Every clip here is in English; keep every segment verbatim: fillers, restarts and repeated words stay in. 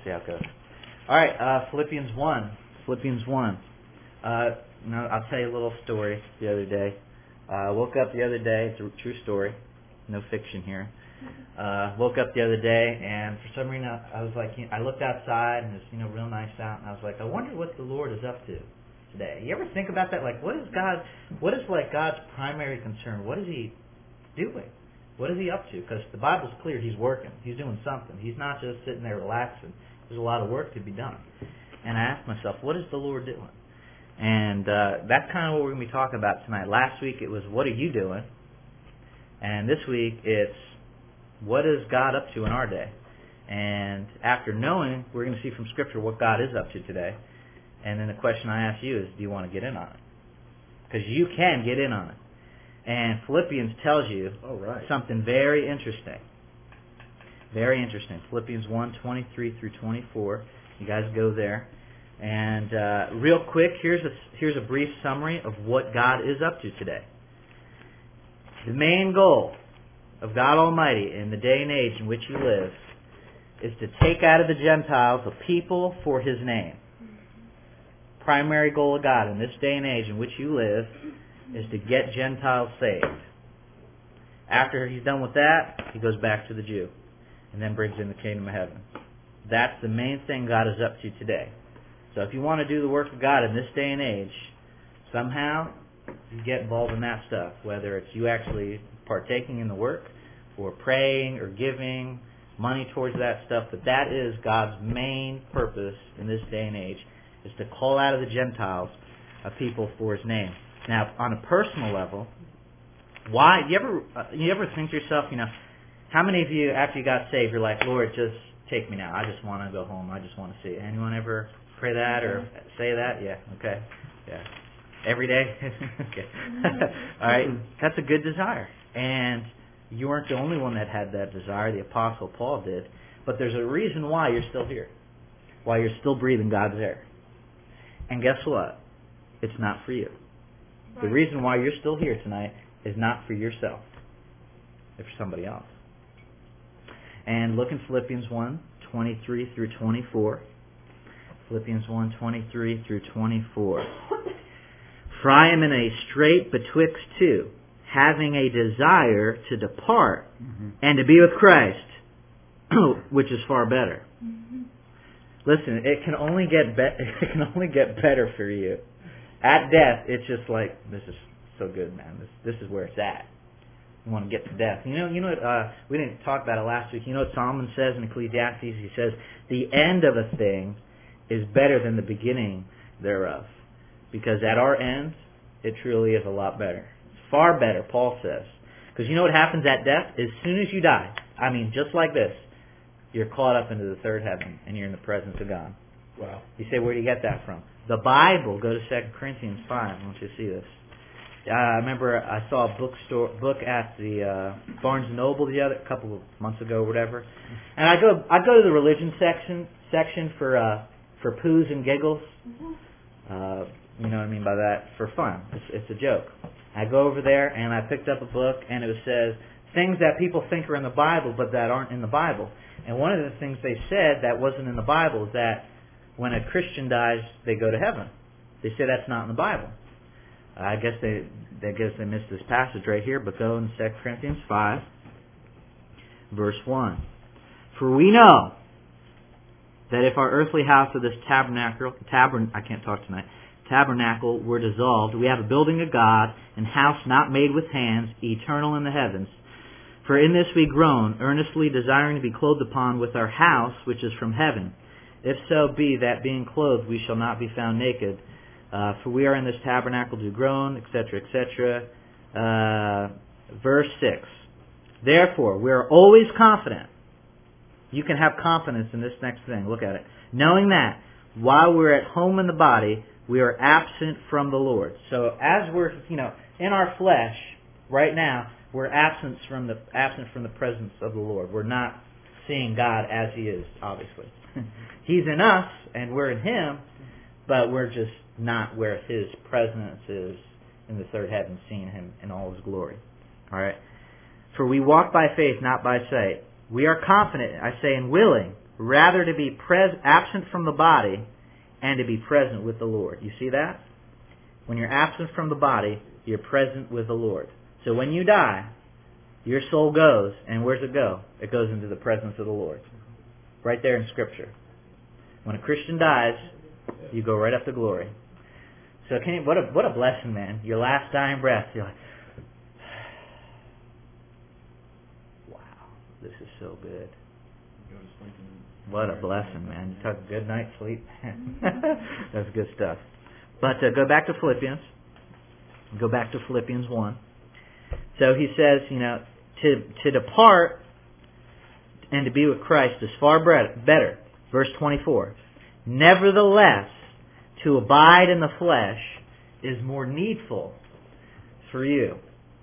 see how it goes. All right, uh, Philippians one. Philippians one. Uh, now I'll tell you a little story the other day. I uh, woke up the other day. It's a true story. No fiction here. Uh, woke up the other day, and for some reason I, I was like, you know, I looked outside, and it's you know real nice out, and I was like, I wonder what the Lord is up to today. You ever think about that? Like, what is God? What is like God's primary concern? What is He doing? What is He up to? Because the Bible's clear. He's working. He's doing something. He's not just sitting there relaxing. There's a lot of work to be done. And I asked myself, what is the Lord doing? And uh, that's kind of what we're going to be talking about tonight. Last week it was, what are you doing? And this week it's, what is God up to in our day? And after knowing, we're going to see from Scripture what God is up to today. And then the question I ask you is, do you want to get in on it? Because you can get in on it. And Philippians tells you oh, right. something very interesting. Very interesting. Philippians one, twenty-three through twenty-four. You guys go there. And uh, real quick, here's a, here's a brief summary of what God is up to today. The main goal of God Almighty in the day and age in which you live is to take out of the Gentiles a people for His name. Primary goal of God in this day and age in which you live is to get Gentiles saved. After He's done with that, He goes back to the Jew and then brings in the kingdom of heaven. That's the main thing God is up to today. So if you want to do the work of God in this day and age, somehow you get involved in that stuff, whether it's you actually partaking in the work or praying or giving money towards that stuff. But that is God's main purpose in this day and age, is to call out of the Gentiles a people for His name. Now, on a personal level, why, you ever, uh, you ever think to yourself, you know, how many of you, after you got saved, you're like, Lord, just take me now. I just want to go home. I just want to see it. Anyone ever pray that or say that? Yeah, okay. Yeah. Every day? Okay. All right. That's a good desire. And you weren't the only one that had that desire. The Apostle Paul did. But there's a reason why you're still here. Why you're still breathing God's air. And guess what? It's not for you. The reason why you're still here tonight is not for yourself. It's for somebody else. And look in Philippians one, twenty-three through twenty-four. Philippians one, twenty-three through twenty-four. For I am in a strait betwixt two, having a desire to depart mm-hmm. and to be with Christ, which is far better. Mm-hmm. Listen, it can only get be- it can only get better for you. At death, it's just like, this is so good, man. This this is where it's at. You want to get to death. You know, you know what? Uh, we didn't talk about it last week. You know what Solomon says in Ecclesiastes? He says, "The end of a thing is better than the beginning thereof." Because at our end, it truly is a lot better. It's far better, Paul says. Because you know what happens at death? As soon as you die, I mean, just like this, you're caught up into the third heaven, and you're in the presence of God. Wow. You say, where do you get that from? The Bible. Go to Second Corinthians five. I want you to see this. Uh, I remember I saw a bookstore book at the uh, Barnes and Noble the other couple of months ago, or whatever. And I go I go to the religion section section for uh, for poos and giggles. Uh, you know what I mean by that? For fun. It's, it's a joke. I go over there and I picked up a book, and it says things that people think are in the Bible but that aren't in the Bible. And one of the things they said that wasn't in the Bible is that when a Christian dies, they go to heaven. They say that's not in the Bible. I guess they, I guess they missed this passage right here, but go in Second Corinthians five, verse one. For we know that if our earthly house of this tabernacle, tabern, I can't talk tonight, tabernacle were dissolved, we have a building of God, and house not made with hands, eternal in the heavens. For in this we groan, earnestly desiring to be clothed upon with our house, which is from heaven. If so be that being clothed we shall not be found naked. Uh, for we are in this tabernacle to groan, et cetera, et cetera. Uh, verse six. Therefore, we are always confident. You can have confidence in this next thing. Look at it. Knowing that while we're at home in the body, we are absent from the Lord. So as we're, you know, in our flesh right now, we're absent from the absent from the presence of the Lord. We're not seeing God as He is, obviously. He's in us and we're in Him, but we're just not where His presence is in the third heaven, seeing Him in all His glory. All right. For we walk by faith, not by sight. We are confident, I say, and willing rather to be pres- absent from the body and to be present with the Lord. You see that? When you're absent from the body, you're present with the Lord. So when you die, your soul goes, and where's it go? It goes into the presence of the Lord. Right there in Scripture. When a Christian dies, you go right up to glory. So can you, what a what a blessing, man. Your last dying breath, you're like, wow, this is so good. What a blessing, man. You took a good night's sleep. That's good stuff. But uh, go back to Philippians. Go back to Philippians one. So he says, you know, to to depart and to be with Christ is far better. Verse twenty-four. Nevertheless, to abide in the flesh is more needful for you.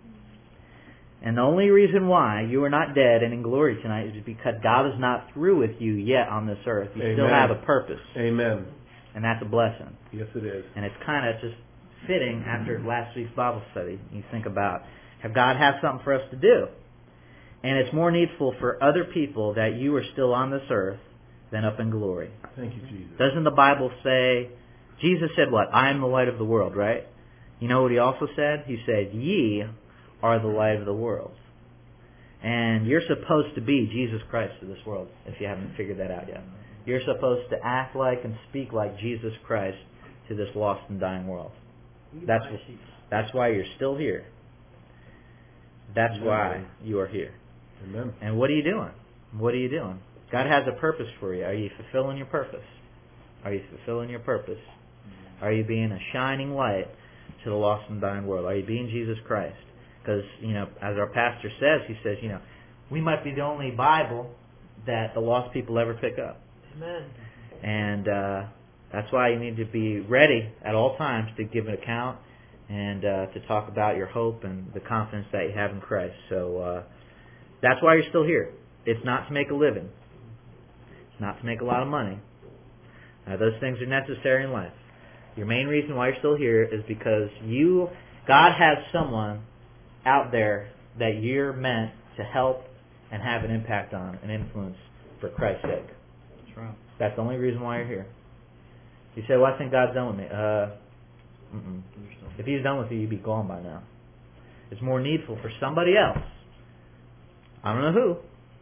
And the only reason why you are not dead and in glory tonight is because God is not through with you yet on this earth. You Amen. still have a purpose. Amen. And that's a blessing. Yes, it is. And it's kind of just fitting after last week's Bible study. You think about, have God has something for us to do? And it's more needful for other people that you are still on this earth than up in glory. Thank you, Jesus. Doesn't the Bible say, Jesus said what? I am the light of the world, right? You know what he also said? He said, ye are the light of the world. And you're supposed to be Jesus Christ to this world, if you haven't figured that out yet. You're supposed to act like and speak like Jesus Christ to this lost and dying world. That's that's why you're still here. That's Amen. why you are here. Amen. And what are you doing? What are you doing? God has a purpose for you. Are you fulfilling your purpose? Are you fulfilling your purpose? Are you being a shining light to the lost and dying world? Are you being Jesus Christ? Because, you know, as our pastor says, he says, you know, we might be the only Bible that the lost people ever pick up. Amen. And uh, that's why you need to be ready at all times to give an account and uh, to talk about your hope and the confidence that you have in Christ. So uh, that's why you're still here. It's not to make a living. It's not to make a lot of money. Uh, those things are necessary in life. Your main reason why you're still here is because you, God has someone out there that you're meant to help and have an impact on, an influence for Christ's sake. That's right. That's the only reason why you're here. You say, well, I think God's done with me. Uh, mm-mm. If He's done with you, you'd be gone by now. It's more needful for somebody else. I don't know who,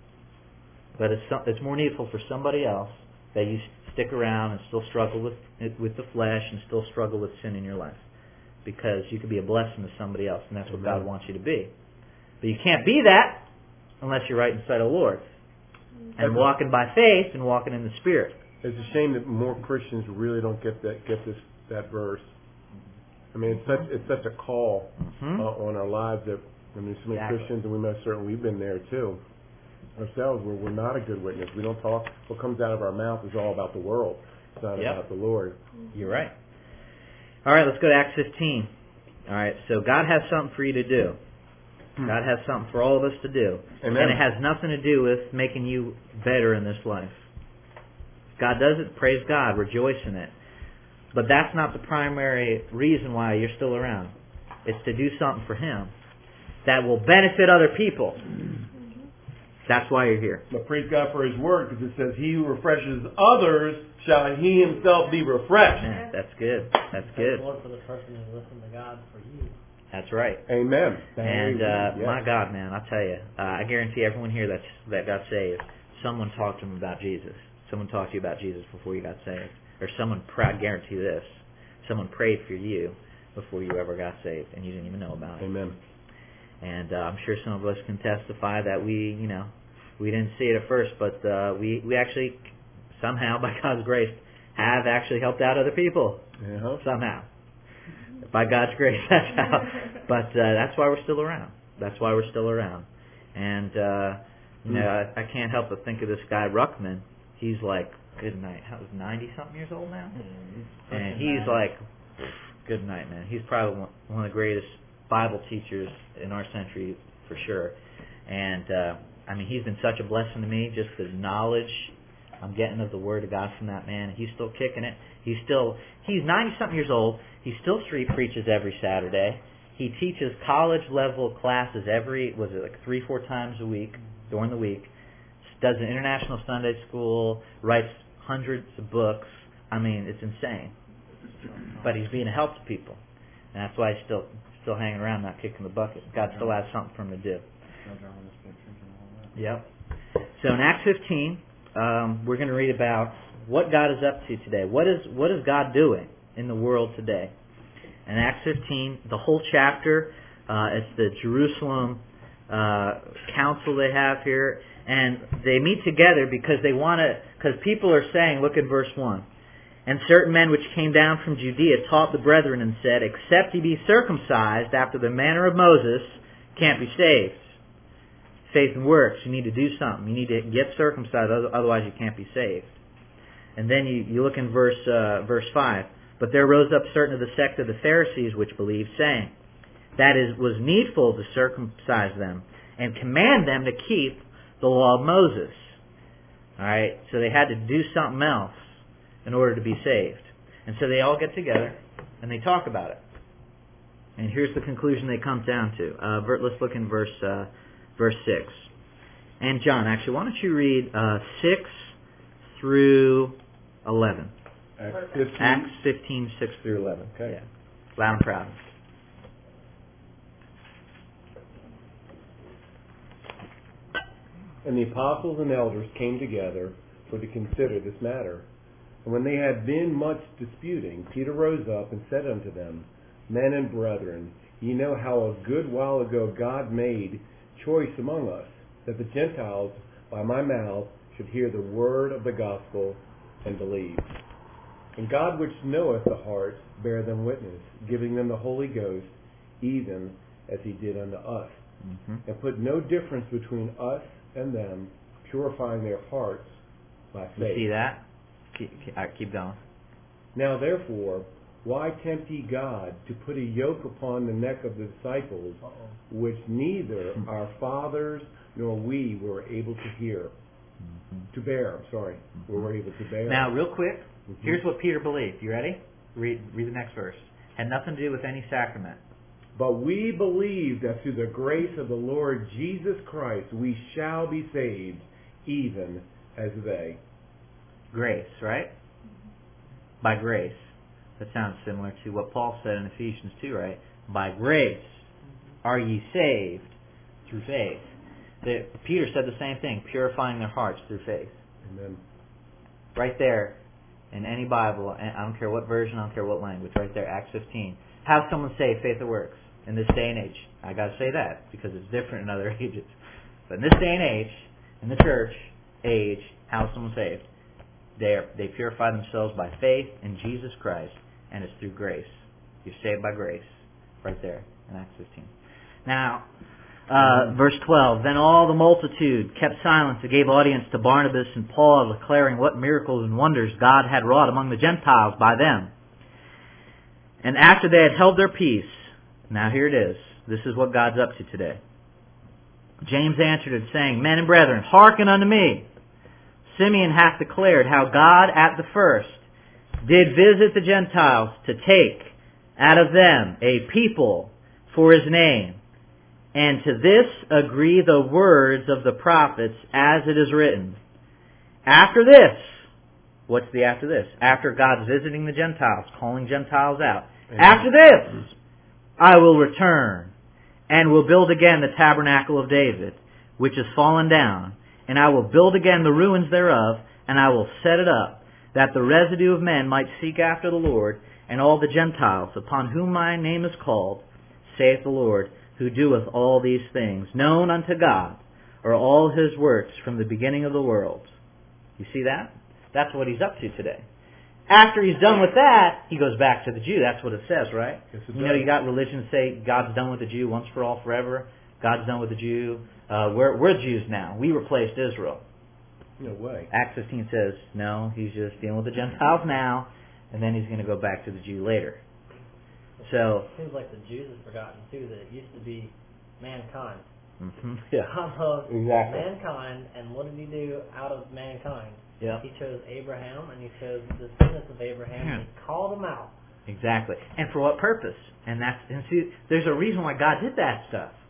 but it's some, it's more needful for somebody else that you stick around and still struggle with with the flesh and still struggle with sin in your life, because you could be a blessing to somebody else, and that's what Amen. God wants you to be. But you can't be that unless you're right inside of the Lord and walking by faith and walking in the Spirit. It's a shame that more Christians really don't get that get this that verse. I mean, it's such it's such a call Mm-hmm. uh, on our lives that I mean, so many Exactly. Christians, and we most certainly we've been there too. Ourselves, we're, we're not a good witness. We don't talk. What comes out of our mouth is all about the world. It's not Yep. about the Lord. You're right. All right, let's go to Acts fifteen. All right, so God has something for you to do. God has something for all of us to do. Amen. And it has nothing to do with making you better in this life. God does it, praise God, rejoice in it. But that's not the primary reason why you're still around. It's to do something for Him that will benefit other people. That's why you're here. But praise God for His word, because it says, "He who refreshes others shall He Himself be refreshed." Man, that's good. That's Thank good. the Lord for the person who listened to God for you. That's right. Amen. And uh, Yes. my God, man, I'll tell you, uh, I guarantee everyone here that's, that got saved, someone talked to them about Jesus. Someone talked to you about Jesus before you got saved. Or someone, I guarantee this, someone prayed for you before you ever got saved, and you didn't even know about it. Amen. And uh, I'm sure some of us can testify that we, you know, we didn't see it at first, but uh, we, we actually, somehow, by God's grace, have actually helped out other people. Uh-huh. Somehow. By God's grace, that's how. But uh, that's why we're still around. That's why we're still around. And, uh, you know, I, I can't help but think of this guy, Ruckman. He's like, good night. How was ninety-something years old now? Mm-hmm. And he's like, good night, man. He's probably one, one of the greatest Bible teachers in our century, for sure. And, uh, I mean, he's been such a blessing to me, just the knowledge I'm getting of the Word of God from that man. He's still kicking it. He's still, he's ninety-something years old. He still street preaches every Saturday. He teaches college-level classes every, was it like three, four times a week, during the week. does an international Sunday school, writes hundreds of books. I mean, it's insane. But he's being a help to people. And that's why he's still still hanging around, not kicking the bucket. God still has something for him to do. Yep. So in Acts fifteen, um, we're going to read about what God is up to today. What is what is God doing in the world today? In Acts fifteen, the whole chapter, uh, it's the Jerusalem uh, council they have here, and they meet together because they want to. Because people are saying, look at verse one. And certain men which came down from Judea taught the brethren and said, except ye be circumcised after the manner of Moses, can't be saved. Faith and works, you need to do something. You need to get circumcised, otherwise you can't be saved. And then you, you look in verse uh, verse five. But there rose up certain of the sect of the Pharisees which believed, saying, that it was needful to circumcise them, and command them to keep the law of Moses. All right, so they had to do something else in order to be saved. And so they all get together and they talk about it. And here's the conclusion they come down to. Uh, let's look in verse uh, verse six. And John, actually, why don't you read uh, six through eleven? Acts fifteen. Acts fifteen, six through eleven. Okay. Yeah. Loud and proud. And the apostles and elders came together for to consider this matter. And when they had been much disputing, Peter rose up and said unto them, Men and brethren, ye know how a good while ago God made choice among us, that the Gentiles by my mouth should hear the word of the gospel and believe. And God which knoweth the hearts bear them witness, giving them the Holy Ghost, even as he did unto us. Mm-hmm. And put no difference between us and them, purifying their hearts by faith. You see that? Keep, keep, all right, keep going. Now therefore, why tempt ye God to put a yoke upon the neck of the disciples, Uh-oh. which neither our fathers nor we were able to hear, mm-hmm. to bear, I'm sorry, mm-hmm. we were able to bear. Now, real quick, mm-hmm. here's what Peter believed. You ready? Read, read the next verse. Had nothing to do with any sacrament. But we believe that through the grace of the Lord Jesus Christ we shall be saved, even as they. Grace, right? By grace. That sounds similar to what Paul said in Ephesians two, right? By grace are ye saved through faith. The, Peter said the same thing, purifying their hearts through faith. Amen. Right there in any Bible, I don't care what version, I don't care what language, right there, Acts fifteen. How someone say faith that works in this day and age? I got to say that because it's different in other ages. But in this day and age, in the church age, how someone saved? They are, they purify themselves by faith in Jesus Christ, and it's through grace. You're saved by grace, right there in Acts fifteen. Now, uh, verse twelve. Then all the multitude kept silence and gave audience to Barnabas and Paul, declaring what miracles and wonders God had wrought among the Gentiles by them. And after they had held their peace, now here it is. This is what God's up to today. James answered it, saying, Men and brethren, hearken unto me. Simeon hath declared how God at the first did visit the Gentiles to take out of them a people for his name. And to this agree the words of the prophets as it is written. After this, what's the after this? After God's visiting the Gentiles, calling Gentiles out. Amen. After this, I will return and will build again the tabernacle of David, which is fallen down. And I will build again the ruins thereof, and I will set it up, that the residue of men might seek after the Lord, and all the Gentiles, upon whom my name is called, saith the Lord, who doeth all these things, known unto God, are all his works from the beginning of the world. You see that? That's what he's up to today. After he's done with that, he goes back to the Jew. That's what it says, right? Yes, it you know, you got religions say God's done with the Jew once for all forever. God's done with the Jew. Uh, we're, we're Jews now. We replaced Israel. No way. Acts fifteen says, no, he's just dealing with the Gentiles now, and then he's going to go back to the Jew later. So it seems like the Jews have forgotten, too, that it used to be mankind. Mm-hmm. Yeah. Almost Exactly. mankind, and what did he do out of mankind? Yeah. He chose Abraham, and he chose the descendants of Abraham, Yeah. and he called them out. Exactly. And for what purpose? And that's and see, there's a reason why God did that stuff.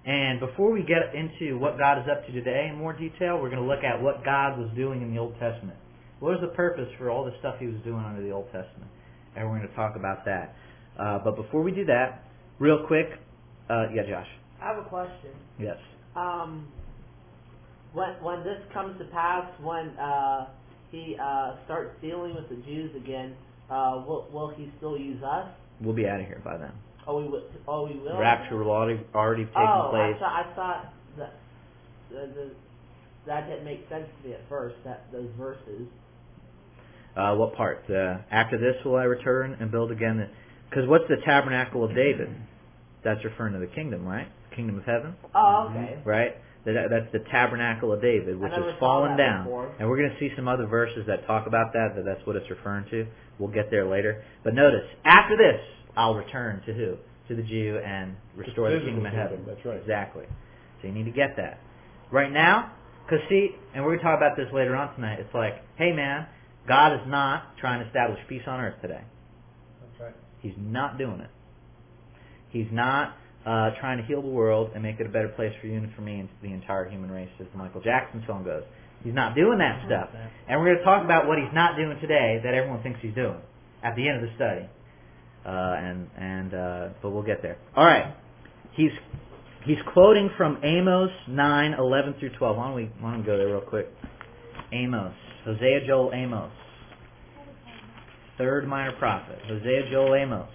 And before we get into what God is up to today in more detail, we're going to look at what God was doing in the Old Testament. What was the purpose for all the stuff He was doing under the Old Testament? And we're going to talk about that. Uh, but before we do that, real quick, uh, yeah, Josh. I have a question. Yes. Um, when when this comes to pass, when uh, He uh, starts dealing with the Jews again, uh, will will He still use us? We'll be out of here by then. Oh, we will. Oh, we will. Rapture will already already taken oh, place. I thought I thought that the, the, that didn't make sense to me at first. That those verses. Uh, what part? Uh, after this will I return and build again. Because what's the tabernacle of David? That's referring to the kingdom, right? Kingdom of heaven. Oh, okay. Right? That, that's the tabernacle of David, which I never is saw fallen that down. before. And we're going to see some other verses that talk about that, that that's what it's referring to. We'll get there later. But notice, after this, I'll return to who? To the Jew and restore the kingdom of heaven. That's right. Exactly. So you need to get that. Right now, because see, and we're going to talk about this later on tonight, it's like, hey man, God is not trying to establish peace on earth today. That's right. He's not doing it. He's not uh, trying to heal the world and make it a better place for you and for me and the entire human race, as the Michael Jackson song goes. He's not doing that stuff. And we're going to talk about what He's not doing today that everyone thinks He's doing at the end of the study. Uh, and and uh, but we'll get there. All right. He's he's quoting from Amos nine eleven through twelve. Why don't we why don't we go there real quick? Amos, Hosea, Joel, Amos. Third minor prophet, Hosea, Joel, Amos.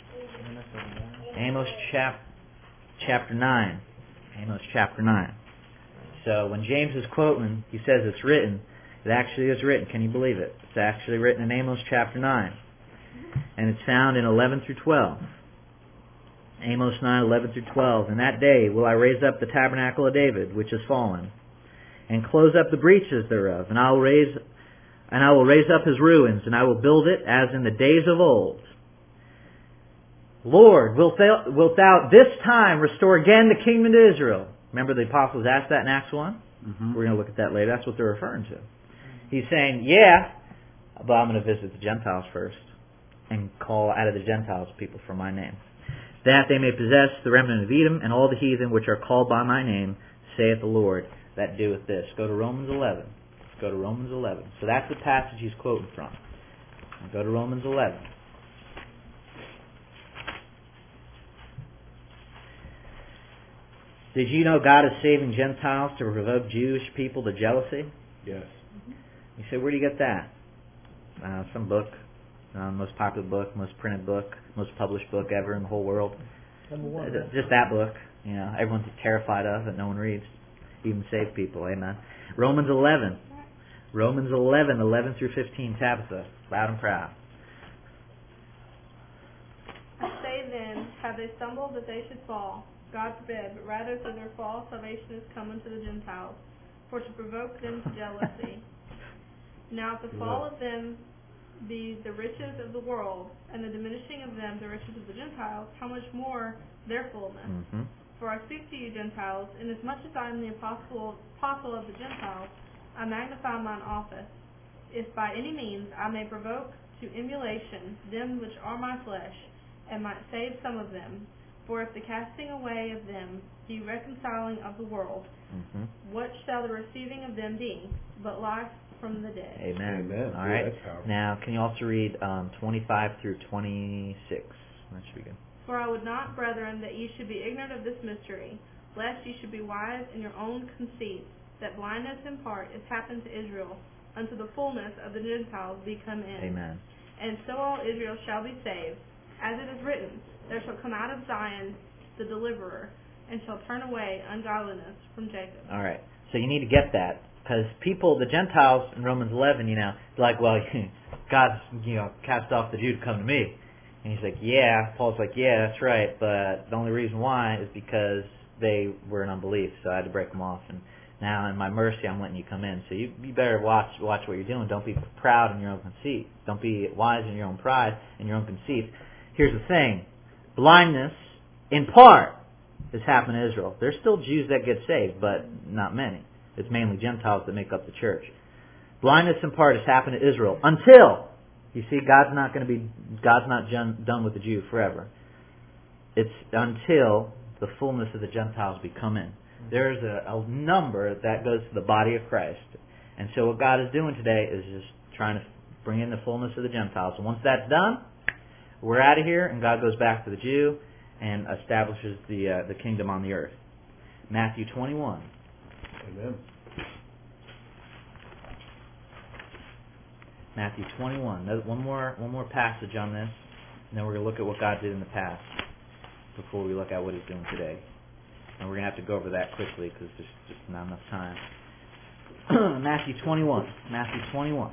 Amos chap chapter nine. Amos chapter nine. So when James is quoting, he says it's written. It actually is written. Can you believe it? It's actually written in Amos chapter nine. And it's found in eleven through twelve. Amos nine, eleven through twelve. In that day will I raise up the tabernacle of David, which is fallen, and close up the breaches thereof, and I will raise and I will raise up his ruins, and I will build it as in the days of old. Lord, wilt thou, wilt thou this time restore again the kingdom to Israel? Remember the apostles asked that in Acts one? Mm-hmm. We're going to look at that later. That's what they're referring to. He's saying, yeah, but I'm going to visit the Gentiles first and call out of the Gentiles people for my name, that they may possess the remnant of Edom and all the heathen which are called by my name, saith the Lord, that doeth this. Go to Romans eleven. Let's go to Romans eleven. So that's the passage he's quoting from. Now go to Romans eleven. Did you know God is saving Gentiles to provoke Jewish people to jealousy? Yes. You say, where do you get that? Uh, some book. Uh, most popular book, most printed book, most published book ever in the whole world. Number one. Uh, just that book. You know, everyone's terrified of that no one reads. Even saved people. Amen. Romans eleven. Romans eleven, eleven through fifteen. Tabitha, loud and proud. I say then, have they stumbled that they should fall? God forbid, but rather through their fall salvation is come unto the Gentiles, for to provoke them to jealousy. Now if the fall of them be the riches of the world, and the diminishing of them the riches of the Gentiles, how much more their fullness? Mm-hmm. For I speak to you Gentiles, inasmuch as I am the apostle, apostle of the Gentiles, I magnify mine office, if by any means I may provoke to emulation them which are my flesh, and might save some of them. For if the casting away of them be reconciling of the world, Mm-hmm. what shall the receiving of them be, but life from the dead? Amen. Amen. All Yeah, right. that's powerful. Now, can you also read um, twenty-five through twenty-six? That should be good. For I would not, brethren, that ye should be ignorant of this mystery, lest ye should be wise in your own conceits, that blindness in part is happened to Israel, unto the fullness of the Gentiles be come in. Amen. And so all Israel shall be saved. As it is written, there shall come out of Zion the deliverer, and shall turn away ungodliness from Jacob. All right. So you need to get that. Because people, the Gentiles in Romans eleven, you know, they're like, well, God's, you know, cast off the Jew to come to me. And he's like, yeah. Paul's like, yeah, that's right. But the only reason why is because they were in unbelief. So I had to break them off. And now in my mercy, I'm letting you come in. So you, you better watch watch what you're doing. Don't be proud in your own conceit. Don't be wise in your own pride and your own conceit. Here's the thing. Blindness, in part, has happened to Israel. There's still Jews that get saved, but not many. It's mainly Gentiles that make up the church. Blindness in part has happened to Israel until, you see, God's not going to be, God's not done with the Jew forever. It's until the fullness of the Gentiles be come in. There's a, a number that goes to the body of Christ. And so what God is doing today is just trying to bring in the fullness of the Gentiles. And once that's done, we're out of here, and God goes back to the Jew and establishes the uh, the kingdom on the earth. Matthew twenty-one. Amen. Matthew twenty-one. One more one more passage on this, and then we're going to look at what God did in the past before we look at what He's doing today. And we're going to have to go over that quickly because there's just not enough time. Matthew twenty-one. Matthew twenty-one.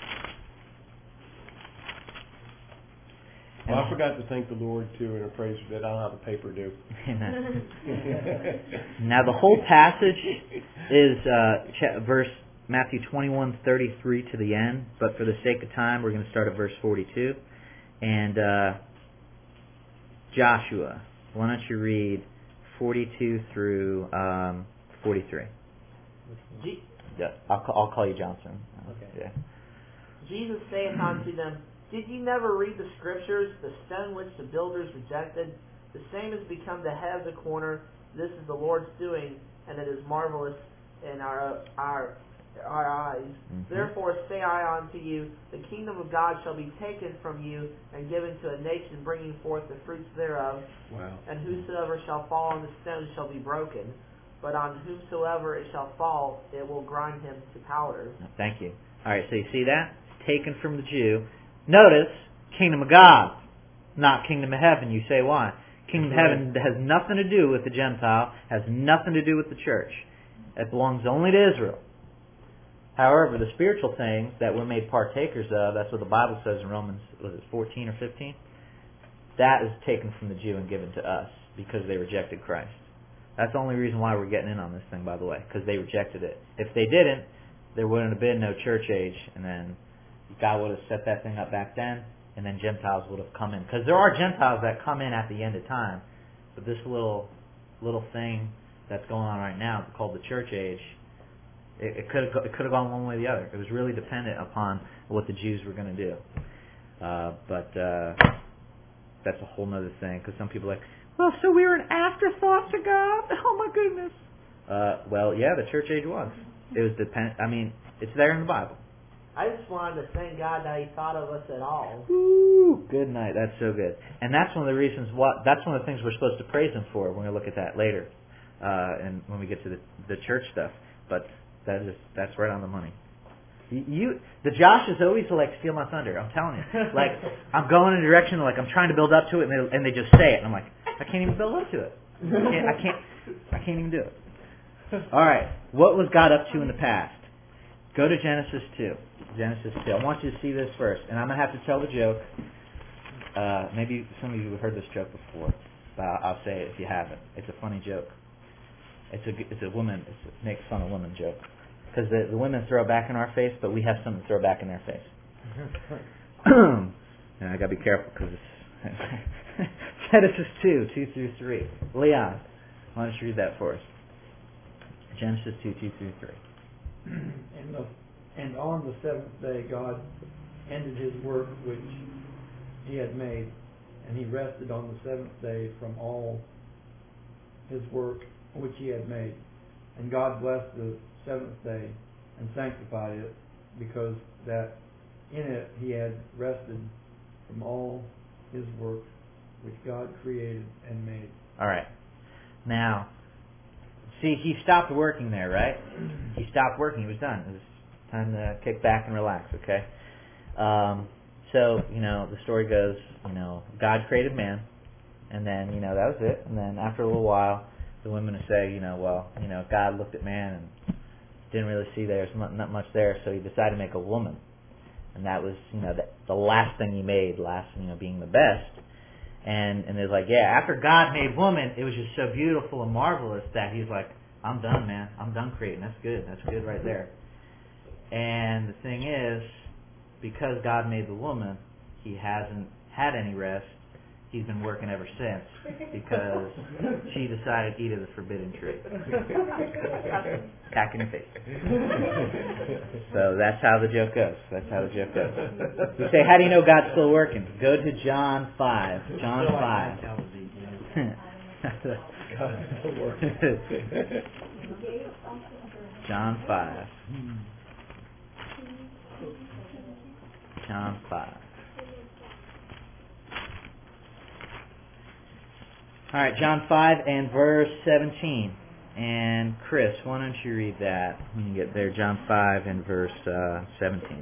Well, I forgot to thank the Lord, too, in a praise for that. I don't have a paper due. Amen. Now, the whole passage is uh, ch- verse Matthew twenty-one, thirty-three to the end, but for the sake of time, we're going to start at verse forty-two. And uh, Joshua, why don't you read forty-two through um, forty-three? Je- Yeah, I'll, call, I'll call you Johnson. Okay. Yeah. Jesus saith unto them, Did ye never read the Scriptures? The stone which the builders rejected, the same has become the head of the corner. This is the Lord's doing, and it is marvelous in our our our eyes. Mm-hmm. Therefore say I unto you, the kingdom of God shall be taken from you, and given to a nation bringing forth the fruits thereof. Wow. And whosoever shall fall on the stone shall be broken, but on whomsoever it shall fall, it will grind him to powder. Thank you. All right, so you see that? Taken from the Jew. Notice, kingdom of God, not kingdom of heaven. You say, why? Kingdom of heaven has nothing to do with the Gentile, has nothing to do with the church. It belongs only to Israel. However, the spiritual things that we're made partakers of, that's what the Bible says in Romans, was it fourteen or fifteen? That is taken from the Jew and given to us because they rejected Christ. That's the only reason why we're getting in on this thing, by the way, because they rejected it. If they didn't, there wouldn't have been no church age, and then God would have set that thing up back then, and then Gentiles would have come in. Because there are Gentiles that come in at the end of time, but this little little thing that's going on right now, called the church age, it, it could have it could have gone one way or the other. It was really dependent upon what the Jews were going to do. Uh, but uh, that's a whole other thing, because some people are like, well, so we were an afterthought to God? Oh my goodness. Uh, well, yeah, the church age was. It was depend. I mean, it's there in the Bible. I just wanted to thank God that He thought of us at all. Ooh, good night. That's so good. And that's one of the reasons why. That's one of the things we're supposed to praise Him for. We're going to look at that later, uh, and when we get to the, the church stuff. But that is that's right on the money. You, you the Josh is always like steal my thunder. I'm telling you. Like I'm going in a direction like I'm trying to build up to it, and they, and they just say it, and I'm like, I can't even build up to it. I can't. I can't, I can't even do it. All right. What was God up to in the past? Go to Genesis two. Genesis two. I want you to see this first, and I'm going to have to tell the joke. Uh, maybe some of you have heard this joke before, but I'll, I'll say it if you haven't. It's a funny joke. It's a it's a woman. It's a make fun of women joke, because the, the women throw it back in our face, but we have something to throw back in their face. And I got to be careful because it's Genesis two, two through three. Leon, why don't you read that for us? Genesis two, two through three. And, the, and on the seventh day God ended His work which He had made, and He rested on the seventh day from all His work which He had made. And God blessed the seventh day and sanctified it, because that in it He had rested from all His work which God created and made. All right. Now, see, He stopped working there, right? He stopped working. He was done. It was time to kick back and relax, okay? Um, so, you know, the story goes, you know, God created man, and then, you know, that was it. And then after a little while, the women would say, you know, well, you know, God looked at man and didn't really see there's not, not much there, so He decided to make a woman. And that was, you know, the, the last thing He made, last, you know, being the best. And and it's like, yeah, after God made woman, it was just so beautiful and marvelous that He's like, I'm done, man. I'm done creating. That's good. That's good right there. And the thing is, because God made the woman, He hasn't had any rest. He's been working ever since, because she decided to eat of the forbidden tree. Back in the face. So that's how the joke goes. That's how the joke goes. You say, how do you know God's still working? Go to John five. John five. God still working. John five. John five. All right, John five and verse seventeen. And Chris, why don't you read that when you get there? John five and verse uh, seventeen.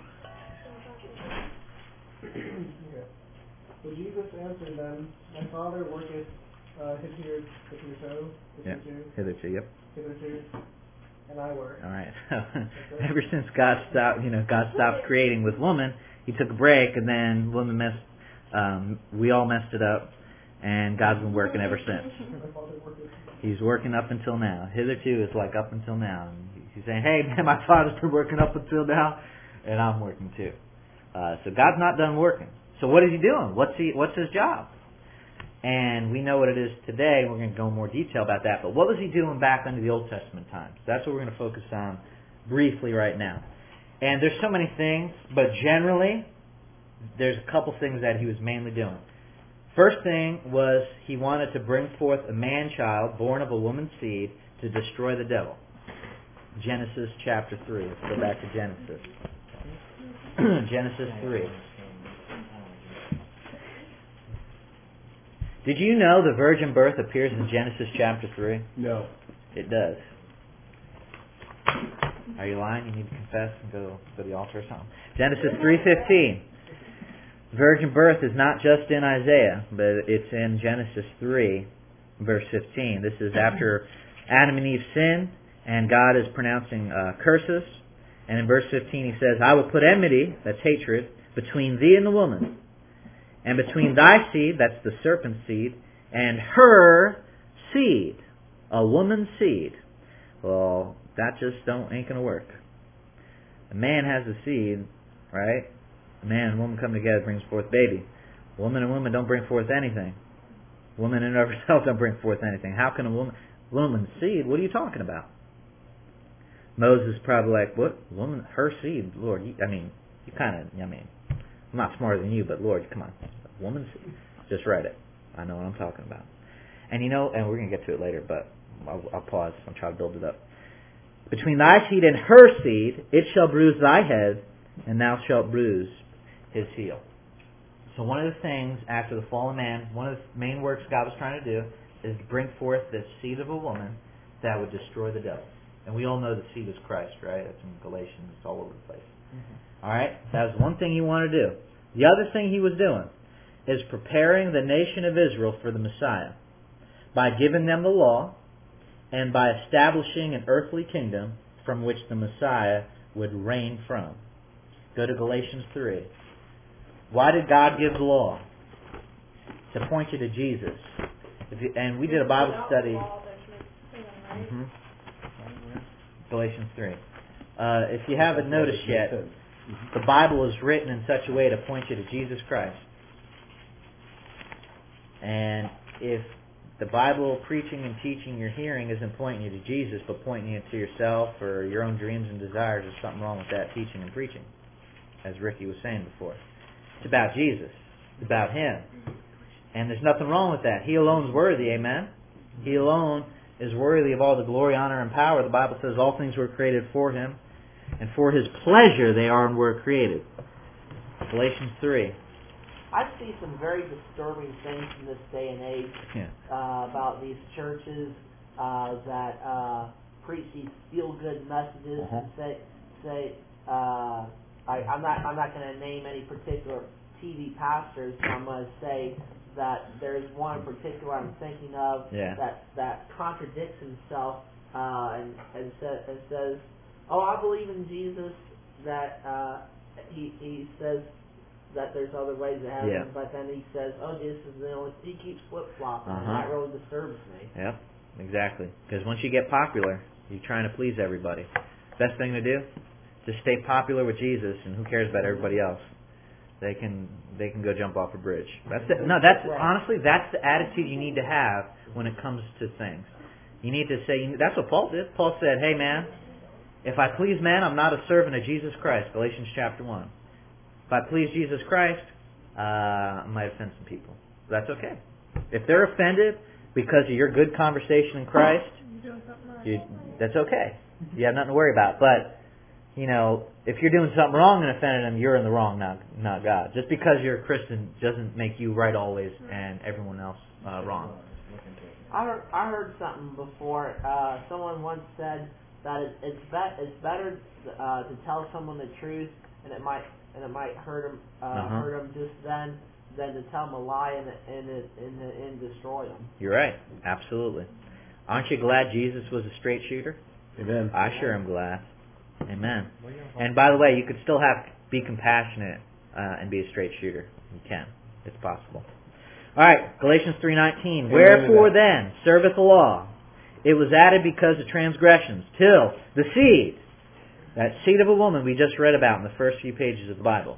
So Jesus answered them, My Father worketh uh, hitherto, hitherto, Yeah, hitherto, hitherto, yep. hitherto, and I work. All right. Ever since God stopped, you know, God stopped creating with woman, He took a break, and then woman messed. Um, we all messed it up, and God's been working ever since. My Father worketh. He's working up until now. Hitherto is like up until now. And He's saying, "Hey, man, my Father's been working up until now, and I'm working too." Uh, so God's not done working. So what is He doing? What's he? What's His job? And we know what it is today. We're going to go in more detail about that. But what was He doing back under the Old Testament times? That's what we're going to focus on briefly right now. And there's so many things, but generally, there's a couple things that He was mainly doing. First thing was He wanted to bring forth a man-child born of a woman's seed to destroy the devil. Genesis chapter three. Let's go back to Genesis. Genesis three. Did you know the virgin birth appears in Genesis chapter three? No. It does. Are you lying? You need to confess and go to the altar or something. Genesis three fifteen. Virgin birth is not just in Isaiah, but it's in Genesis three, verse fifteen. This is after Adam and Eve sinned, and God is pronouncing uh, curses. And in verse fifteen He says, I will put enmity, that's hatred, between thee and the woman, and between thy seed, that's the serpent's seed, and her seed, a woman's seed. Well, that just don't ain't going to work. A man has a seed, right? A man and woman come together, brings forth baby. Woman and woman don't bring forth anything. Woman in and of herself don't bring forth anything. How can a woman, woman's seed? What are you talking about? Moses is probably like, what? Woman, her seed? Lord, you, I mean, you kind of, I mean, I'm not smarter than you, but Lord, come on. Woman's seed. Just write it. I know what I'm talking about. And you know, and we're going to get to it later, but I'll, I'll pause. I'll try to build it up. Between thy seed and her seed, it shall bruise thy head, and thou shalt bruise his heel. So one of the things after the fall of man, one of the main works God was trying to do is to bring forth the seed of a woman that would destroy the devil. And we all know the seed is Christ, right? That's in Galatians. It's all over the place. Mm-hmm. All right? That was one thing He wanted to do. The other thing He was doing is preparing the nation of Israel for the Messiah by giving them the law and by establishing an earthly kingdom from which the Messiah would reign from. Go to Galatians three. Why did God give the law? To point you to Jesus. If you, and we did a Bible study. Mm-hmm. Galatians three. Uh, if you haven't noticed yet, the Bible is written in such a way to point you to Jesus Christ. And if the Bible preaching and teaching you're hearing isn't pointing you to Jesus, but pointing you to yourself or your own dreams and desires, there's something wrong with that teaching and preaching, as Ricky was saying before. It's about Jesus. It's about Him. And there's nothing wrong with that. He alone is worthy, amen? He alone is worthy of all the glory, honor, and power. The Bible says all things were created for Him, and for His pleasure they are and were created. Galatians three. I see some very disturbing things in this day and age Yeah. uh, about these churches uh, that uh, preach these feel-good messages Uh-huh. and say, say uh, I, I'm not, I'm not going to name any particular T V pastors, but I'm going to say that there's one in particular I'm thinking of Yeah. that that contradicts himself uh, and and, sa- and says, "Oh, I believe in Jesus." That uh, he he says that there's other ways to heaven, Yeah. but then he says, "Oh, Jesus is the only." He keeps flip flopping, Uh-huh. and that really disturbs me. Yep, exactly. Because once you get popular, you're trying to please everybody. Best thing to do, just stay popular with Jesus, and who cares about everybody else? They can they can go jump off a bridge. That's it. No, that's honestly that's the attitude you need to have when it comes to things. You need to say that's what Paul did. Paul said, "Hey, man, if I please man, I'm not a servant of Jesus Christ." Galatians chapter one. If I please Jesus Christ, uh, I might offend some people. That's okay. If they're offended because of your good conversation in Christ, You're doing something right. you, that's okay. You have nothing to worry about. But, you know, if you're doing something wrong and offending them, you're in the wrong, not not God. Just because you're a Christian doesn't make you right always and everyone else uh, wrong. I heard, I heard something before. Uh, someone once said that it, it's be, it's better uh, to tell someone the truth, and it might and it might hurt them uh, Uh-huh. hurt them just then, than to tell them a lie and and and, and, and destroy them. You're right. Absolutely. Aren't you glad Jesus was a straight shooter? Amen. I sure am glad. Amen. And by the way, you could still have be compassionate uh, and be a straight shooter. You can. It's possible. All right, Galatians three nineteen. Amen. Wherefore then serveth the law? It was added because of transgressions, till the seed, that seed of a woman we just read about in the first few pages of the Bible,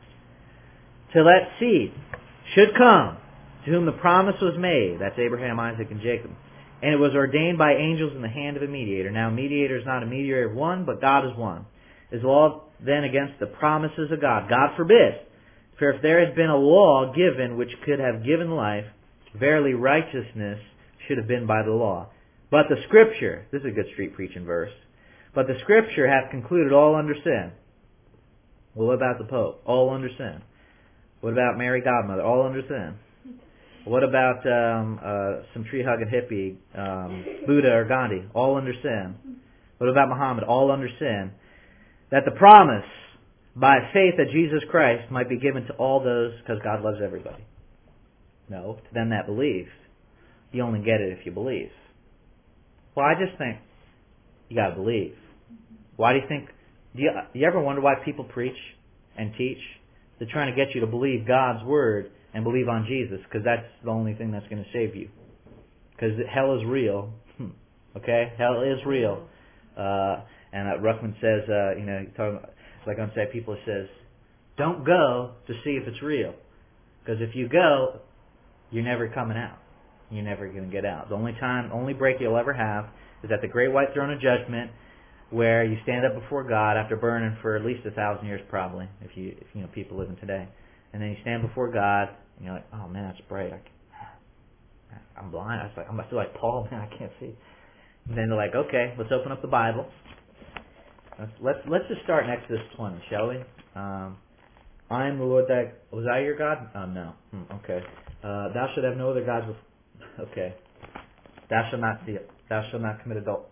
till that seed should come, to whom the promise was made. That's Abraham, Isaac, and Jacob. And it was ordained by angels in the hand of a mediator. Now, a mediator is not a mediator of one, but God is one. Is law then against the promises of God? God forbid. For if there had been a law given which could have given life, verily righteousness should have been by the law. But the Scripture, this is a good street preaching verse, but the Scripture hath concluded all under sin. Well, what about the Pope? All under sin. What about Mary Godmother? All under sin. What about um, uh, some tree-hugging hippie, um, Buddha or Gandhi? All under sin. What about Muhammad? All under sin. That the promise by faith that Jesus Christ might be given to all those, because God loves everybody. No, to them that believe. You only get it if you believe. Well, I just think you got to believe. Why do you think? Do you, do you ever wonder why people preach and teach? They're trying to get you to believe God's word and believe on Jesus, because that's the only thing that's going to save you. Because hell is real. Okay, hell is real. Uh, and uh, Ruckman says, uh, you know, talking, like on Say People, says, don't go to see if it's real, because if you go, you're never coming out. You're never going to get out. The only time, only break you'll ever have is at the great white throne of judgment, where you stand up before God after burning for at least a thousand years, probably, if you, if you know people living today, and then you stand before God, and you're like, oh man, that's bright. I can't, I'm blind. I was like, I'm, I feel like Paul, man, I can't see. And then they're like, okay, let's open up the Bible. Let's let's, let's just start in Exodus twenty, shall we? Um, I am the Lord that was I your God? Oh no. Hmm, okay. Uh, thou shalt have no other gods. Before. Okay. Thou shalt not steal. Thou shalt not commit adultery.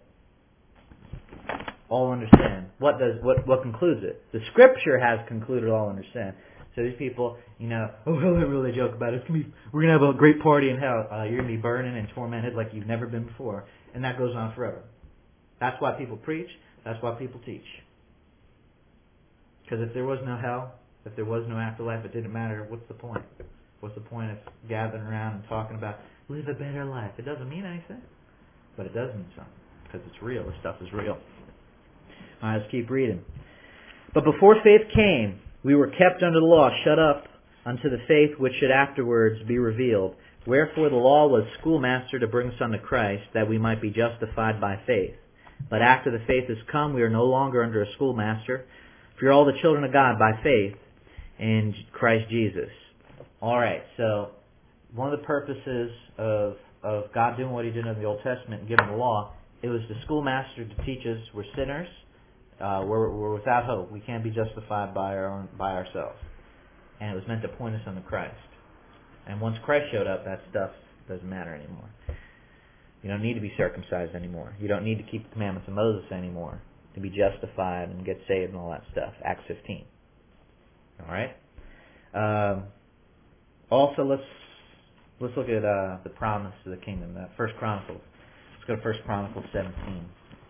All under sin. What does what what concludes it? The Scripture has concluded all under sin. So these people, you know, oh, well, they really joke about it. It's gonna be, we're gonna have a great party in hell. Uh, you're gonna be burning and tormented like you've never been before, and that goes on forever. That's why people preach. That's why people teach. Because if there was no hell, if there was no afterlife, it didn't matter. What's the point? What's the point of gathering around and talking about live a better life? It doesn't mean anything, but it does mean something because it's real. This stuff is real. All right, let's keep reading. But before faith came, we were kept under the law, shut up unto the faith which should afterwards be revealed. Wherefore the law was schoolmaster to bring us unto Christ, that we might be justified by faith. But after the faith is come, we are no longer under a schoolmaster, for you're all the children of God by faith in Christ Jesus. All right, so one of the purposes of of God doing what He did in the Old Testament and giving the law, it was the schoolmaster to teach us we're sinners. Uh, we're, we're without hope. We can't be justified by our own, by ourselves. And it was meant to point us unto Christ. And once Christ showed up, that stuff doesn't matter anymore. You don't need to be circumcised anymore. You don't need to keep the commandments of Moses anymore to be justified and get saved and all that stuff. Acts fifteen. All right. Um, also, let's let's look at uh, the promise of the kingdom. Uh, First Chronicles. Let's go to First Chronicles seventeen.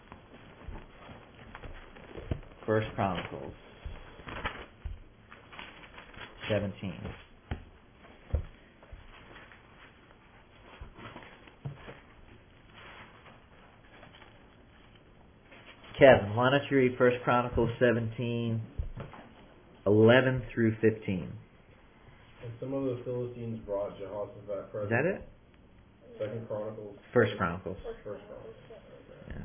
First Chronicles seventeen. Kevin, why don't you read First Chronicles seventeen, eleven through fifteen? And some of the Philistines brought Jehoshaphat presents. Is that it? Second Chronicles. First Chronicles. First Chronicles. Yeah.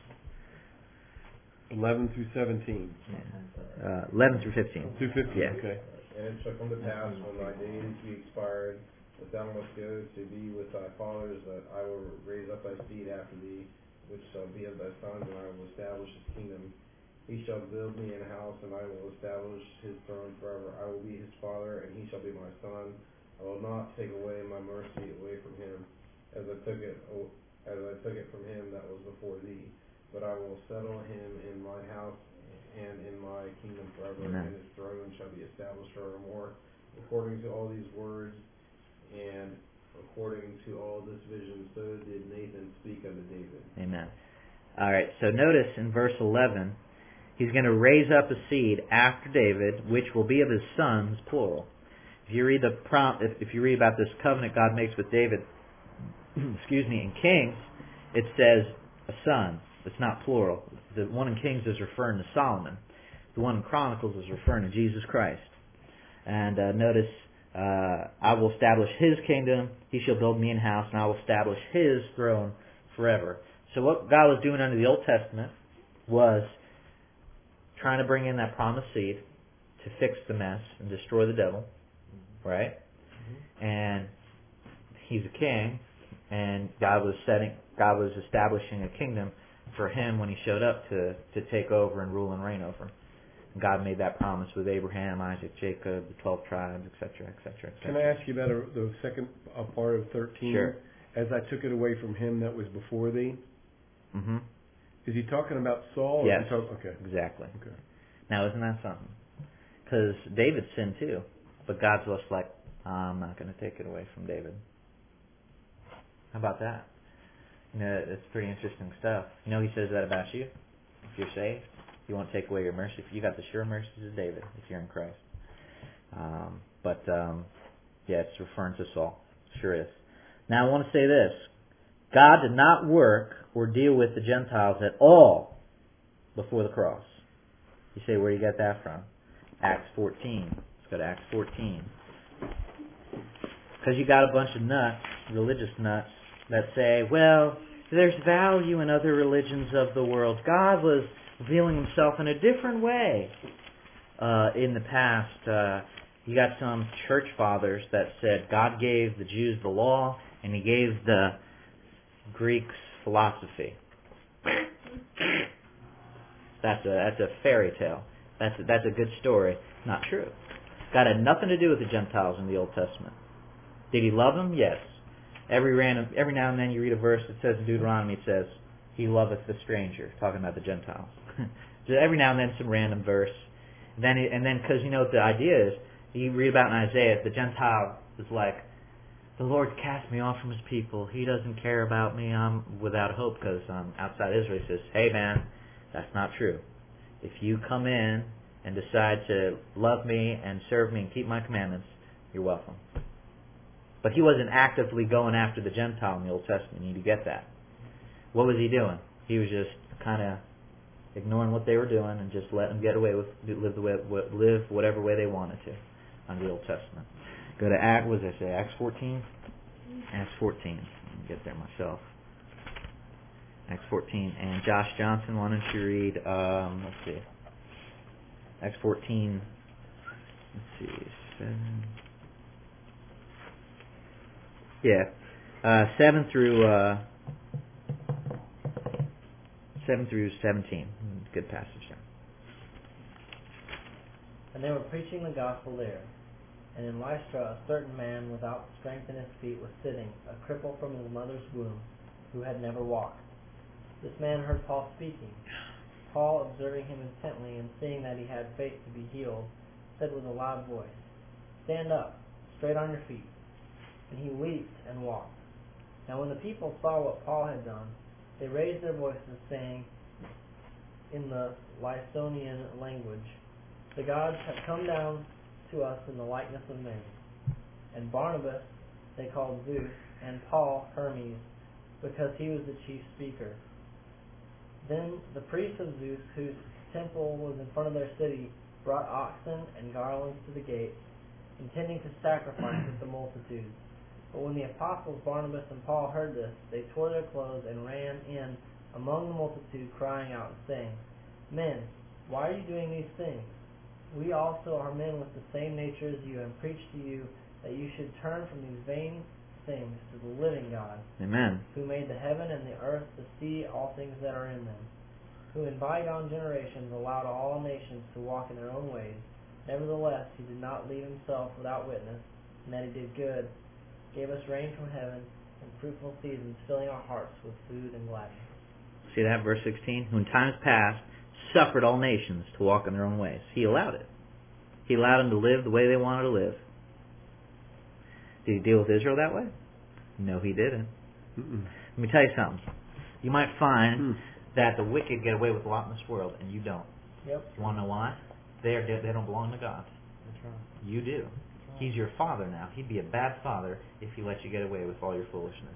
eleven through seventeen. Uh, eleven through fifteen. Through fifteen, Yeah. okay. And it shall come to pass when thy days be expired, that thou must go to be with thy fathers, that I will raise up thy seed after thee, which shall be of thy sons, and I will establish his kingdom. He shall build me an house, and I will establish his throne forever. I will be his father, and he shall be my son. I will not take away my mercy away from him, as I took it as I took it from him that was before thee. But I will settle him in my house and in my kingdom forever, Amen. and his throne shall be established forevermore. According to all these words, and according to all this vision, so did Nathan speak unto David. Amen. All right, so notice in verse eleven, he's going to raise up a seed after David, which will be of his sons, plural. If you read the prompt, if, if you read about this covenant God makes with David, excuse me, in Kings, it says a son. It's not plural. The one in Kings is referring to Solomon. The one in Chronicles is referring to Jesus Christ. And uh, notice, uh, I will establish his kingdom. He shall build me an house, and I will establish his throne forever. So what God was doing under the Old Testament was trying to bring in that promised seed to fix the mess and destroy the devil, right? Mm-hmm. And he's a king, and God was setting, God was establishing a kingdom for him when he showed up to, to take over and rule and reign over. And God made that promise with Abraham, Isaac, Jacob, the twelve tribes, et cetera, et cetera, et cetera. Can I ask you about a, the second uh, part of thirteen? Sure. As I took it away from him that was before thee. Mm-hmm. Is he talking about Saul? Yes. Or is he talk, okay. Exactly. Okay. Now, isn't that something? Because David sinned too, but God's just like, I'm not going to take it away from David. How about that? You know, it's pretty interesting stuff. You know, he says that about you. If you're saved, he won't take away your mercy. You got the sure mercies of David if you're in Christ. Um, but um, yeah, it's referring to Saul. Sure is. Now, I want to say this: God did not work or deal with the Gentiles at all before the cross. You say, where do you get that from? Acts fourteen. Let's go to Acts fourteen. Because you got a bunch of nuts, religious nuts, that say, well, there's value in other religions of the world. God was revealing himself in a different way. Uh, in the past, uh, you got some church fathers that said God gave the Jews the law and he gave the Greeks philosophy. That's a that's a fairy tale. That's a, that's a good story. Not true. God had nothing to do with the Gentiles in the Old Testament. Did he love them? Yes. Every random every now and then you read a verse that says in Deuteronomy, it says, he loveth the stranger, talking about the Gentiles. So every now and then some random verse. And then, and then because you know what the idea is, you read about in Isaiah, the Gentile is like, the Lord cast me off from his people. He doesn't care about me. I'm without hope because I'm outside Israel. He says, hey man, that's not true. If you come in and decide to love me and serve me and keep my commandments, you're welcome. But he wasn't actively going after the Gentile in the Old Testament. You need to get that. What was he doing? He was just kind of ignoring what they were doing and just letting them get away with live the way, live whatever way they wanted to under the Old Testament. Go to Acts. What does I say? Acts fourteen. Acts fourteen. Let me get there myself. Acts fourteen. And Josh Johnson, why don't you read? Um, let's see. Acts fourteen. Let's see. Seven. Yeah, uh, seven through uh, seven through seventeen. Good passage there. And they were preaching the gospel there. And in Lystra a certain man without strength in his feet was sitting, a cripple from his mother's womb, who had never walked. This man heard Paul speaking. Paul, observing him intently and seeing that he had faith to be healed, said with a loud voice, "Stand up, straight on your feet." And he leaped and walked. Now when the people saw what Paul had done, they raised their voices, saying in the Lysonian language, "The gods have come down to us in the likeness of men." And Barnabas they called Zeus, and Paul Hermes, because he was the chief speaker. Then the priests of Zeus, whose temple was in front of their city, brought oxen and garlands to the gates, intending to sacrifice with the multitude. But when the apostles Barnabas and Paul heard this, they tore their clothes and ran in among the multitude, crying out and saying, "Men, why are you doing these things? We also are men with the same nature as you, and preach to you that you should turn from these vain things to the living God, Amen. who made the heaven and the earth, the sea, all things that are in them, who in bygone generations allowed all nations to walk in their own ways. Nevertheless, he did not leave himself without witness, and that he did good, gave us rain from heaven, and fruitful seasons, filling our hearts with food and gladness. See that, verse sixteen? Who in times past suffered all nations to walk in their own ways. He allowed it. He allowed them to live the way they wanted to live. Did he deal with Israel that way? No, he didn't. Mm-mm. Let me tell you something. You might find Mm. that the wicked get away with a lot in this world, and you don't. Yep. You want to know why? They are they don't belong to God. That's right. You do. He's your father now. He'd be a bad father if he let you get away with all your foolishness.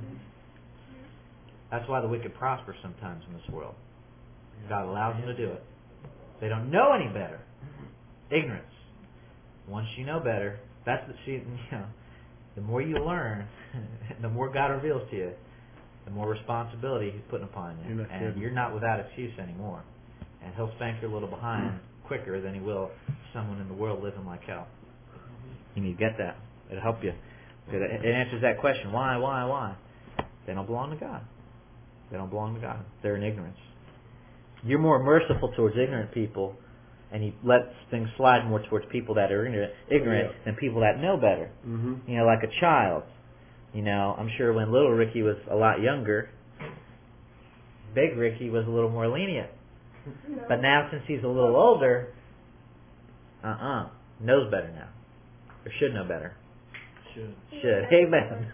That's why the wicked prosper sometimes in this world. God allows them to do it. They don't know any better. Ignorance. Once you know better, that's the see, you know, the more you learn, the more God reveals to you, the more responsibility He's putting upon you. You're not and kidding. you're not without excuse anymore. And He'll spank your little behind quicker than He will someone in the world living like hell. You need to get that. It'll help you. It answers that question. Why, why, why? They don't belong to God. They don't belong to God. They're in ignorance. You're more merciful towards ignorant people, and you let things slide more towards people that are ignorant, ignorant Yeah. than people that know better. Mm-hmm. You know, like a child. You know, I'm sure when little Ricky was a lot younger, big Ricky was a little more lenient. But now since he's a little older, uh-uh, knows better now. Or should know better. Should. Should. Amen.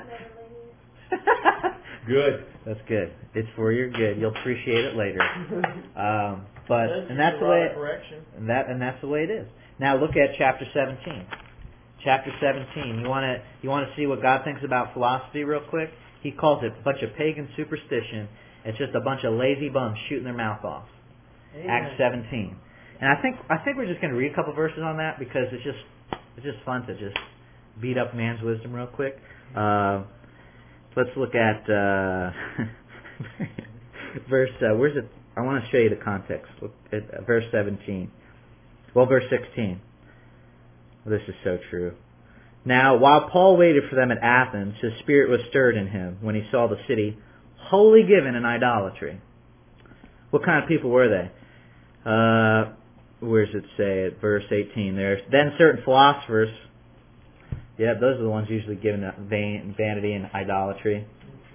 Good. That's good. It's for your good. You'll appreciate it later. Um, but and that's the way correction. and that and that's the way it is. Now look at chapter seventeen. Chapter seventeen. You want to you want to see what God thinks about philosophy real quick? He calls it a bunch of pagan superstition. It's just a bunch of lazy bums shooting their mouth off. Amen. Acts seventeen. And I think I think we're just going to read a couple verses on that because it's just it's just fun to just beat up man's wisdom real quick. Uh, let's look at uh, verse. Uh, where's it? I want to show you the context. Look at uh, verse seventeen. Well, verse sixteen. This is so true. Now, while Paul waited for them at Athens, his spirit was stirred in him when he saw the city wholly given in idolatry. What kind of people were they? Uh, where does it say at verse eighteen there? Then certain philosophers, yeah, those are the ones usually given to vain, vanity and idolatry.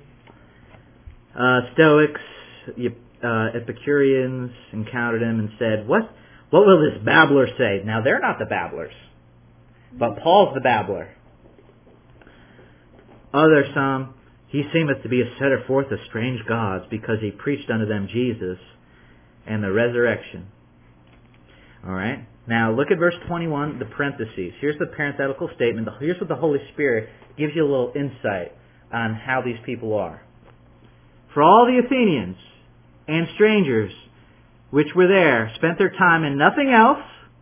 Uh, Stoics, uh, Epicureans encountered him and said, What, what will this babbler say? Now, they're not the babblers, but Paul's the babbler. Other some, he seemeth to be a setter forth of strange gods, because he preached unto them Jesus and the resurrection. Alright? Now look at verse twenty-one, the parentheses. Here's the parenthetical statement. Here's what the Holy Spirit gives you a little insight on how these people are. For all the Athenians and strangers which were there spent their time in nothing else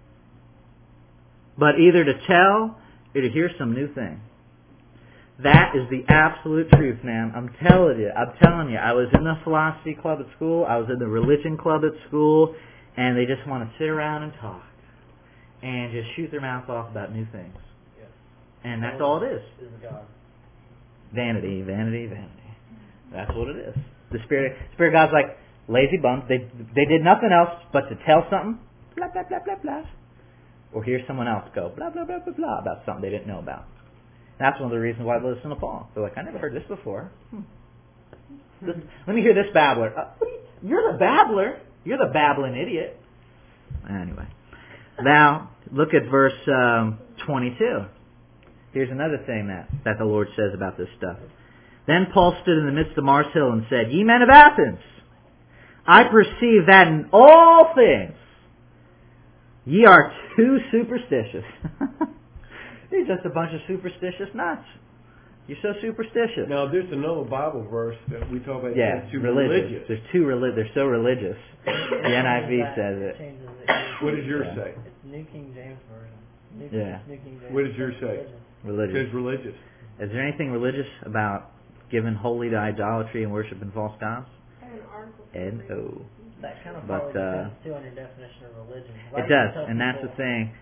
but either to tell or to hear some new thing. That is the absolute truth, man. I'm telling you. I'm telling you. I was in the philosophy club at school. I was in the religion club at school. And they just want to sit around and talk. And just shoot their mouth off about new things. Yes. And that's all it is. Is God. Vanity, vanity, vanity. That's what it is. The Spirit Spirit God's like lazy bums. They they did nothing else but to tell something. Blah, blah, blah, blah, blah. Or hear someone else go blah, blah, blah, blah, blah about something they didn't know about. That's one of the reasons why they listen to Paul. They're like, I never heard this before. Hmm. This, let me hear this babbler. Uh, you're the babbler. You're the babbling idiot. Anyway. Now, look at verse um, twenty-two. Here's another thing that, that the Lord says about this stuff. Then Paul stood in the midst of Mars Hill and said, Ye men of Athens, I perceive that in all things ye are too superstitious. You're just a bunch of superstitious nuts. You're so superstitious. Now, there's another Bible verse that we talk about. Yeah, that's too religious. religious. There's too reli- They're so religious. The N I V says it. Changes it. What does yours Yeah. say? It's New King James Version. New, Yeah. New King James What does yours Version. say? It Religious. says religious. Is there anything religious about giving wholly to idolatry and worshiping false gods? I have an article. N O. That kind of But, probably uh, depends too on your definition of religion. 'Cause I It used to does, tell and that's the people- thing.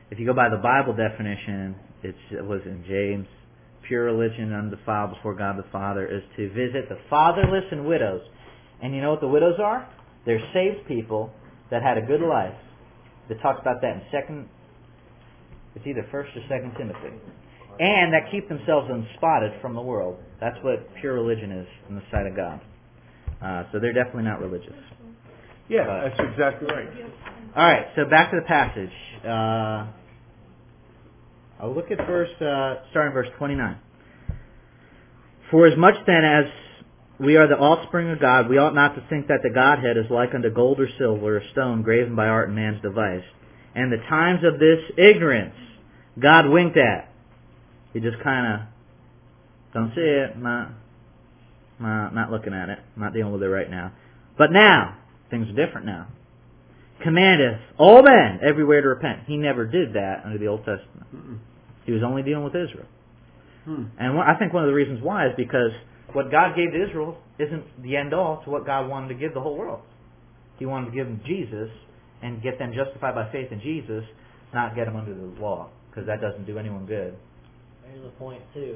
If you go by the Bible definition, it's, it was in James, pure religion undefiled before God the Father is to visit the fatherless and widows. And you know what the widows are? They're saved people that had a good life. It talks about that in second, it's either First or Second Timothy. And that keep themselves unspotted from the world. That's what pure religion is in the sight of God. Uh, so they're definitely not religious. Yeah, But, that's exactly right. all right, so back to the passage. Uh, I'll look at verse, uh, starting verse twenty-nine. For as much then as we are the offspring of God, we ought not to think that the Godhead is like unto gold or silver or stone graven by art and man's device. And the times of this ignorance God winked at. He just kind of, don't see it, not, not, not looking at it, not dealing with it right now. But now, things are different now. Commandeth all men everywhere to repent. He never did that under the Old Testament. Mm-mm. He was only dealing with Israel. Hmm. And one, I think one of the reasons why is because what God gave to Israel isn't the end all to what God wanted to give the whole world. He wanted to give them Jesus and get them justified by faith in Jesus, not get them under the law, because that doesn't do anyone good. Here's the point too.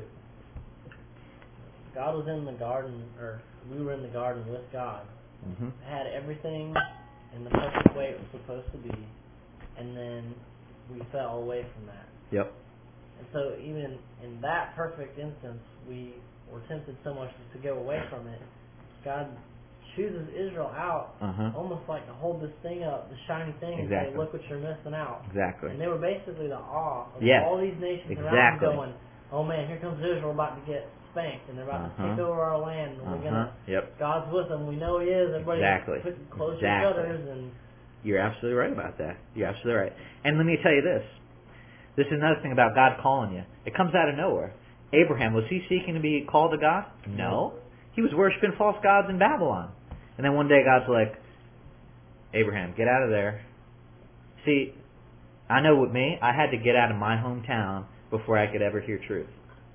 God was in the garden, or we were in the garden with God. Mm-hmm. Had everything in the perfect way it was supposed to be, and then we fell away from that. Yep. And so even in that perfect instance, we were tempted so much to go away from it. God chooses Israel out, Uh-huh. almost like to hold this thing up, the shiny thing, and Exactly. say, look what you're missing out. Exactly. And they were basically the awe of Yes. all these nations Exactly. around them going, oh man, here comes Israel about to get spanked, and they're about Uh-huh. to take over our land, and we're Uh-huh. gonna, Yep. God's with them, we know He is, everybody Exactly. put close Exactly. to each other's, and You're absolutely right about that. You're absolutely right. And let me tell you this. This is another thing about God calling you. It comes out of nowhere. Abraham, was he seeking to be called to God? No. He was worshiping false gods in Babylon. And then one day God's like, Abraham, get out of there. See, I know with me, I had to get out of my hometown before I could ever hear truth.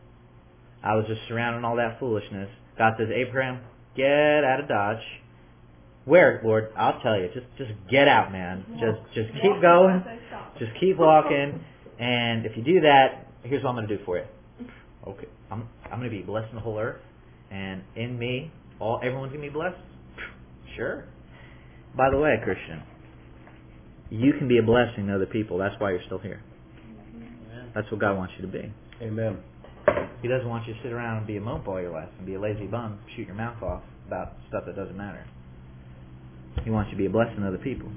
I was just surrounding all that foolishness. God says, Abraham, get out of Dodge. Where, Lord? I'll tell you. Just just get out, man. Just just keep going. Just keep walking. And if you do that, here's what I'm going to do for you. Okay, I'm I'm going to be blessing the whole earth, and in me, all everyone's going to be blessed. Sure. By the way, Christian, you can be a blessing to other people. That's why you're still here. That's what God wants you to be. Amen. He doesn't want you to sit around and be a mope all your life and be a lazy bum, shoot your mouth off about stuff that doesn't matter. He wants you to be a blessing to other people.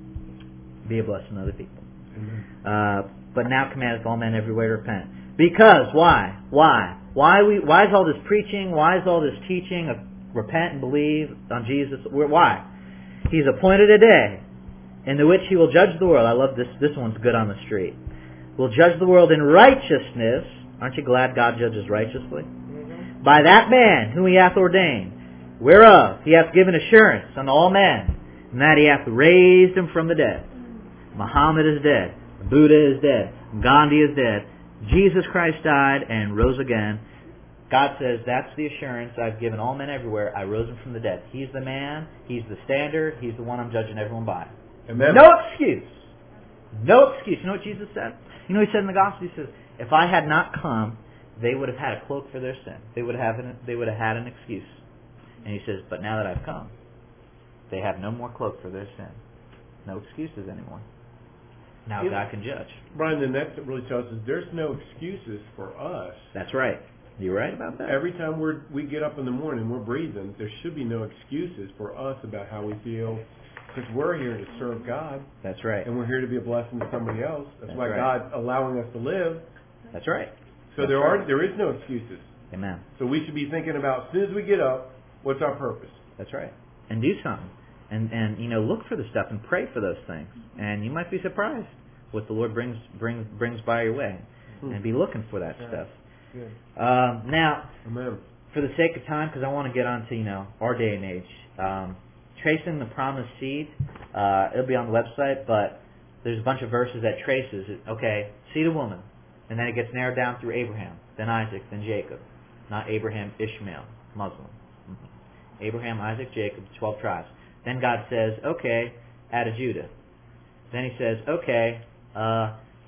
Be a blessing to other people. Uh, but now commandeth all men everywhere to repent. Because, why? Why? Why we? Why is all this preaching? Why is all this teaching of repent and believe on Jesus? Why? He's appointed a day in the which He will judge the world. I love this. This one's good on the street. Will judge the world in righteousness. Aren't you glad God judges righteously? Mm-hmm. By that man whom He hath ordained, whereof He hath given assurance unto all men, and that He hath raised Him from the dead. Muhammad is dead. Buddha is dead. Gandhi is dead. Jesus Christ died and rose again. God says, that's the assurance I've given all men everywhere. I rose Him from the dead. He's the man. He's the standard. He's the one I'm judging everyone by. Amen. No excuse. No excuse. You know what Jesus said? You know what He said in the Gospel? He says, if I had not come, they would have had a cloak for their sin. They would have an, they would have had an excuse. And He says, but now that I've come, they have no more cloak for their sin. No excuses anymore. Now You God know, can judge. Brian, the next it really tells us there's no excuses for us. That's right. You're right about that. Every time we're, we get up in the morning, we're breathing, there should be no excuses for us about how we feel, because we're here to serve God. That's right. And we're here to be a blessing to somebody else. That's, That's why right. God's allowing us to live. That's right. So That's there right. are there is no excuses. Amen. So we should be thinking about, as soon as we get up, what's our purpose? That's right. And do something. And, and you know, look for the stuff and pray for those things. And you might be surprised what the Lord brings brings brings by your way. Hmm. And be looking for that yeah. stuff. Good. Um, now, Amen. for the sake of time, because I want to get on to, you know, our day and age, um, tracing the promised seed, uh, it'll be on the website, but there's a bunch of verses that traces it. Okay, seed of woman. And then it gets narrowed down through Abraham, then Isaac, then Jacob. Not Abraham, Ishmael, Muslim. Mm-hmm. Abraham, Isaac, Jacob, twelve tribes. Then God says, okay, add a Judah. Then He says, okay, uh,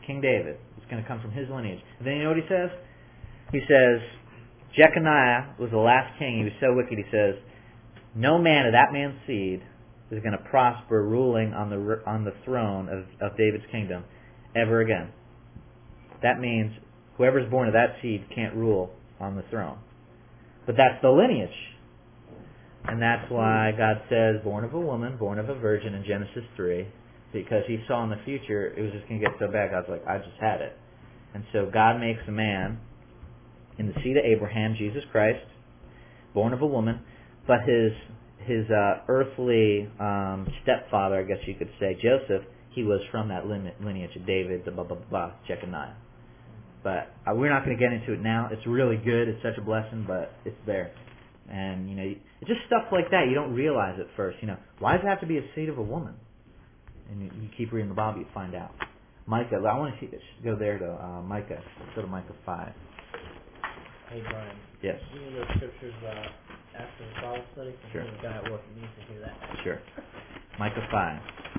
King David. It's going to come from his lineage. And then you know what he says? He says, Jeconiah was the last king. He was so wicked, he says, no man of that man's seed is going to prosper ruling on the on the throne of, of David's kingdom ever again. That means whoever's born of that seed can't rule on the throne. But that's the lineage. And that's why God says, born of a woman, born of a virgin in Genesis three, because he saw in the future it was just going to get so bad. God's like, I just had it. And so God makes a man in the seed of Abraham, Jesus Christ, born of a woman, but his his uh, earthly um, stepfather, I guess you could say, Joseph, he was from that lineage of David, the blah, blah, blah, Jeconiah. But uh, we're not going to get into it now. It's really good. It's such a blessing, but it's there. And, you know, it's just stuff like that. You don't realize at first. You know, why does it have to be a seed of a woman? And you, you keep reading the Bible, you find out. Micah, I want to see, go there to uh, Micah. Let's go to Micah five. Hey, Brian. Yes. Give me those scriptures uh, after the Bible study. Because Sure. the guy at work needs to hear that. Sure. Micah five.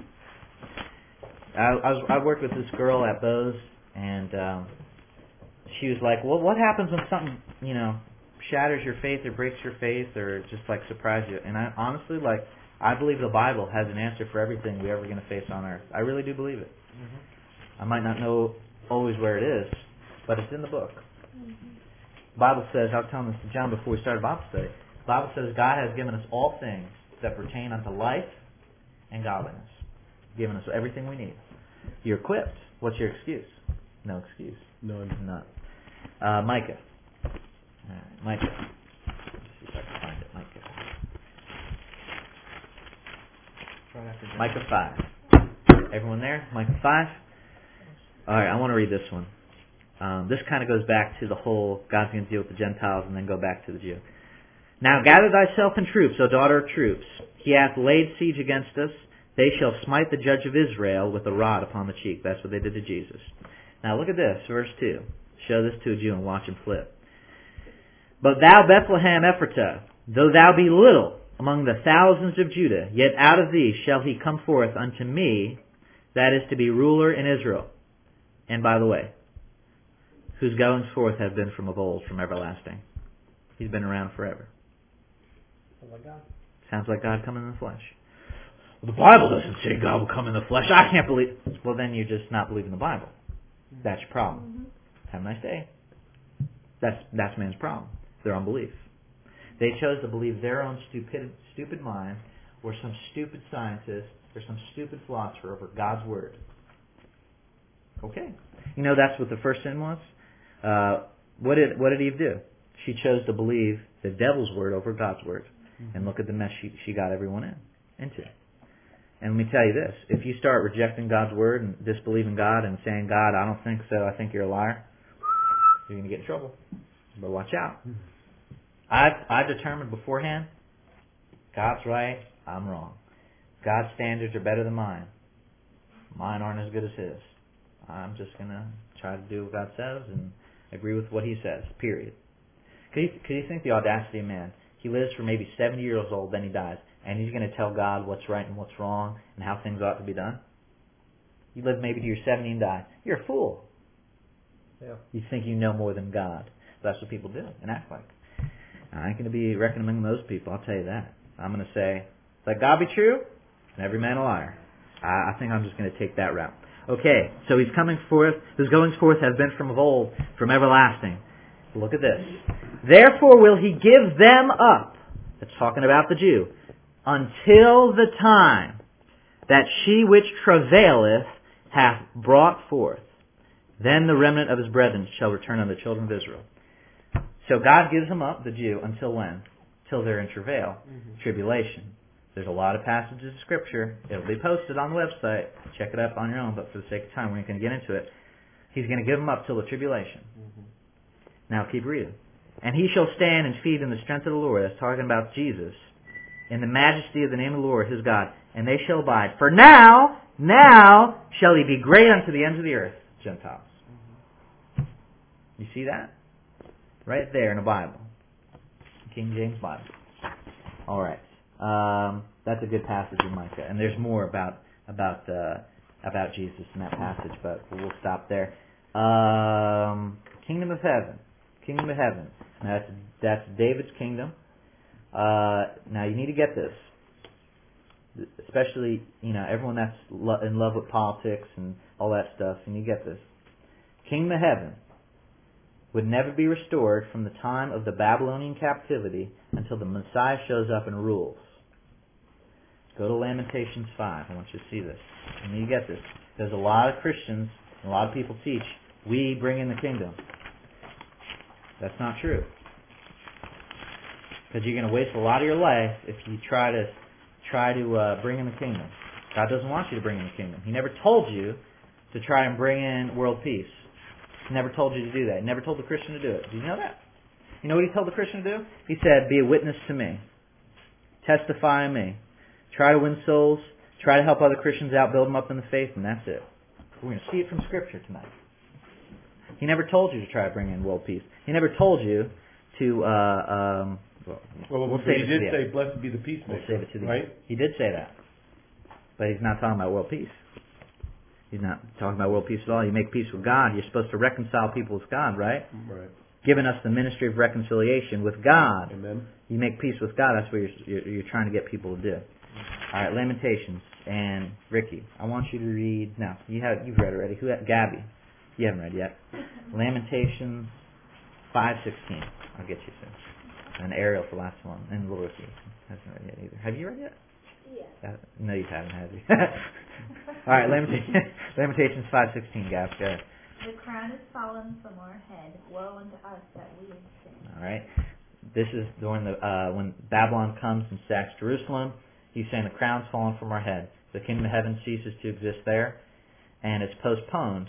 I, I, was, I worked with this girl at Bose, and um, she was like, well, what happens when something, you know, shatters your faith or breaks your faith or just, like, surprises you? And I honestly, like, I believe the Bible has an answer for everything we're ever going to face on earth. I really do believe it. Mm-hmm. I might not know always where it is, but it's in the book. Mm-hmm. The Bible says, I was telling this to John before we started Bible study, the Bible says God has given us all things that pertain unto life and godliness. Given us everything we need. You're equipped. What's your excuse? No excuse. None. None. Uh, Micah. All right, Micah. Let's see if I can find it. Micah. Right after John. Micah five. Everyone there? Micah five? Alright, I want to read this one. Um, this kind of goes back to the whole God's going to deal with the Gentiles and then go back to the Jew. Now gather thyself in troops, O daughter of troops. He hath laid siege against us. They shall smite the judge of Israel with a rod upon the cheek. That's what they did to Jesus. Now look at this, verse two. Show this to a Jew and watch him flip. But thou, Bethlehem Ephratah, though thou be little among the thousands of Judah, yet out of thee shall he come forth unto me, that is to be ruler in Israel. And by the way, whose goings forth have been from of old, from everlasting. He's been around forever. Sounds like God. Sounds like God coming in the flesh. Well, the Bible doesn't say God will come in the flesh. I can't believe. Well, then you're just not believing the Bible. That's your problem. Mm-hmm. Have a nice day. That's that's man's problem. Their unbelief. They chose to believe their own stupid stupid mind, or some stupid scientist, or some stupid philosopher over God's word. Okay. You know that's what the first sin was. Uh, what did what did Eve do? She chose to believe the devil's word over God's word, mm-hmm. and look at the mess she she got everyone in into. And let me tell you this, if you start rejecting God's word and disbelieving God and saying, God, I don't think so, I think you're a liar, you're going to get in trouble. But watch out. I've, I've determined beforehand, God's right, I'm wrong. God's standards are better than mine. Mine aren't as good as His. I'm just going to try to do what God says and agree with what He says, period. Could you, could you think the audacity of man? He lives for maybe seventy years old, then he dies. And he's going to tell God what's right and what's wrong and how things ought to be done. You live maybe to your seventy and die. You're a fool. Yeah. You think you know more than God. That's what people do and act like. I ain't going to be reckoned among those people, I'll tell you that. I'm going to say, let God be true and every man a liar. I, I think I'm just going to take that route. Okay, so he's coming forth, whose goings forth have been from of old, from everlasting. Look at this. Therefore will he give them up. It's talking about the Jew. Until the time that she which travaileth hath brought forth. Then the remnant of his brethren shall return unto the children of Israel. So God gives them up, the Jew, until when? Till they're in travail, mm-hmm. tribulation. There's a lot of passages of Scripture. It'll be posted on the website. Check it up on your own, but for the sake of time, we're not going to get into it. He's going to give them up till the tribulation. Mm-hmm. Now keep reading. And he shall stand and feed in the strength of the Lord. That's talking about Jesus. In the majesty of the name of the Lord, his God. And they shall abide. For now, now shall he be great unto the ends of the earth, Gentiles. Mm-hmm. You see that? Right there in the Bible. King James Bible. All right. Um, that's a good passage in Micah. And there's more about about uh, about Jesus in that passage, but we'll stop there. Um, kingdom of heaven. Kingdom of heaven. Now that's, that's David's kingdom. Uh, now you need to get this. Especially, you know, everyone that's lo- in love with politics and all that stuff, and you get this. Kingdom of heaven would never be restored from the time of the Babylonian captivity until the Messiah shows up and rules. Go to Lamentations five. I want you to see this. And you get this. There's a lot of Christians, a lot of people teach, we bring in the kingdom. That's not true. Because you're going to waste a lot of your life if you try to try to uh, bring in the kingdom. God doesn't want you to bring in the kingdom. He never told you to try and bring in world peace. He never told you to do that. He never told the Christian to do it. Do you know that? You know what he told the Christian to do? He said, be a witness to me. Testify to me. Try to win souls. Try to help other Christians out, build them up in the faith, and that's it. We're going to see it from Scripture tonight. He never told you to try to bring in world peace. He never told you to, uh, um, well, Well, we'll but save he it did to the say, end. blessed be the peacemaker. We'll save it to the right? end. He did say that. But he's not talking about world peace. He's not talking about world peace at all. You make peace with God. You're supposed to reconcile people with God, right? Right. Giving us the ministry of reconciliation with God. Amen. You make peace with God. That's what you're, you're, you're trying to get people to do. All right, Lamentations. And Ricky, I want you to read. No, you have you've read already. Who? Gabby, you haven't read yet. Lamentations five sixteen. I'll get you soon. And Ariel for the last one, and little Ricky hasn't read yet either. Have you read yet? Yeah. Uh, no, you haven't, have you? All right, Lamentations, Lamentations five sixteen. Gab, go ahead. The crown is fallen from our head. Woe unto us that we have sinned. All right. This is during the uh, when Babylon comes and sacks Jerusalem. He's saying the crown's fallen from our head. The kingdom of heaven ceases to exist there, and it's postponed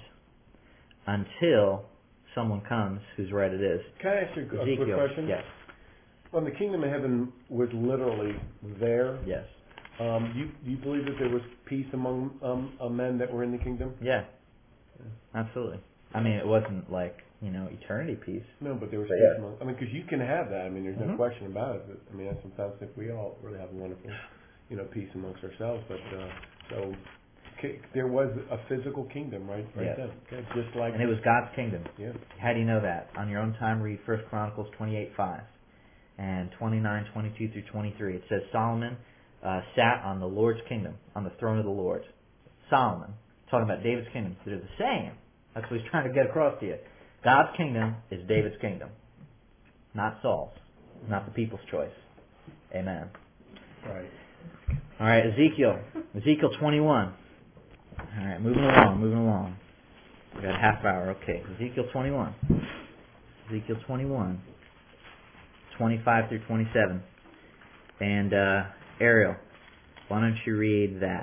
until someone comes whose right it is. Can I ask you a quick Ezekiel. question? Yes. When the kingdom of heaven was literally there, Yes. um, do you, do you believe that there was peace among um, uh, men that were in the kingdom? Yeah. Absolutely. I mean, it wasn't like, you know, eternity peace. No, but there was But peace yeah. among. I mean, because you can have that. I mean, there's no Mhm. question about it. But, I mean, I sometimes think we all really have a wonderful, you know, peace amongst ourselves. But uh, so ki- there was a physical kingdom, right? Right Yes. then. Okay, just like. And it was God's kingdom. Yeah. How do you know that? On your own time, read First Chronicles twenty-eight five and twenty-nine twenty-two through twenty-three. It says Solomon uh, sat on the Lord's kingdom, on the throne of the Lord. Solomon, talking about David's kingdom. They're the same. That's what he's trying to get across to you. God's kingdom is David's kingdom, not Saul's, not the people's choice. Amen. Right. All right, Ezekiel. Ezekiel twenty-one. All right, moving along, moving along. We got a half hour. Okay, Ezekiel twenty-one. Ezekiel twenty-one, twenty-five through twenty-seven. And uh, Ariel, why don't you read that?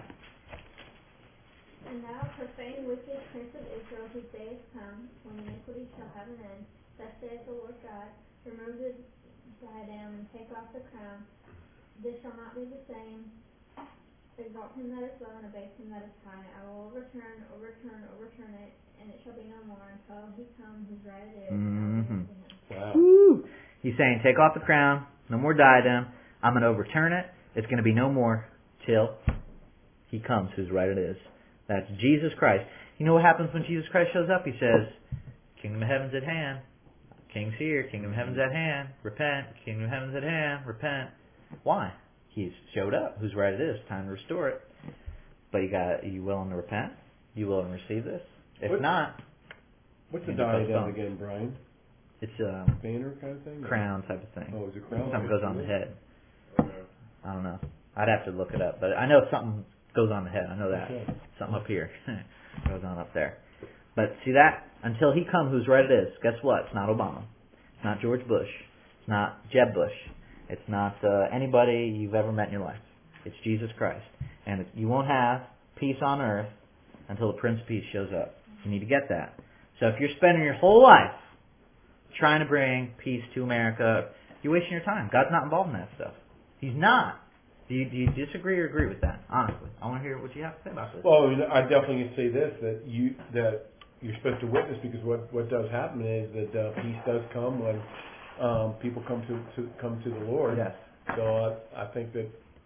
And thou profane wicked prince of Israel, whose day is come, when iniquity shall have an end. Thus saith the Lord God, remove the diadem and take off the crown. This shall not be the same. Exalt him that is low and abase him that is high. I will overturn, overturn, overturn it, and it shall be no more until he come whose right it is. Mm-hmm. Wow. Woo! He's saying, take off the crown, no more diadem. I'm going to overturn it. It's going to be no more till he comes whose right it is. That's Jesus Christ. You know what happens when Jesus Christ shows up? He says, kingdom of heaven's at hand. King's here. Kingdom of heaven's at hand. Repent. Kingdom of heaven's at hand. Repent. Why? He's showed up. Whose right it is. Time to restore it. But you got. Are you willing to repent? You willing to receive this? If What- not, What's the Maybe diadem postpone. again, Brian? it's a Banner kind of thing? crown type of thing. Oh, is it crown? Something goes on the head. Okay. I don't know. I'd have to look it up. But I know something goes on the head. I know that. Okay. Something up here goes on up there. But see that? Until he comes, whose right it is. Guess what? It's not Obama. It's not George Bush. It's not Jeb Bush. It's not uh, anybody you've ever met in your life. It's Jesus Christ. And you won't have peace on earth until the Prince of Peace shows up. You need to get that. So if you're spending your whole life trying to bring peace to America, you're wasting your time. God's not involved in that stuff. He's not. Do you, do you disagree or agree with that? Honestly, I want to hear what you have to say about this. Well, I mean, I definitely can say this, that you that you're supposed to witness, because what, what does happen is that uh, peace does come when um, people come to, to come to the Lord. Yes. So I, I think that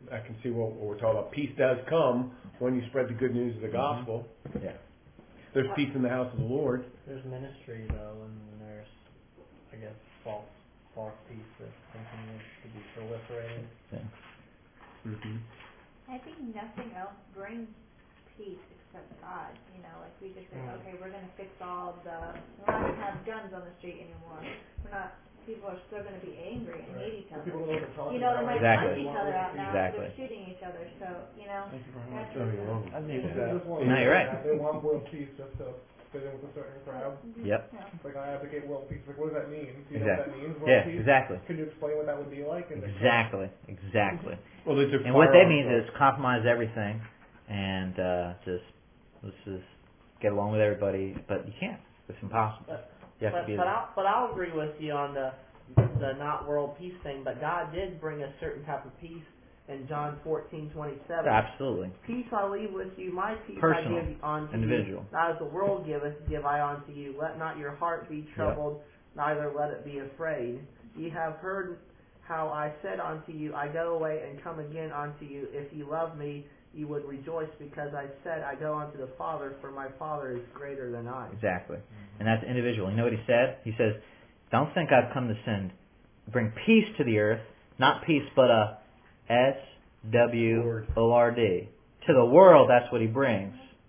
I can see what, what we're talking about. Peace does come when you spread the good news of the gospel. Mm-hmm. Yeah. There's peace in the house of the Lord. There's ministry though, and there's, I guess, false false peace that continues to be proliferated. Yeah. Mm-hmm. I think nothing else brings peace except God. You know, like we just say, Mm. okay, we're going to fix all the, we're not going to have guns on the street anymore. We're not, people are still going to be angry and hate each other. People don't know what they're talking You know, they about. might Exactly. punch each other out now. Exactly. They're shooting each other. So, you know, Thank you very much. that's Nothing wrong. I think They that just want No, you're right. They want world peace just to fit in with a certain crowd. Yep. It's like, I advocate world peace. Like, what does that mean? Do you know Exactly. what that means? World Yeah, peace? exactly. Can you explain what that would be like? And Exactly. Exactly. Well, they took And what that firearms means off. is compromise everything and uh, just let's just get along with everybody, but you can't. It's impossible. But, You have but, to be but, I'll, but I'll agree with you on the the not world peace thing. But God did bring a certain type of peace in John fourteen twenty seven. absolutely Peace I leave with you, my peace Personal, I give unto individual. you. Not as the world giveth, give I unto you. Let not your heart be troubled, neither let it be afraid. Ye have heard how I said unto you, I go away and come again unto you. If ye love me, ye would rejoice, because I said, I go unto the Father, for my Father is greater than I. exactly. And that's individual. You know what he said? He says, "Don't think I've come to send, bring peace to the earth, not peace, but a S W O R D. To the world, that's what he brings."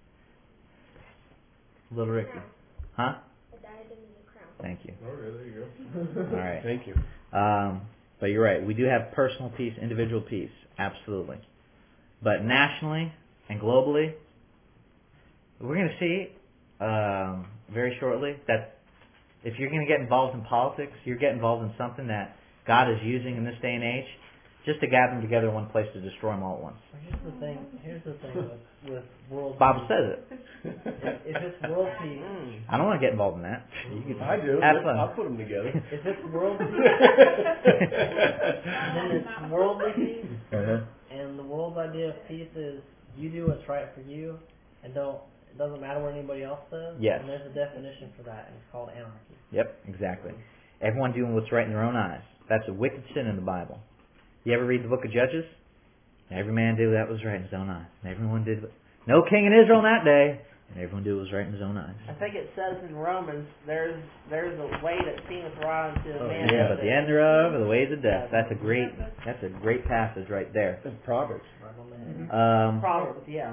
Little Ricky, huh? A diadem is a crown. Thank you. Okay, there you go. All right. Thank you. Um, but you're right. We do have personal peace, individual peace, absolutely. But nationally and globally, we're going to see um, very shortly that if you're going to get involved in politics, you're getting involved in something that God is using in this day and age, just to gather them together in one place to destroy them all at once. Here's the thing. Here's the thing with, with world Bible peace. says it. If, if it's world peace, I don't want to get involved in that. You can I do. have fun. I'll put them together. if it's world peace, then it's worldly peace. Uh-huh. And the world's idea of peace is you do what's right for you, and don't. It doesn't matter what anybody else does. Yes. And there's a definition for that, and it's called anarchy. Yep, exactly. Everyone doing what's right in their own eyes. That's a wicked sin in the Bible. You ever read the book of Judges? Every man did what was right in his own eyes. And everyone did what, no king in Israel in that day, and everyone did what was right in his own eyes. I think it says in Romans, there's there's a way that seemeth right unto a Oh, man. Yeah, but but the end thereof are the ways of death. That's a great that's a great passage right there. That's Proverbs. Um, Proverbs, yeah.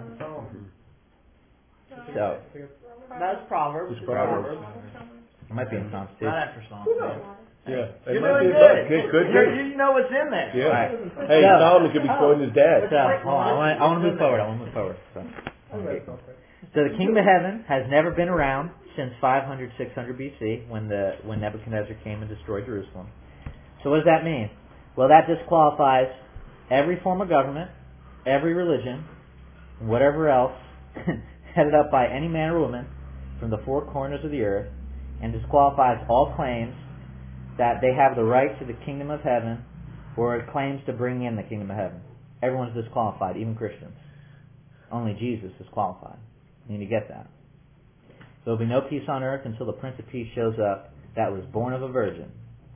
so That's Proverbs. It's Proverbs. it might be in Psalms too. Right after Psalms. Yeah. You're It might doing be good. about- good. Good. You're- You know what's in there. Yeah. All right. Hey, So- Solomon could be quoting his dad. So, hold on, I want, I want to move forward. I want to move forward. So, I wanna get going. So the kingdom of heaven has never been around since five hundred, six hundred B C when the when Nebuchadnezzar came and destroyed Jerusalem. So what does that mean? Well, that disqualifies every form of government, every religion, and whatever else headed up by any man or woman from the four corners of the earth, and disqualifies all claims that they have the right to the kingdom of heaven or claims to bring in the kingdom of heaven. Everyone's disqualified, even Christians. Only Jesus is qualified. You need to get that. There will be no peace on earth until the Prince of Peace shows up that was born of a virgin.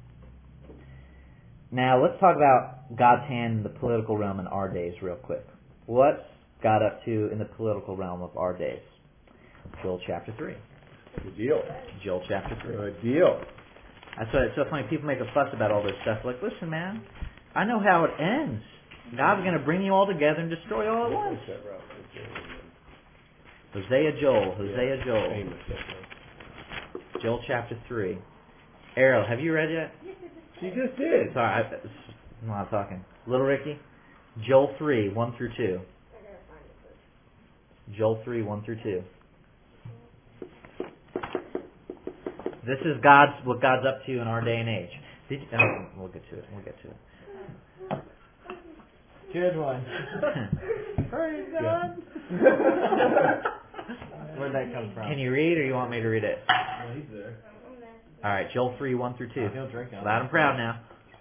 Now, let's talk about God's hand in the political realm in our days real quick. What's God up to in the political realm of our days? Joel chapter three. Good deal. Joel chapter three. Good deal. That's why it's so funny. People make a fuss about all this stuff. Like, listen, man, I know how it ends. God's going to bring you all together and destroy all at once. Hosea Joel. Hosea Joel. Joel chapter three. Ariel, have you read yet? She just did. Sorry, I, I'm not talking. Little Ricky? Joel three, one through two. Joel three, one through two. This is God's what God's up to in our day and age. Did you, oh, we'll get to it. We'll get to it. Good one. Praise God. Where'd that come from? Can you read, or you want me to read it? Well, he's there. All right, Joel three, one through two. He'll drink out. Loud and proud now.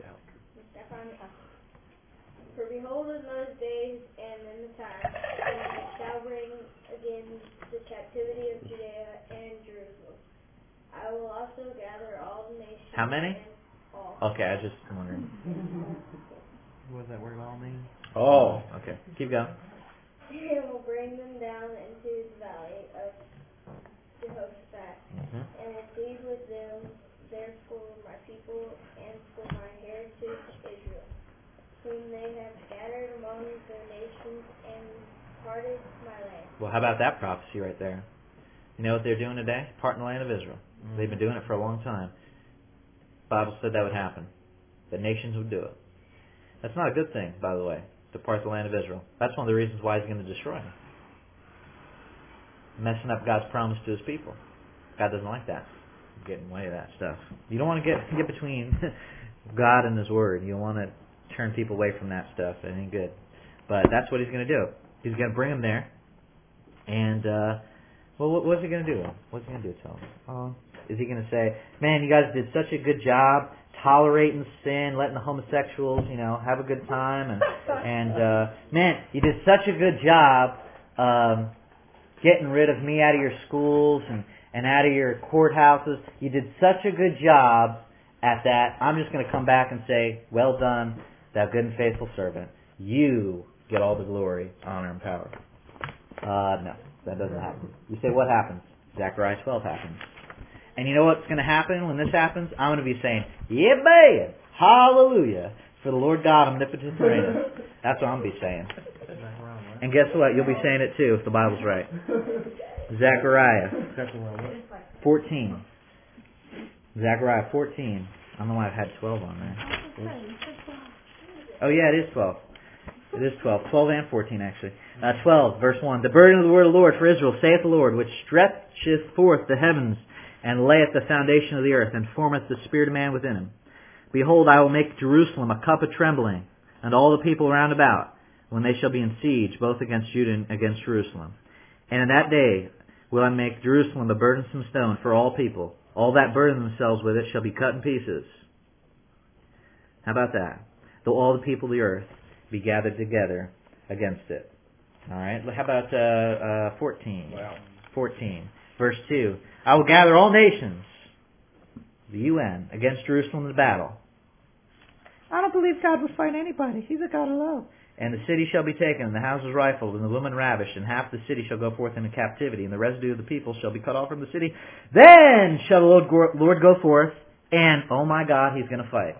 For behold, in those days and in the time, when I shall bring again the captivity of Judea and Jerusalem, I will also gather all the nations. How many? And all. Okay, I was just wondering. What does that word all mean? Oh. Okay, keep going. He will bring them down into the valley of Jehoshaphat, Mm-hmm. and will plead with them there for my people and for my heritage Israel, whom they have scattered among the nations and parted my land. Well, how about that prophecy right there? You know what they're doing today? Parting the land of Israel. Mm-hmm. They've been doing it for a long time. The Bible said that would happen. That nations would do it. That's not a good thing, by the way, to part the land of Israel. That's one of the reasons why He's going to destroy them. Messing up God's promise to His people. God doesn't like that. Get in the way of that stuff. You don't want to get get between God and His Word. You don't want to turn people away from that stuff. It ain't good. But that's what He's going to do. He's going to bring them there. And, uh, well, what, what's He going to do? What's He going to do to them? Uh, is He going to say, man, you guys did such a good job tolerating sin, letting the homosexuals, you know, have a good time, and, and uh, man, you did such a good job um, getting rid of me out of your schools and, and out of your courthouses. You did such a good job at that. I'm just going to come back and say, well done, thou good and faithful servant. You get all the glory, honor, and power. Uh, no, that doesn't happen. You say, what happens? Zechariah twelve happens. And you know what's going to happen when this happens? I'm going to be saying, yeah, man, hallelujah, for the Lord God omnipotent reigneth. That's what I'm going to be saying. And guess what? You'll be saying it too if the Bible's right. Zechariah fourteen. Zechariah fourteen. I don't know why I've had twelve on there. Oh yeah, it is twelve. It is twelve. twelve and fourteen actually. Uh, twelve, verse one. The burden of the word of the Lord for Israel, saith the Lord, which stretcheth forth the heavens, and layeth the foundation of the earth, and formeth the spirit of man within him. Behold, I will make Jerusalem a cup of trembling, and all the people round about, when they shall be in siege, both against Judah and against Jerusalem. And in that day will I make Jerusalem a burdensome stone for all people. All that burden themselves with it shall be cut in pieces. How about that? Though all the people of the earth be gathered together against it. All right. How about uh, uh, fourteen? Wow. fourteen. Verse two. I will gather all nations, the U N, against Jerusalem in battle. I don't believe God will fight anybody. He's a God of love. And the city shall be taken, and the houses rifled, and the women ravished, and half the city shall go forth into captivity, and the residue of the people shall be cut off from the city. Then shall the Lord, Lord go forth, and, oh my God, He's going to fight.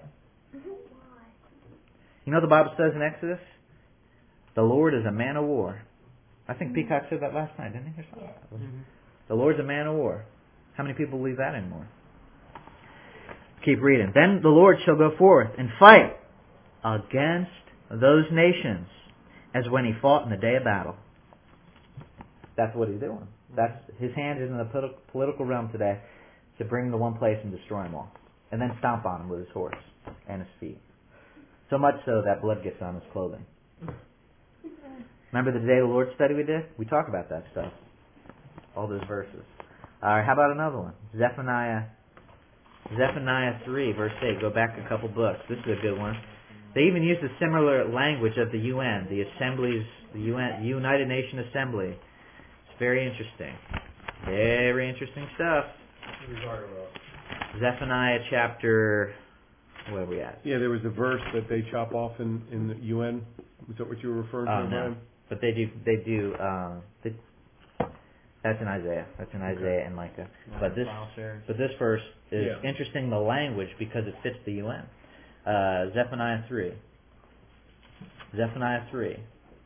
You know what the Bible says in Exodus? The Lord is a man of war. I think Peacock said that last night, didn't he? Mm-hmm. The Lord's a man of war. How many people believe that anymore? Keep reading. Then the Lord shall go forth and fight against those nations as when He fought in the day of battle. That's what He's doing. That's His hand is in the political realm today to bring them to one place and destroy them all. And then stomp on them with His horse and His feet. So much so that blood gets on His clothing. Remember the Day of the Lord study we did? We talk about that stuff. All those verses. All right, how about another one? Zephaniah Zephaniah three, verse eight. Go back a couple books. This is a good one. They even use a similar language of the U N, the assemblies, the U N, United Nation Assembly. It's very interesting. Very interesting stuff. What are you talking about? Zephaniah chapter, where are we at? Yeah, there was a verse that they chop off in, in the U N. Was that what you were referring to? Oh, no. But they do, they do, um, they, that's in Isaiah. That's in Isaiah okay. and Micah. No, but this, but this verse is yeah. interesting, the language, because it fits the U N. Uh, Zephaniah three. Zephaniah three.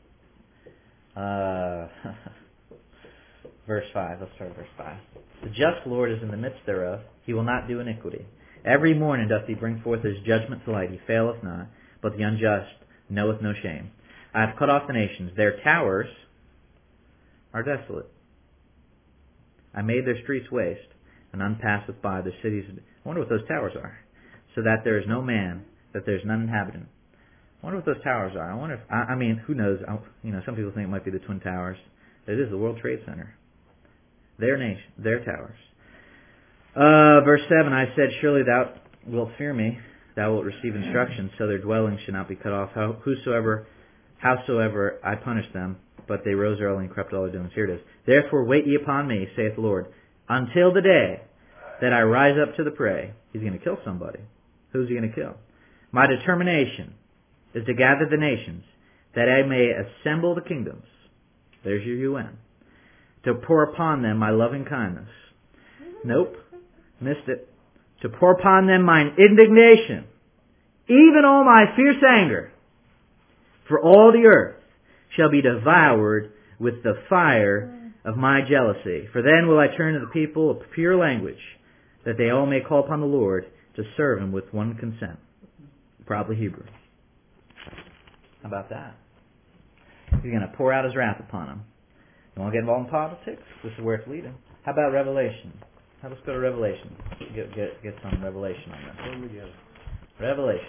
Uh, verse five. Let's start at verse five. The just Lord is in the midst thereof. He will not do iniquity. Every morning doth He bring forth His judgment to light. He faileth not. But the unjust knoweth no shame. I have cut off the nations. Their towers are desolate. I made their streets waste, and none passeth by. Their cities. I wonder what those towers are. So that there is no man, that there is none inhabitant. I wonder what those towers are. I wonder if, I, I mean, who knows? I, you know, some people think it might be the Twin Towers. It is the World Trade Center. Their nation, their towers. Uh, verse seven, I said, surely thou wilt fear me, thou wilt receive instruction, so their dwellings should not be cut off. How, whosoever, howsoever I punished them, but they rose early and crept all their doings. Here it is. Therefore wait ye upon me, saith the Lord, until the day that I rise up to the prey. He's going to kill somebody. Who's He going to kill? My determination is to gather the nations, that I may assemble the kingdoms. There's your U N. To pour upon them my loving kindness. Nope. Missed it. To pour upon them mine indignation, even all my fierce anger. For all the earth shall be devoured with the fire of my jealousy. For then will I turn to the people of pure language, that they all may call upon the Lord to serve Him with one consent. Probably Hebrew. How about that? He's going to pour out His wrath upon them. You want to get involved in politics? This is where it's leading. How about Revelation? How let's go to Revelation. Get get get some revelation on this. Revelation.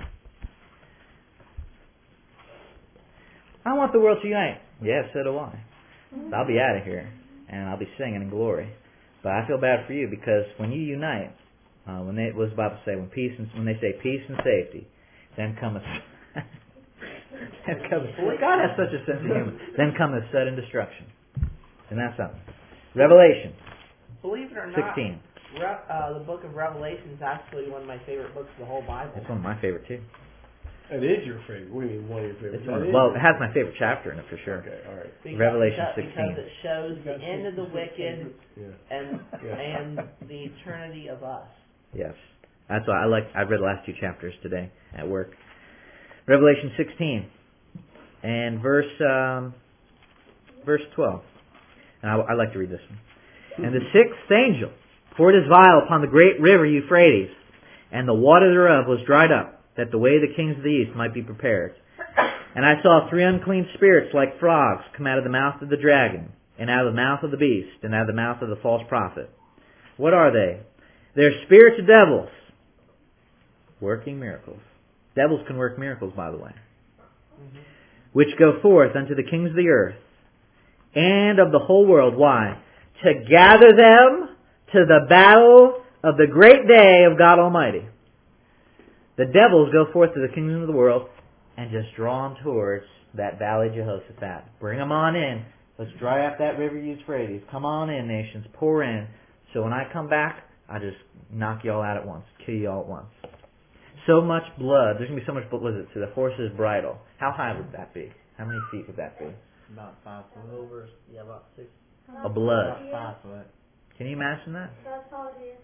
I want the world to unite. Yeah, so do I. So I'll be out of here and I'll be singing in glory. But I feel bad for you because when you unite, uh, when they what does the Bible say? When peace and when they say peace and safety, then cometh then cometh God has such a sense of humor. Then cometh sudden destruction. And that's something. Revelation. Believe it or not, sixteen. Re- uh, the book of Revelation is actually one of my favorite books of the whole Bible. It's one of my favorite too. It is your favorite. What do you mean one of your favorites? It's one of, well, it has my favorite chapter in it for sure. Okay, all right. Because, Revelation because, sixteen. Because it shows the end of the wicked Yeah. and Yeah. and the eternity of us. Yes, that's why I like. I read the last two chapters today at work. Revelation sixteen and verse um, verse twelve. And I, I like to read this one. And the sixth angel poured his vial upon the great river Euphrates, and the water thereof was dried up, that the way of the kings of the east might be prepared. And I saw three unclean spirits like frogs come out of the mouth of the dragon, and out of the mouth of the beast, and out of the mouth of the false prophet. What are they? They're spirits of devils, working miracles. Devils can work miracles, by the way. Mm-hmm. Which go forth unto the kings of the earth, and of the whole world. Why? To gather them to the battle of the great day of God Almighty. The devils go forth to the kingdom of the world and just draw them towards that valley of Jehoshaphat. Bring them on in. Let's dry up that river Euphrates. Come on in, nations. Pour in. So when I come back, I just knock you all out at once. Kill you all at once. So much blood. There's going to be so much blood. What is it? To the horse's bridle. How high would that be? How many feet would that be? About five foot over. Yeah, about six. A blood. About five foot. Can you imagine that? That's all it is.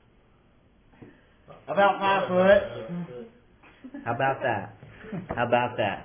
About five foot. How about that? How about that?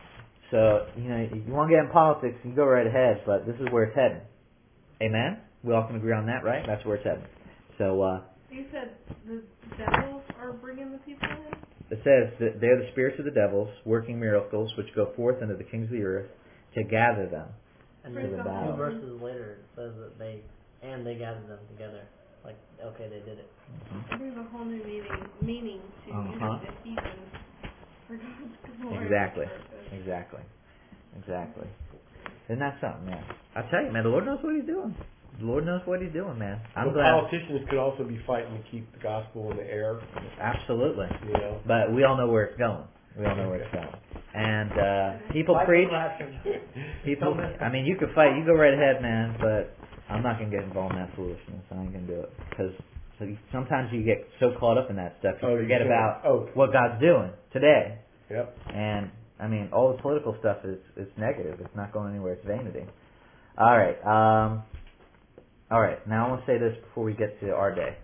So, you know, you want to get in politics, you can go right ahead, but this is where it's heading. Amen? We all can agree on that, right? That's where it's heading. So, uh... You said the devils are bringing the people in? It says that they're the spirits of the devils, working miracles, which go forth unto the kings of the earth, to gather them. And to then the two battle. verses later, it says that they, and they gathered them together. Like, okay, they did it. Mm-hmm. There's a whole new meaning, meaning to Uh-huh. the heathens for God's glory. Exactly. Exactly. Exactly. Isn't that something, man? I tell you, man, the Lord knows what He's doing. The Lord knows what He's doing, man. I'm Well, glad. politicians could also be fighting to keep the gospel in the air. Absolutely. You know. But we all know where it's going. We all know where it's going. And uh, people Like preach. corruption. People. I mean, you can fight. You go right ahead, man. But I'm not gonna get involved in that foolishness. I ain't gonna do it because so you, sometimes you get so caught up in that stuff you Oh, forget you about oh. what God's doing today. Yep. And I mean, all the political stuff is is negative. It's not going anywhere. It's vanity. All right. Um, all right. Now I want to say this before we get to our day.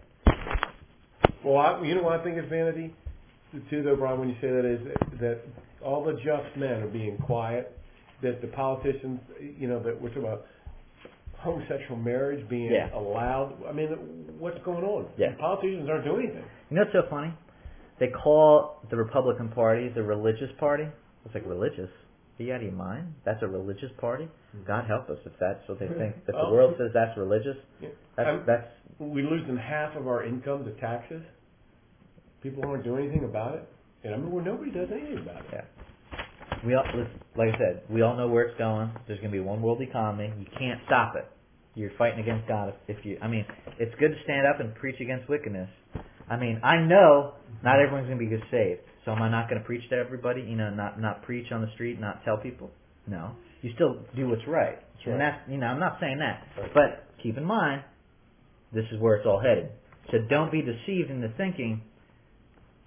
Well, I, you know what I think is vanity, too, though, Brian, when you say that, is that all the just men are being quiet, that the politicians, you know, that we're talking about homosexual marriage being Yeah. allowed. I mean, what's going on? Yeah. The politicians aren't doing anything. You know what's so funny? They call the Republican Party the religious party. It's like, religious? Are you out of your mind? That's a religious party? God help us if that's what they think. If the Oh. world says that's religious, Yeah. that's, I'm- that's We're losing half of our income to taxes. People aren't doing anything about it. And I mean, well, nobody does anything about it. yeah. We all, listen, like I said, we all know where it's going. There's going to be one world economy. You can't stop it. You're fighting against God if, if you. I mean, it's good to stand up and preach against wickedness. I mean, I know not everyone's going to be good saved. So am I not going to preach to everybody? You know, not not preach on the street, not tell people? No. You still do what's right. That's And right. that's, you know, I'm not saying that. Right. But keep in mind, this is where it's all headed. So don't be deceived into thinking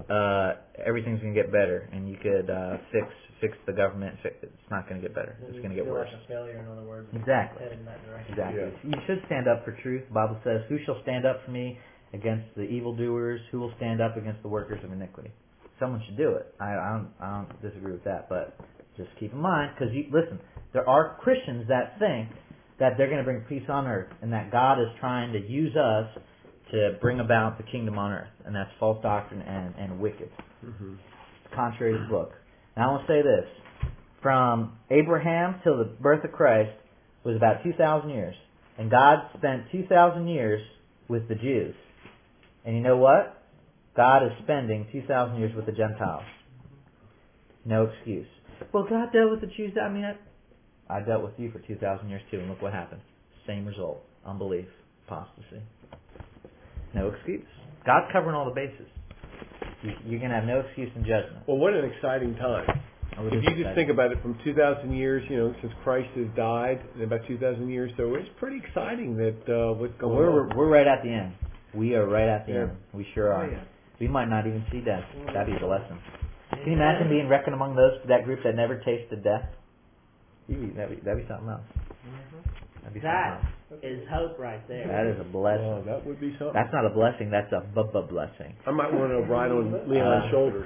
uh, everything's going to get better, and you could uh, fix fix the government. Fix, it's not going to get better. It's going to get feel worse. Like a failure, in other words. Exactly. Head in that direction. Exactly. Yeah. You should stand up for truth. The Bible says, "Who shall stand up for me against the evildoers? Who will stand up against the workers of iniquity?" Someone should do it. I, I don't. I don't disagree with that, but just keep in mind, because you listen, there are Christians that think that they're going to bring peace on earth, and that God is trying to use us to bring about the kingdom on earth, and that's false doctrine and, and wicked. Mm-hmm. It's contrary to the book. Now I want to say this: from Abraham till the birth of Christ was about two thousand years, and God spent two thousand years with the Jews. And you know what? God is spending two thousand years with the Gentiles. No excuse. Well, God dealt with the Jews. I mean, I, I dealt with you for two thousand years too, and look what happened. Same result. Unbelief. Apostasy. No excuse. God's covering all the bases. You, you're going to have no excuse in judgment. Well, what an exciting time. Oh, it If is you just exciting. think about it from two thousand years, you know, since Christ has died, in about two thousand years, so it's pretty exciting that uh, what's going we're, on. We're right at the end. We are right at the Yeah. end. We sure are. Oh, yeah. We might not even see death. That'd be a blessing. Can you imagine being reckoned among those that group that never tasted death? That'd be, that'd be something else. That'd be That something else. is hope right there. That is a blessing. Oh, that would be something. That's not a blessing. That's a b-b blessing. I might want to ride on Leon's Uh, shoulders.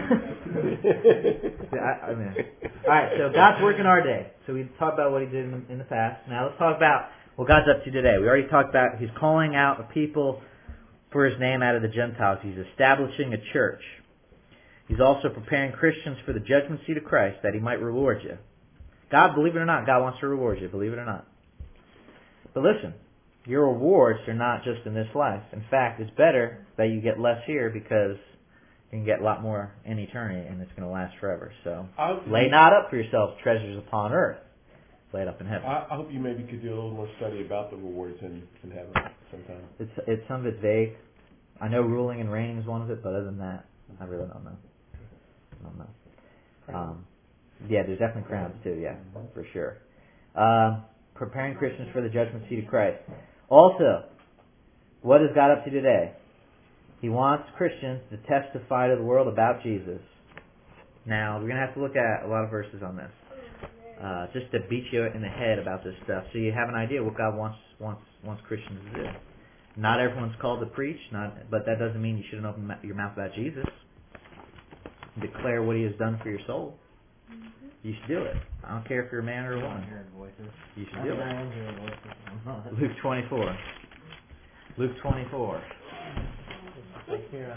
I, I mean, all right. So God's working our day. So we talked about what He did in, in the past. Now let's talk about what God's up to today. We already talked about He's calling out a people for His name out of the Gentiles. He's establishing a church. He's also preparing Christians for the judgment seat of Christ that He might reward you. God, believe it or not, God wants to reward you. Believe it or not. But listen, your rewards are not just in this life. In fact, it's better that you get less here because you can get a lot more in eternity, and it's going to last forever. So lay not up for yourselves treasures upon earth. Lay it up in heaven. I, I hope you maybe could do a little more study about the rewards in, in heaven sometime. It's it's some of it's vague. I know ruling and reigning is one of it, but other than that, I really don't know. I don't know. Um, yeah, there's definitely crowns too. Yeah, for sure. Um, preparing Christians for the judgment seat of Christ. Also, what is God up to today? He wants Christians to testify to the world about Jesus. Now, we're going to have to look at a lot of verses on this, uh, just to beat you in the head about this stuff, so you have an idea what God wants wants wants Christians to do. Not everyone's called to preach, not, but that doesn't mean you shouldn't open your mouth about Jesus. Declare what He has done for your soul. You should do it. I don't care if you're a man or a woman. You should do it. Luke twenty-four. Luke twenty-four. Here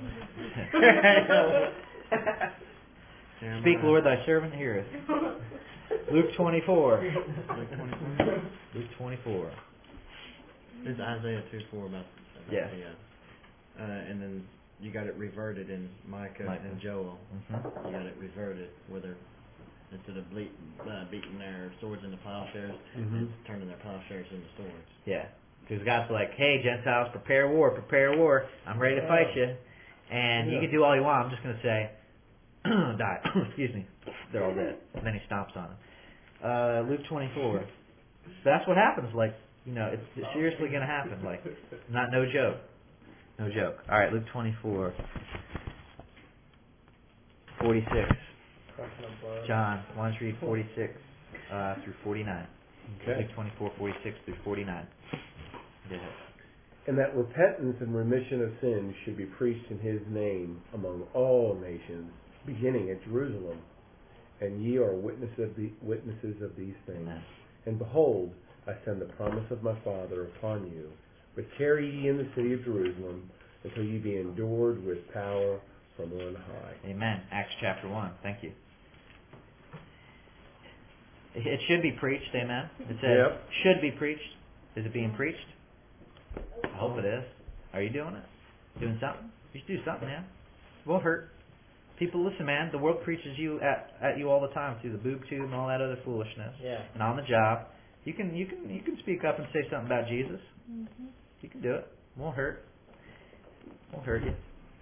I am. Speak, Lord, thy servant heareth. Luke twenty-four. Luke twenty-four. This is Isaiah two four about, about Yes. the, uh, uh, and then you got it reverted in Micah, Micah. and Joel. Mm-hmm. You got it reverted where they're instead of ble- uh, beating their swords into plowshares, Mhm. it's turning their plowshares into swords. Yeah. Because God's like, hey, Gentiles, prepare war, prepare war. I'm ready to fight you. And you Yeah. can do all you want. I'm just going to say, die. Excuse me. They're all dead. And then he stomps on them. Uh, Luke twenty-four. So that's what happens. Like, you know, it's, it's seriously going to happen. Like, not no joke. No joke. All right, Luke twenty-four. forty-six. John, why don't you read forty-six uh, through forty-nine. Okay. Luke twenty-four, forty-six through forty-nine. Go ahead. And that repentance and remission of sins should be preached in His name among all nations, beginning at Jerusalem. And ye are witness of the, witnesses of these things. Amen. And behold, I send the promise of my Father upon you. But tarry ye in the city of Jerusalem until ye be endured with power from on high. Amen. Acts chapter one. Thank you. It should be preached. Amen. It says Yep. should be preached. Is it being preached? I hope it is. Are you doing it? Doing something? You should do something, man. It won't hurt. People, listen, man. The world preaches you at, at you all the time through the boob tube and all that other foolishness. Yeah. And on the job, you can you can you can speak up and say something about Jesus. Mm-hmm. You can do it. It won't hurt. It won't hurt you.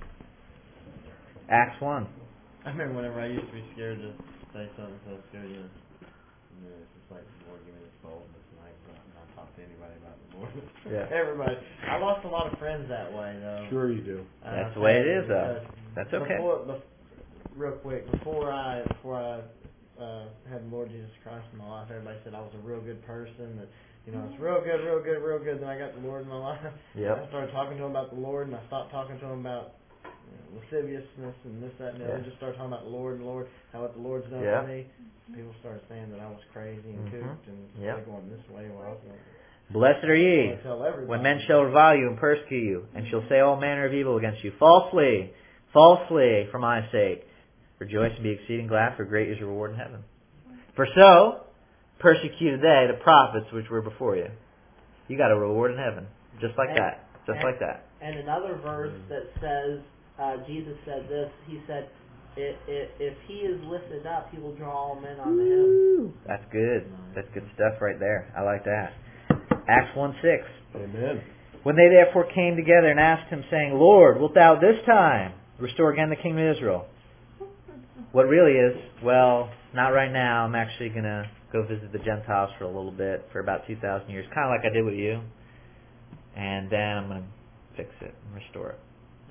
Acts one. I remember whenever I used to be scared to say something, so scared to, you know, it's just like the Lord give me this boldness, and I not talk to anybody about the Lord. Yeah. Everybody. I lost a lot of friends that way, though. Sure you do. Uh, That's the way it is, though. because That's okay. Before, bef- real quick, before I before I uh, had the Lord Jesus Christ in my life, everybody said I was a real good person. That you know, it's real good, real good, real good. Then I got the Lord in my life. Yep. I started talking to him about the Lord, and I stopped talking to him about you know, lasciviousness and this, that, and the Yeah. other. Just started talking about the Lord and Lord, how what the Lord's done Yeah. for me. People started saying that I was crazy and Mhm. cooked and Yep. they're going this way while I was going. Blessed are ye, I tell everybody. when men shall revile you and persecute you, and shall say all manner of evil against you, falsely, falsely, for my sake. Rejoice and be exceeding glad, for great is your reward in heaven. For so persecuted they the prophets which were before you. You got a reward in heaven, just like And- that, just and- like that. And another verse that says, uh, Jesus said this, he said, if, if, if he is lifted up, he will draw all men unto him. That's good. That's good stuff right there. I like that. Acts one six. Amen. When they therefore came together and asked him, saying, Lord, wilt thou this time restore again the kingdom of Israel? What really is, well, not right now. I'm actually going to go visit the Gentiles for a little bit, for about two thousand years, kind of like I did with you. And then I'm going to fix it and restore it.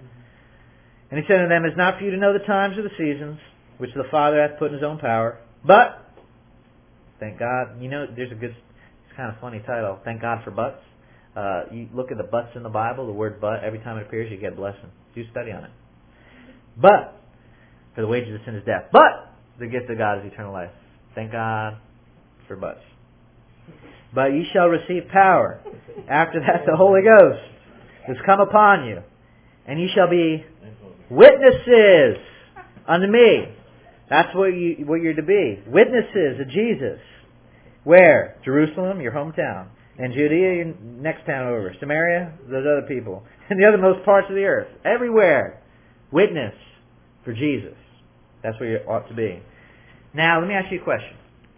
And he said to them, It's not for you to know the times or the seasons, which the Father hath put in his own power. But, thank God, you know, there's a good, it's kind of funny title, Thank God for Buts. Uh, you look at the buts in the Bible, the word but, every time it appears, you get a blessing. Do study on it. But, for the wages of sin is death. But, the gift of God is eternal life. Thank God for buts. But ye shall receive power. After that the Holy Ghost is come upon you. And ye shall be witnesses unto me. That's what you what you're to be. Witnesses of Jesus. Where? Jerusalem, your hometown. And Judea, your next town over. Samaria, those other people. And the othermost parts of the earth. Everywhere. Witness for Jesus. That's where you ought to be. Now, let me ask you a question.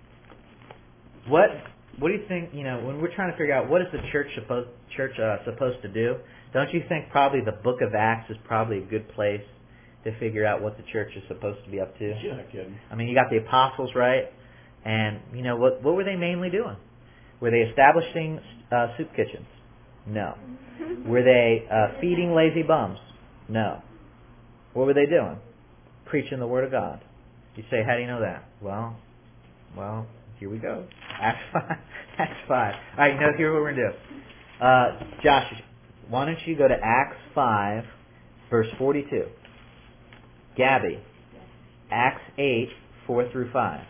What what do you think, you know, when we're trying to figure out what is the church supposed church uh, supposed to do, don't you think probably the book of Acts is probably a good place to figure out what the church is supposed to be up to? You're not kidding. I mean, you got the apostles, right? And, you know, what what were they mainly doing? Were they establishing uh, soup kitchens? No. Were they uh, feeding lazy bums? No. What were they doing? Preaching the Word of God. You say, how do you know that? Well, well, here we go. Acts five. Acts five. All right, you know, here's what we're going to do. Uh, Josh, why don't you go to Acts five, verse forty-two. Gabby, Acts eight, four through five.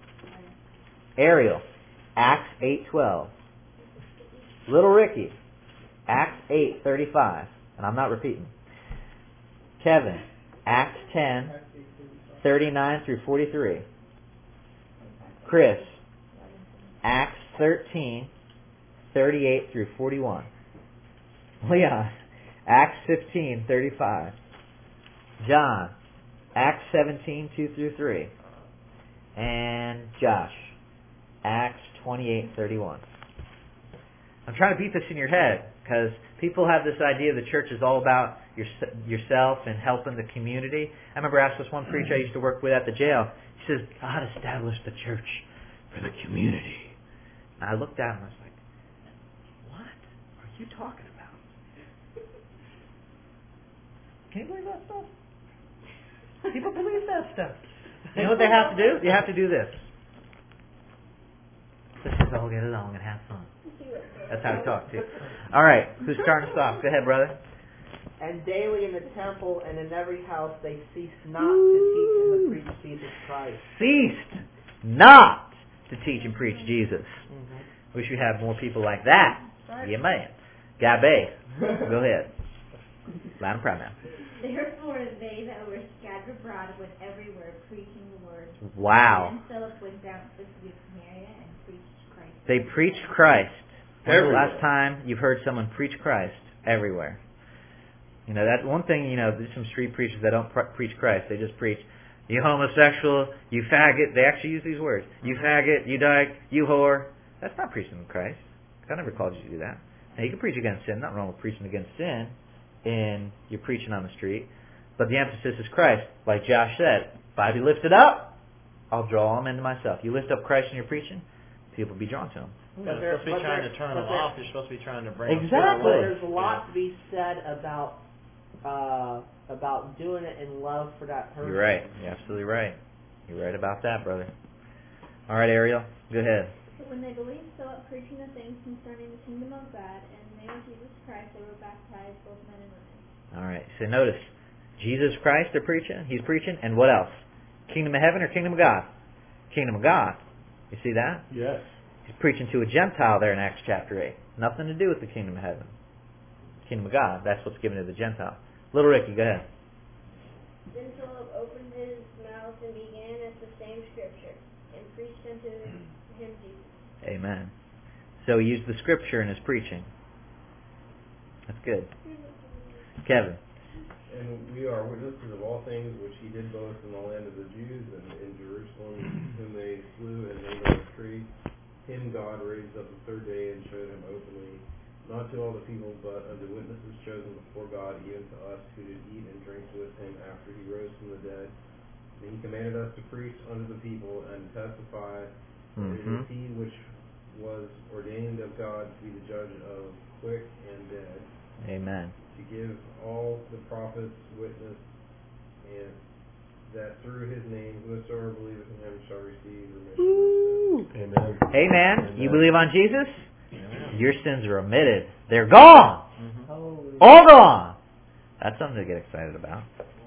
Ariel, Acts eight, twelve. Little Ricky, Acts eight, thirty-five. And I'm not repeating. Kevin, Acts ten, thirty-nine through forty-three. Chris, Acts thirteen, thirty-eight through forty-one. Leon, Acts fifteen, thirty-five. John, Acts seventeen, two through three. And Josh, Acts twenty-eight, thirty-one. I'm trying to beat this in your head because people have this idea the church is all about your, yourself and helping the community. I remember I asked this one preacher I used to work with at the jail. He says, God established the church for the community. And I looked at him and I was like, what are you talking about? Can you believe that stuff? People believe that stuff. You know what they have to do? You have to do this. Let's just all get along and have fun. That's how we talk, too. All right, who's starting us off? Go ahead, brother. And daily in the temple and in every house they ceased not to teach and to preach Jesus Christ. Ceased not to teach and preach Jesus. Mm-hmm. Wish we had more people like that. Yeah, man. Gabby, go ahead. Loud and proud now. Therefore they that were scattered abroad went everywhere preaching the word. Wow. And Philip went down to the city of Samaria and preached Christ. They preached Christ. When's the Everywhere. last time you've heard someone preach Christ? Everywhere. You know, that's one thing, you know, there's some street preachers that don't pr- preach Christ. They just preach, you homosexual, you faggot. They actually use these words. You faggot, you dyke, you whore. That's not preaching Christ. God never called you to do that. Now, you can preach against sin. Nothing wrong with preaching against sin in you're preaching on the street. But the emphasis is Christ. Like Josh said, if I be lifted up, I'll draw them into myself. You lift up Christ in your preaching, people will be drawn to him. You're But there- supposed to be but trying there- to turn but them there- off. You're supposed to be trying to bring Exactly. them There's a lot to be said about uh, about doing it in love for that person. You're right. You're absolutely right. You're right about that, brother. All right, Ariel, go ahead. But when they believed Philip preaching the things concerning the kingdom of God and the name of Jesus Christ, they were baptized, both men and women. All right. So notice, Jesus Christ they're preaching. He's preaching. And what else? Kingdom of heaven or kingdom of God? Kingdom of God. You see that? Yes. He's preaching to a Gentile there in Acts chapter eight. Nothing to do with the kingdom of heaven. Kingdom of God. That's what's given to the Gentile. Little Ricky, go ahead. Then Philip opened his mouth and began at the same scripture, and preached unto him Jesus. Amen. So he used the scripture in his preaching. That's good. Kevin. And we are witnesses of all things which he did both in the land of the Jews and in Jerusalem, whom they slew and hanged on a tree. Him God raised up the third day and showed him openly, not to all the people, but unto witnesses chosen before God, even to us who did eat and drink with him after he rose from the dead. And he commanded us to preach unto the people and testify that it is he which was ordained of God to be the judge of quick and dead. Amen. To give all the prophets witness, and that through his name whosoever believeth in him shall receive remission of sins. Amen. Amen. Amen. You believe on Jesus? Amen. Your sins are remitted. They're gone. Mm-hmm. All gone. That's something to get excited about.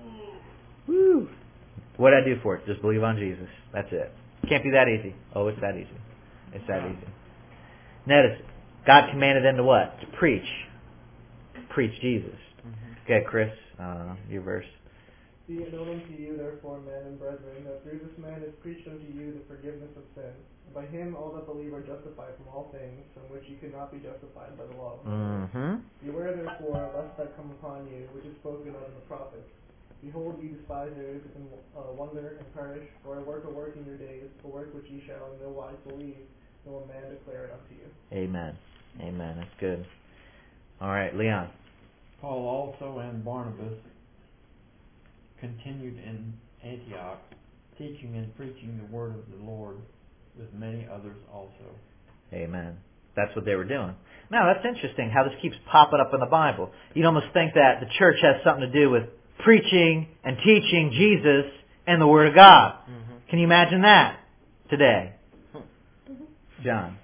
Woo. What did I do for it? Just believe on Jesus. That's it. Can't be that easy. Oh, it's that easy. It's that easy. Notice, God commanded them to what? To preach. Preach Jesus. Mm-hmm. Okay, Chris, uh, your verse. Be it known unto you, therefore, men and brethren, that through this man is preached unto you the forgiveness of sins. By him all that believe are justified from all things, from which you could not be justified by the law. Mm-hmm. Beware therefore, lest that come upon you, which is spoken of in the prophets. Behold, ye despise those and uh, wonder and perish, for I work a work in your days, a work which ye shall in no wise believe, nor man declare it unto you. Amen. Amen. That's good. All right, Leon. Paul also and Barnabas continued in Antioch, teaching and preaching the word of the Lord with many others also. Amen. That's what they were doing. Now, that's interesting how this keeps popping up in the Bible. You'd almost think that the church has something to do with preaching and teaching Jesus and the Word of God. Mm-hmm. Can you imagine that today? John.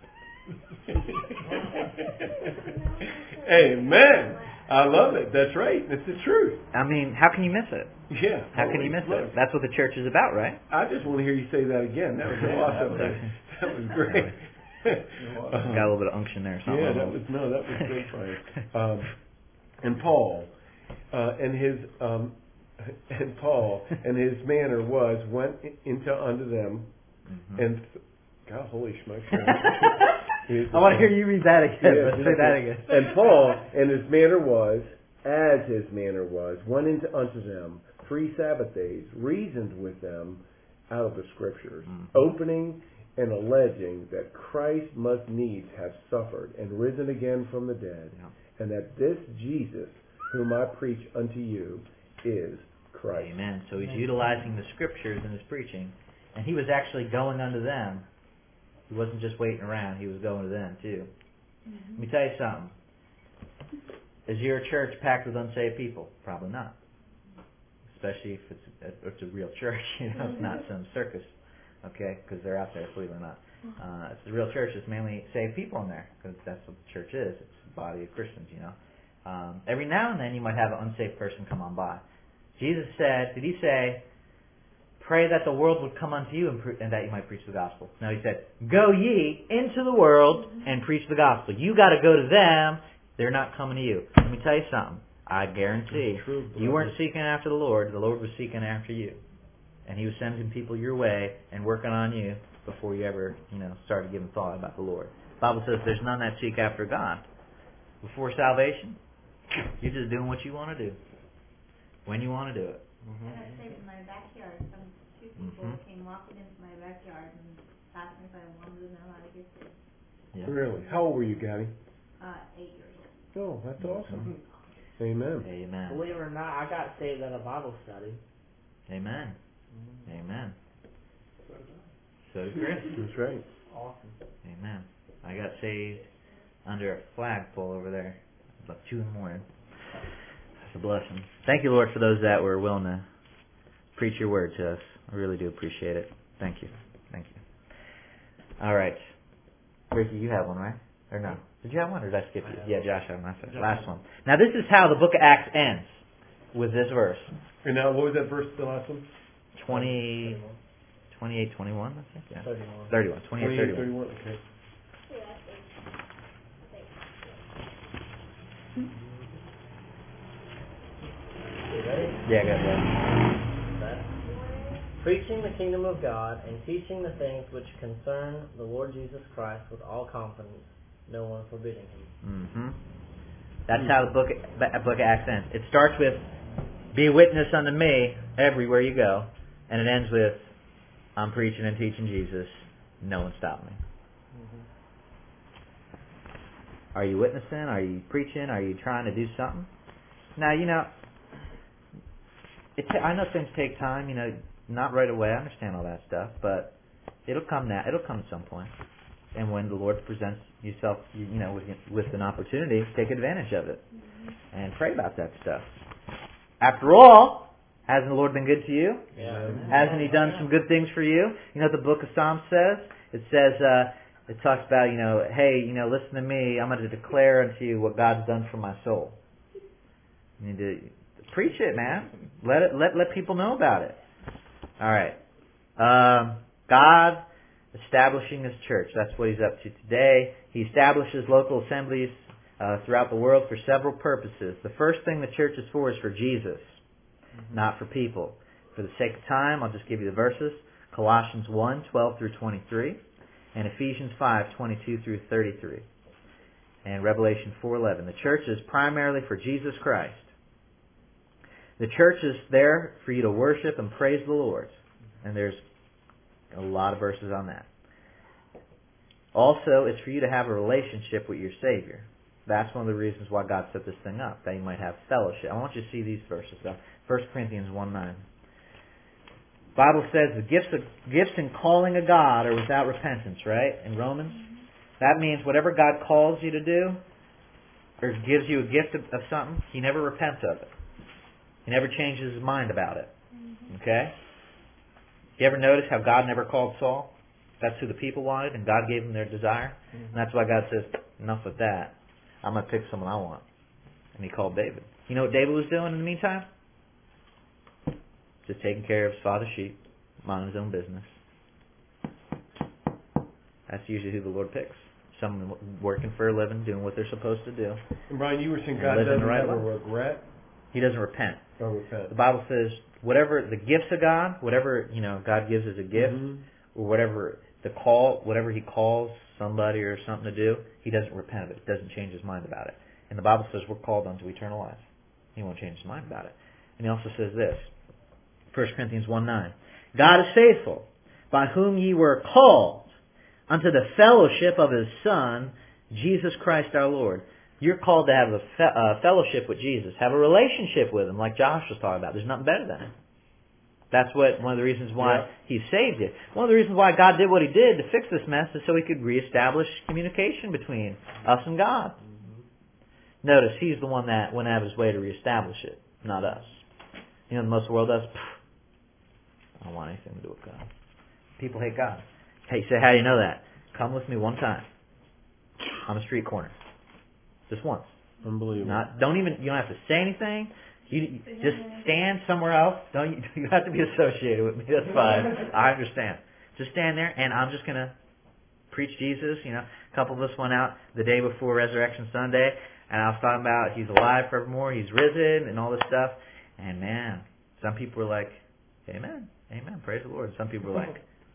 Amen. I love it. That's right. That's the truth. I mean, how can you miss it? Yeah. How can you miss it? That's what the church is about, right? I just want to hear you say that again. That was awesome. That was great. uh, Got a little bit of unction there. Something yeah, that was no, that was great, Brian. Um, and Paul, uh, and his um, and Paul and his manner was went into unto them, mm-hmm. and God, holy schmuck. I want to hear you read that again. Yeah, Let's say that again. And Paul, and his manner was, as his manner was, went into unto them three Sabbath days, reasoned with them out of the Scriptures, mm-hmm. opening and alleging that Christ must needs have suffered and risen again from the dead, yeah. and that this Jesus, whom I preach unto you, is Christ. Amen. So he's Amen. Utilizing the Scriptures in his preaching, and he was actually going unto them. He wasn't just waiting around. He was going to them, too. Mm-hmm. Let me tell you something. Is your church packed with unsaved people? Probably not. Especially if it's a, if it's a real church. You know, it's not some circus. Okay? Because they're out there, believe it or not. Uh, it's a real church. It's mainly saved people in there. Because that's what the church is. It's a body of Christians, you know. Um, every now and then you might have an unsaved person come on by. Jesus said, did he say, pray that the world would come unto you and, pre- and that you might preach the gospel? No, he said, go ye into the world and preach the gospel. You got to go to them. They're not coming to you. Let me tell you something. I guarantee true, you weren't seeking after the Lord. The Lord was seeking after you. And he was sending people your way and working on you before you ever, you know, started giving thought about the Lord. The Bible says there's none that seek after God. Before salvation, you're just doing what you want to do. When you want to do it. Mm-hmm. I got saved in my backyard. Some two people mm-hmm. came walking into my backyard and asked me if I wanted to know how to get saved. Yeah. Really? How old were you, Gabby? Uh, eight years old. Oh, that's awesome. Mm-hmm. Amen. Amen. Believe it or not, I got saved at a Bible study. Amen. Mm-hmm. Amen. So did Chris. That's right. Awesome. Amen. I got saved under a flagpole over there. About two in the morning. That's a blessing. Thank you, Lord, for those that were willing to preach your word to us. I really do appreciate it. Thank you. Thank you. All right. Ricky, you have one, right? Or no? Did you have one, or did I skip you? Yeah, Josh had one. Last one. Now, this is how the book of Acts ends, with this verse. And now, what was that verse, the last one? twenty, twenty-eight, twenty-one, I think? Yeah. thirty-one. thirty-one. twenty-eight, thirty-one. thirty-one, okay. You ready? Yeah, go ahead. Preaching the kingdom of God and teaching the things which concern the Lord Jesus Christ with all confidence, no one forbidding him. Mm-hmm. That's how the book, the book of Acts ends. It starts with, be a witness unto me everywhere you go, and it ends with, I'm preaching and teaching Jesus, no one stop me. Mm-hmm. Are you witnessing? Are you preaching? Are you trying to do something? Now, you know, it ta- I know things take time, you know, not right away. I understand all that stuff, but it'll come now. It'll come at some point. And when the Lord presents yourself, you, you know, with, with an opportunity, take advantage of it and pray about that stuff. After all, hasn't the Lord been good to you? Yeah. Hasn't He done some good things for you? You know what the book of Psalms says? It says, uh, it talks about, you know, hey, you know, listen to me. I'm going to declare unto you what God's done for my soul. You need to preach it, man. Let it. Let let people know about it. All right. Um, God establishing His church. That's what He's up to today. He establishes local assemblies uh, throughout the world for several purposes. The first thing the church is for is for Jesus, mm-hmm. not for people. For the sake of time, I'll just give you the verses. Colossians one, twelve through twenty-three, and Ephesians five, twenty-two through thirty-three, and Revelation four, eleven. The church is primarily for Jesus Christ. The church is there for you to worship and praise the Lord. And there's a lot of verses on that. Also, it's for you to have a relationship with your Savior. That's one of the reasons why God set this thing up, that you might have fellowship. I want you to see these verses, though. First Corinthians one, nine. The Bible says the gifts of, gifts and calling of God are without repentance, right? In Romans. That means whatever God calls you to do, or gives you a gift of, of something, He never repents of it. He never changes His mind about it. Okay? You ever notice how God never called Saul? That's who the people wanted, and God gave them their desire. Mm-hmm. And that's why God says, enough with that. I'm going to pick someone I want. And He called David. You know what David was doing in the meantime? Just taking care of his father's sheep, minding his own business. That's usually who the Lord picks. Someone working for a living, doing what they're supposed to do. And Brian, you were saying God doesn't right have a regret? He doesn't repent. Oh, repent. The Bible says whatever the gifts of God, whatever you know God gives as a gift, mm-hmm. or whatever the call, whatever He calls somebody or something to do, He doesn't repent of it. It doesn't change His mind about it. And the Bible says we're called unto eternal life. He won't change His mind about it. And He also says this, First Corinthians one, nine. God is faithful, by whom ye were called unto the fellowship of His Son, Jesus Christ our Lord. You're called to have a fe- uh, fellowship with Jesus. Have a relationship with Him, like Josh was talking about. There's nothing better than it. That's what one of the reasons why yeah. He saved you. One of the reasons why God did what He did to fix this mess is so He could reestablish communication between us and God. Mm-hmm. Notice, He's the one that went out of His way to reestablish it, not us. You know what most of the world does? I don't want anything to do with God. People hate God. Hey, say, how do you know that? Come with me one time on a street corner. Just once. Unbelievable. Not, don't even, you don't have to say anything. You, you just stand somewhere else. Don't you, you have to be associated with me. That's fine. I understand. Just stand there, and I'm just going to preach Jesus. You know, a couple of us went out the day before Resurrection Sunday, and I was talking about He's alive forevermore, He's risen, and all this stuff. And man, some people were like, Amen, Amen, praise the Lord. Some people were like,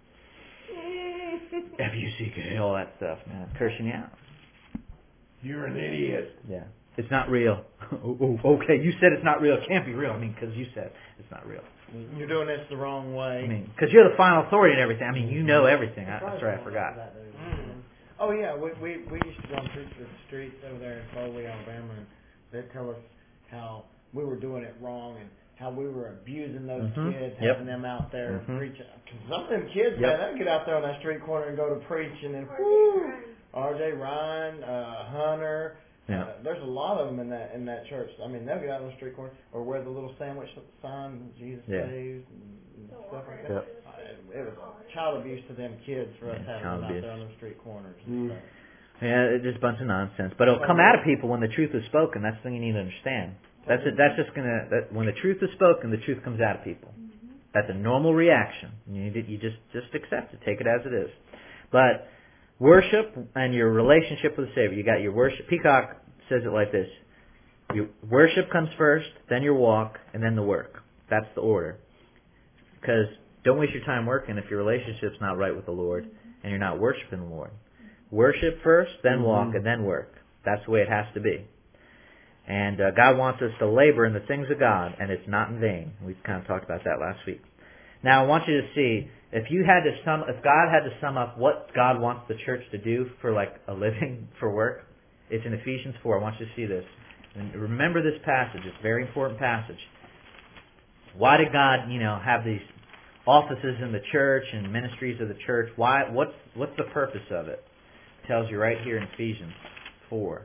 F U C K, all that stuff, man, cursing you out. You're an idiot. Yeah. It's not real. oh, oh, okay, you said it's not real. It can't be real. I mean, because you said it's not real. You're doing this the wrong way. I mean, because you're the final authority and everything. I mean, you know everything. I, that's right, I forgot. Mm. Oh, yeah, we, we we used to go on preach the streets over there in Foley, Alabama, and they'd tell us how we were doing it wrong and how we were abusing those mm-hmm. kids, yep. having them out there mm-hmm. preaching. Because some of them kids, yep. man, they'd get out there on that street corner and go to preach, and then, whoo, R J Ryan, uh, Hunter, Yeah. Uh, there's a lot of them in that in that church. I mean, they'll get out on the street corner or wear the little sandwich sign, Jesus Yeah. saves, and, and stuff like that. Yep. Uh, it was child abuse to them kids for us Yeah, having child them abuse. out there on the street corners Mm. and stuff. Yeah, it's just a bunch of nonsense. But it'll come out of people when the truth is spoken. That's the thing you need to understand. That's it. That's just gonna. That, when the truth is spoken, the truth comes out of people. That's a normal reaction. You need to, you just just accept it. Take it as it is. But worship and your relationship with the Savior. You got your worship. Peacock says it like this: your worship comes first, then your walk, and then the work. That's the order. Because don't waste your time working if your relationship's not right with the Lord and you're not worshiping the Lord. Worship first, then walk, Mm-hmm. and then work. That's the way it has to be. And uh, God wants us to labor in the things of God, and it's not in vain. We kind of talked about that last week. Now, I want you to see, if you had to sum, if God had to sum up what God wants the church to do for like a living, for work, it's in Ephesians four. I want you to see this. And remember this passage. It's a very important passage. Why did God, you know, have these offices in the church and ministries of the church? Why? What's what's the purpose of it? It tells you right here in Ephesians four.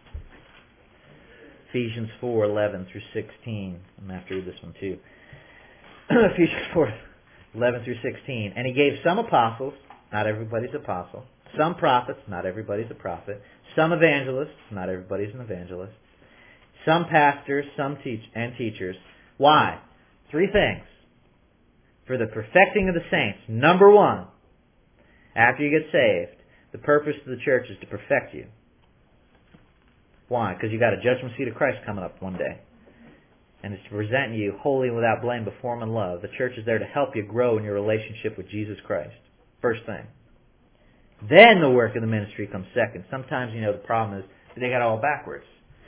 Ephesians four, eleven through sixteen. I'm going to have to read this one too. Ephesians four, eleven through sixteen. And He gave some apostles, not everybody's apostle. Some prophets, not everybody's a prophet. Some evangelists, not everybody's an evangelist. Some pastors, some teach and teachers. Why? Three things. For the perfecting of the saints. Number one, after you get saved, the purpose of the church is to perfect you. Why? Because you got a judgment seat of Christ coming up one day. And it's to present you holy and without blame before Him in love. The church is there to help you grow in your relationship with Jesus Christ. First thing. Then the work of the ministry comes second. Sometimes, you know, the problem is they got it all backwards.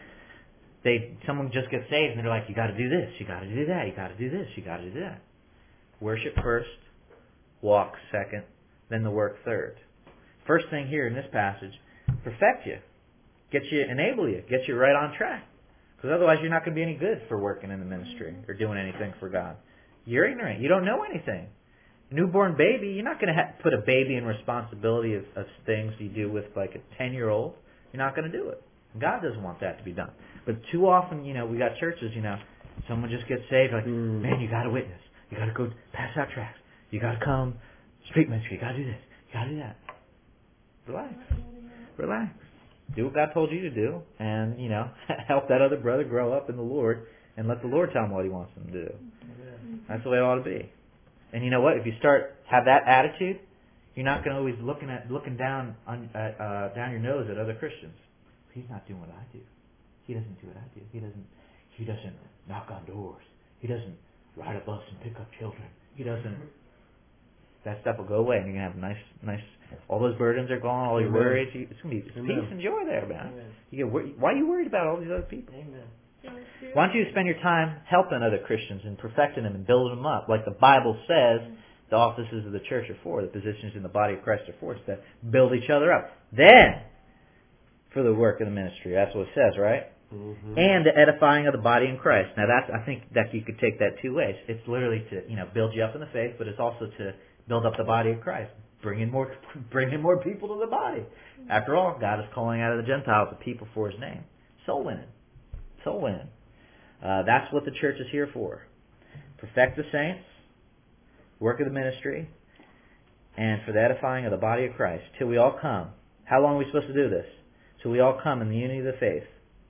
They someone just gets saved and they're like, you got to do this, you got to do that, you got to do this, you got to do that. Worship first, walk second, then the work third. First thing here in this passage, perfect you. Get you, enable you, get you right on track. Because otherwise you're not going to be any good for working in the ministry or doing anything for God. You're ignorant. You don't know anything. Newborn baby, you're not going to ha- put a baby in responsibility of, of things you do with like a ten-year-old. You're not going to do it. God doesn't want that to be done. But too often, you know, we got churches, you know, someone just gets saved, like, Mm. man, you got to witness. You got to go pass out tracts. You got to come street ministry. You got to do this. You got to do that. Relax. Relax. Do what God told you to do, and, you know, help that other brother grow up in the Lord, and let the Lord tell him what He wants him to do. That's the way it ought to be. And you know what? If you start have that attitude, you're not going to always looking at looking down on uh, uh, down your nose at other Christians. He's not doing what I do. He doesn't do what I do. He doesn't. He doesn't knock on doors. He doesn't ride a bus and pick up children. He doesn't. That stuff will go away, and you're gonna have nice, nice. All those burdens are gone. All your Amen. worries. You, it's gonna be it's peace and joy there, man. Amen. You get, wor- why are you worried about all these other people? Amen. Why don't you spend your time helping other Christians and perfecting them and building them up? Like the Bible says, the offices of the church are for, the positions in the body of Christ are for, it's to build each other up. Then, for the work of the ministry. That's what it says, right? Mm-hmm. And the edifying of the body in Christ. Now that's, I think that you could take that two ways. It's literally to, you know, build you up in the faith, but it's also to build up the body of Christ. Bring in more, bring in more people to the body. After all, God is calling out of the Gentiles the people for His name. Soul winning. Soul winning. Uh, that's what the church is here for. Perfect the saints, work of the ministry, and for the edifying of the body of Christ, till we all come. How long are we supposed to do this? Till we all come in the unity of the faith.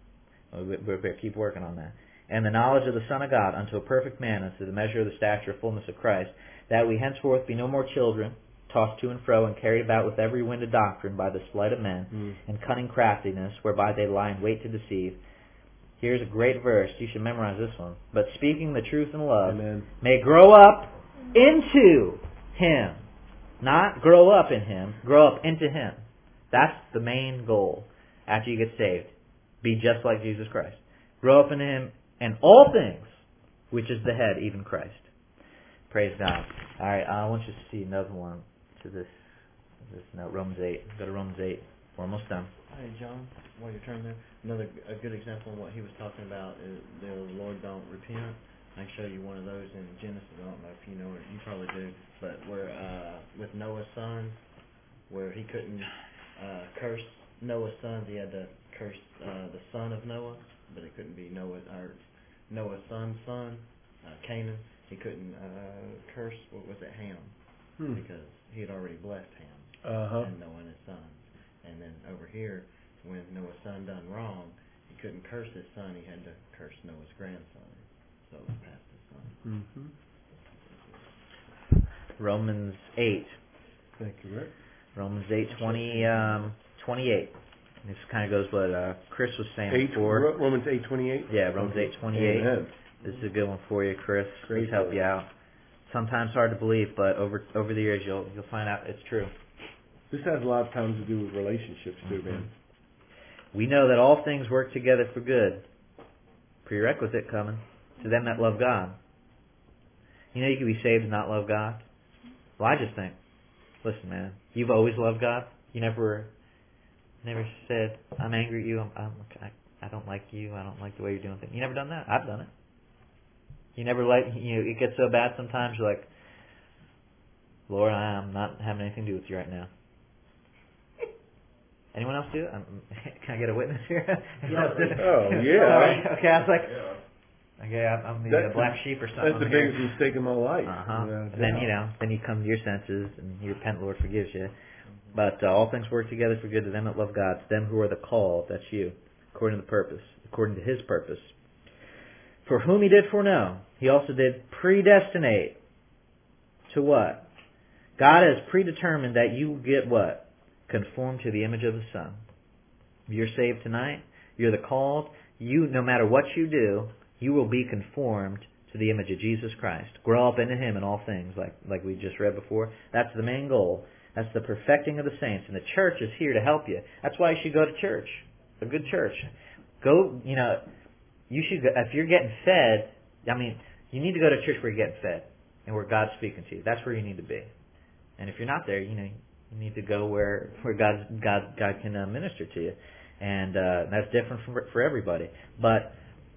We better keep working on that. And the knowledge of the Son of God unto a perfect man, unto the measure of the stature of fullness of Christ, that we henceforth be no more children, tossed to and fro, and carried about with every wind of doctrine by the sleight of men, Mm. and cunning craftiness, whereby they lie in wait to deceive. Here's a great verse. You should memorize this one. But speaking the truth in love, Amen. may grow up into Him. Not grow up in Him. Grow up into Him. That's the main goal after you get saved. Be just like Jesus Christ. Grow up in Him in all things, which is the head, even Christ. Praise God. All right, I want you to see another one to this this note, Romans eight. Go to Romans eight. We're almost done. Hey, John, while you're turning there, another a good example of what he was talking about is the Lord don't repent. I can show you one of those in Genesis. I don't know if you know it. You probably do. But where uh, with Noah's sons, where he couldn't uh, curse Noah's sons, he had to curse uh, the son of Noah, but it couldn't be Noah or Noah's son's son, uh, Canaan. He couldn't uh, curse, what was it, Ham, Hmm. because he had already blessed Ham Uh-huh. and Noah and his sons. And then over here, when Noah's son done wrong, he couldn't curse his son. He had to curse Noah's grandson. So it was past his son. Mm-hmm. Romans eight. Thank you, Rick. Romans eight twenty um, twenty-eight. This kind of goes what uh, Chris was saying Eight, before. Ro- Romans eight twenty-eight. Yeah, Romans eight twenty-eight. Amen. This is a good one for you, Chris. Great Please help word. you out. Sometimes hard to believe, but over over the years you'll you'll find out it's true. This has a lot of times to do with relationships too, Mm-hmm. man. We know that all things work together for good. Prerequisite coming to them that love God. You know you can be saved and not love God. Well, I just think, listen, man, you've always loved God. You never, never said, "I'm angry at you. I'm, I'm I, I don't like you. I don't like the way you're doing things." You never done that. I've done it. You never like you know. It gets so bad sometimes. You're like, "Lord, I'm not having anything to do with you right now." Anyone else do it? Um, can I get a witness here? Oh, yeah. Sorry. Okay, I was like, okay, I'm, I'm the uh, That's black the- sheep or something. That's the here. biggest mistake of my life. Uh-huh. Without a And then, doubt. you know, then you come to your senses and you repent, the Lord forgives you. But uh, all things work together for good to them that love God, to them who are the called, that's you, according to the purpose, according to His purpose. For whom He did foreknow, He also did predestinate. To what? God has predetermined that you get what? Conform to the image of the Son. If you're saved tonight, you're the called, you, no matter what you do, you will be conformed to the image of Jesus Christ. Grow up into Him in all things, like like we just read before. That's the main goal. That's the perfecting of the saints. And the church is here to help you. That's why you should go to church. A good church. Go, you know, you should go, if you're getting fed, I mean, you need to go to church where you're getting fed and where God's speaking to you. That's where you need to be. And if you're not there, you know, you need to go where where God God God can uh, minister to you. And uh, that's different for for everybody. But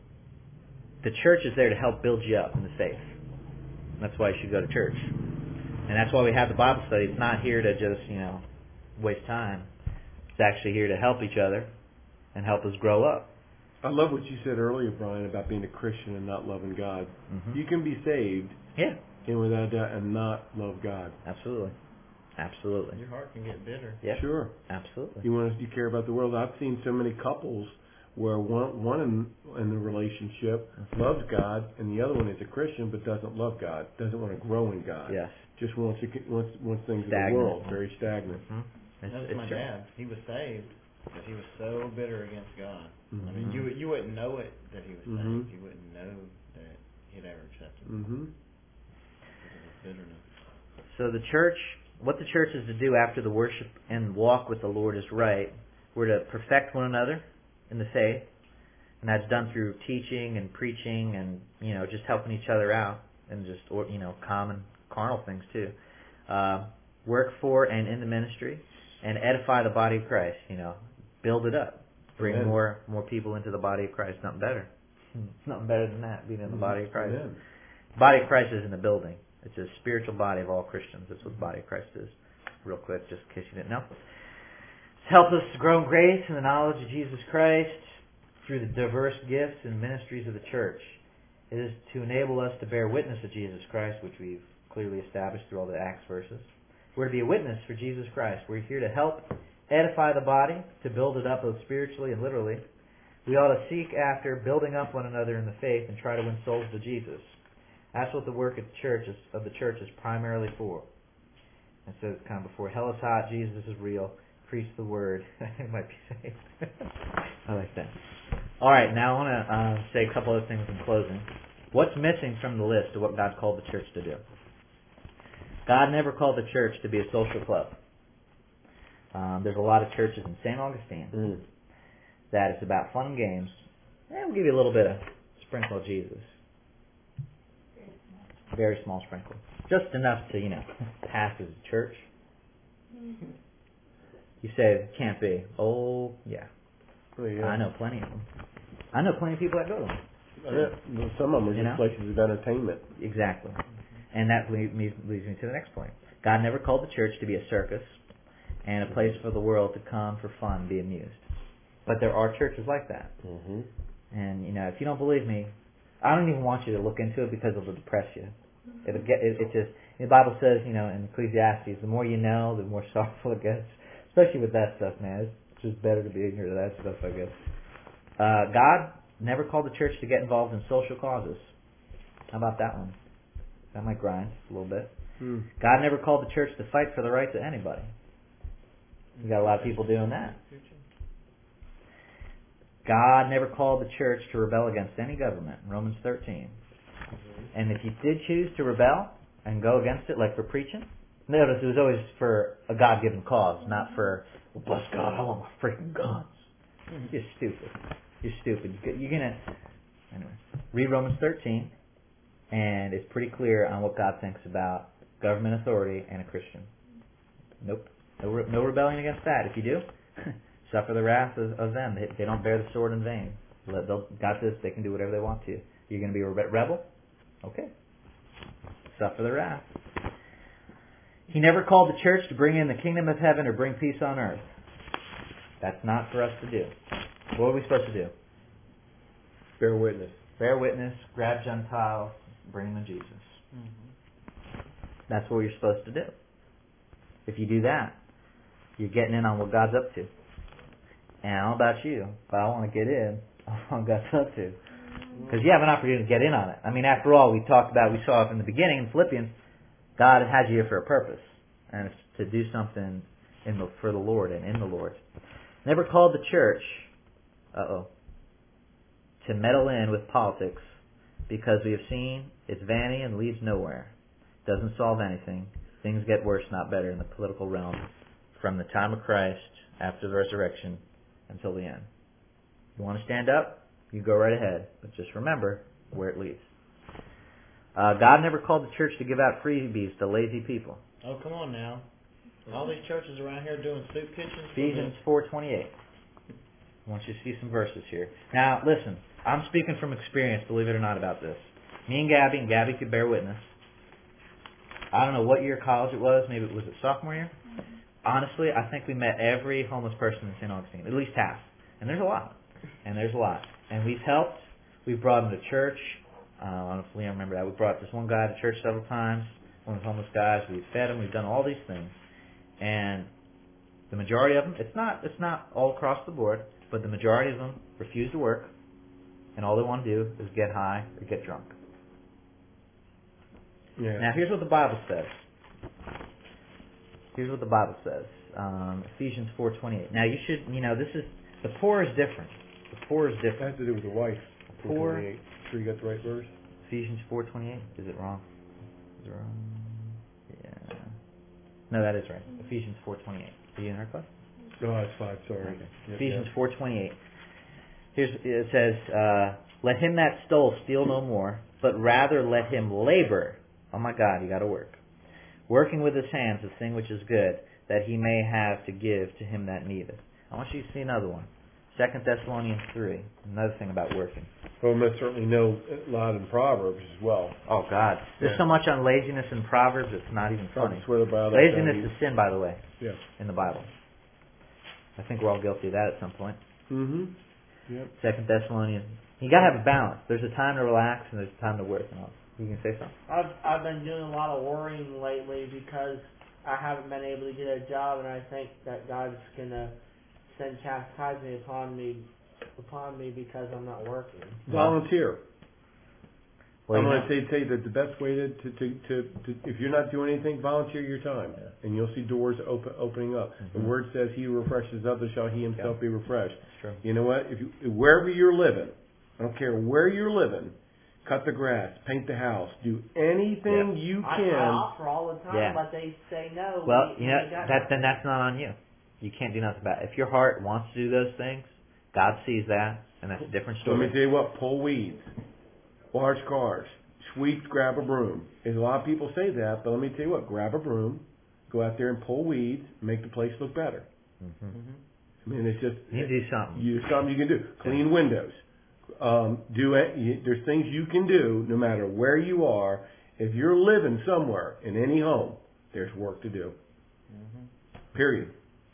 the church is there to help build you up in the faith. That's why you should go to church. And that's why we have the Bible study. It's not here to just, you know, waste time. It's actually here to help each other and help us grow up. I love what you said earlier, Brian, about being a Christian and not loving God. Mm-hmm. You can be saved Yeah, and without doubt and not love God. absolutely. Absolutely. Your heart can get bitter. Yeah, Sure. absolutely. You want to, you care about the world. I've seen so many couples where one one in, in the relationship Mhm. loves God and the other one is a Christian but doesn't love God, doesn't want to grow in God. Yes. Just wants to get- wants wants things in the Stagnant. world, very stagnant. Mm-hmm. It's, That was it's my true. dad. He was saved, but he was so bitter against God. I Mhm. mean, you you wouldn't know it that he was Mhm. saved. You wouldn't know that he'd ever accepted him Mhm. because of his bitterness. So the church, what the church is to do after the worship and walk with the Lord is right, we're to perfect one another in the faith, and that's done through teaching and preaching and, you know, just helping each other out and just, or you know, common carnal things too. Uh, work for and in the ministry and edify the body of Christ, you know, build it up, bring Amen. more more people into the body of Christ. Nothing better. Nothing better than that, being in the body of Christ. Amen. The body of Christ isn't a building. It's a spiritual body of all Christians. That's what the body of Christ is. Real quick, just in case you didn't know. It's helped us to grow in grace and the knowledge of Jesus Christ through the diverse gifts and ministries of the church. It is to enable us to bear witness of Jesus Christ, which we've clearly established through all the Acts verses. We're to be a witness for Jesus Christ. We're here to help edify the body, to build it up both spiritually and literally. We ought to seek after building up one another in the faith and try to win souls to Jesus. That's what the work of the church is, of the church is primarily for. And so it's kind of before hell is hot, Jesus is real, preach the word. It might be saved. I like that. All right, now I want to uh, say a couple other things in closing. What's missing from the list of what God called the church to do? God never called the church to be a social club. Um, there's a lot of churches in Saint Augustine Mm. that it's about fun and games. And we'll give you a little bit of sprinkle of Jesus. Very small sprinkle. Just enough to, you know, pass as a church. You say it can't be. Oh, yeah. Oh, yeah. I know plenty of them. I know plenty of people that go to them. Yeah. Well, some of them are You just know? places of entertainment. Exactly. And that leads me, leads me to the next point. God never called the church to be a circus and a place for the world to come for fun and be amused. But there are churches like that. Mm-hmm. And, you know, if you don't believe me, I don't even want you to look into it because it'll depress you. It'll get, it, it just, the Bible says, you know, in Ecclesiastes, the more you know, the more sorrowful it gets. Especially with that stuff, man. It's just better to be ignorant of that stuff, I guess. Uh, God never called the church to get involved in social causes. How about that one? That might grind a little bit. Hmm. God never called the church to fight for the rights of anybody. You got a lot of people doing that. God never called the church to rebel against any government, Romans thirteen. And if you did choose to rebel and go against it, like for preaching, notice it was always for a God-given cause, not for, well, bless God, I want my freaking guns. You're stupid. You're stupid. You're going to... Anyway, read Romans thirteen, and it's pretty clear on what God thinks about government authority and a Christian. Nope. No, re- no rebellion against that. If you do, suffer the wrath of, of them. They, they don't bear the sword in vain. Let, they'll, got this. They can do whatever they want to. You're going to be a re- rebel? Okay. Suffer the wrath. He never called the church to bring in the kingdom of heaven or bring peace on earth. That's not for us to do. What are we supposed to do? Bear witness. Bear witness, grab Gentiles, bring them to Jesus. Mm-hmm. That's what you're supposed to do. If you do that, you're getting in on what God's up to. And I don't know about you, but I want to get in on what God's up to. Because you have an opportunity to get in on it. I mean, after all, we talked about, we saw from the beginning in Philippians, God has you here for a purpose. And it's to do something in the, for the Lord and in the Lord. Never called the church, uh-oh, to meddle in with politics, because we have seen its vanity and leads nowhere. Doesn't solve anything. Things get worse, not better, in the political realm from the time of Christ, after the resurrection, until the end. You want to stand up? You go right ahead. But just remember where it leads. Uh, God never called the church to give out freebies to lazy people. Oh, come on now. All these churches around here doing soup kitchens. Ephesians four twenty-eight. I want you to see some verses here. Now, listen. I'm speaking from experience, believe it or not, about this. Me and Gabby, and Gabby could bear witness. I don't know what year of college it was. Maybe it was a sophomore year. Honestly, I think we met every homeless person in Saint Augustine. At least half. And there's a lot. And there's a lot. And we've helped. We've brought them to church. Uh, I don't know if Leon remember that. We brought this one guy to church several times. One of the homeless guys. We've fed him. We've done all these things. And the majority of them, it's not, it's not all across the board, but the majority of them refuse to work. And all they want to do is get high or get drunk. Yeah. Now, here's what the Bible says. Here's what the Bible says. Um, Ephesians four twenty-eight. Now, you should, you know, this is, the poor is different. The poor is It different. has to do with the wife. Poor. Sure you got the right verse? Ephesians four twenty-eight. Is it wrong? Is it wrong? Yeah. No, that is right. Ephesians four twenty-eight. Are you in our class? No, that's five. Sorry. Okay. Yep, Ephesians yep. four twenty-eight. Here's, it says, uh, let him that stole steal no more, but rather let him labor. Oh my God, you got to work. Working with his hands the thing which is good, that he may have to give to him that needeth. I want you to see another one. Second Thessalonians three. Another thing about working. Well, we must certainly know a lot in Proverbs as well. Oh God, there's Yeah. so much on laziness in Proverbs. It's not even funny. I swear about that. Laziness is sin, by the way, Yeah. in the Bible. I think we're all guilty of that at some point. Mm-hmm. Yep. Second Thessalonians. You got to have a balance. There's a time to relax and there's a time to work. And all. You can say something. I've I've been doing a lot of worrying lately because I haven't been able to get a job, and I think that God's gonna send chastisement upon me upon me because I'm not working. Volunteer. Well, I'm you going know- to say, say that the best way to, to, to, to, to, if you're not doing anything, volunteer your time. Yeah. And you'll see doors open, opening up. Mm-hmm. The Word says, he who refreshes others shall he himself Yeah. be refreshed. That's true. You know what? If you, wherever you're living, I don't care where you're living, cut the grass, paint the house, do anything you I, can. I offer all the time, Yeah. but they say no. Well, we, you know, we got that, then that's not on you. You can't do nothing about it. If your heart wants to do those things, God sees that, and that's a different Let me story. tell you what, pull weeds, wash cars, sweep, grab a broom. And a lot of people say that, but let me tell you what, grab a broom, go out there and pull weeds, make the place look better. Mm-hmm. I mean, it's just, You need to do something. you, something you can do. Clean windows. Um, do it. You, there's things you can do no matter where you are. If you're living somewhere in any home, there's work to do. Mm-hmm. Period.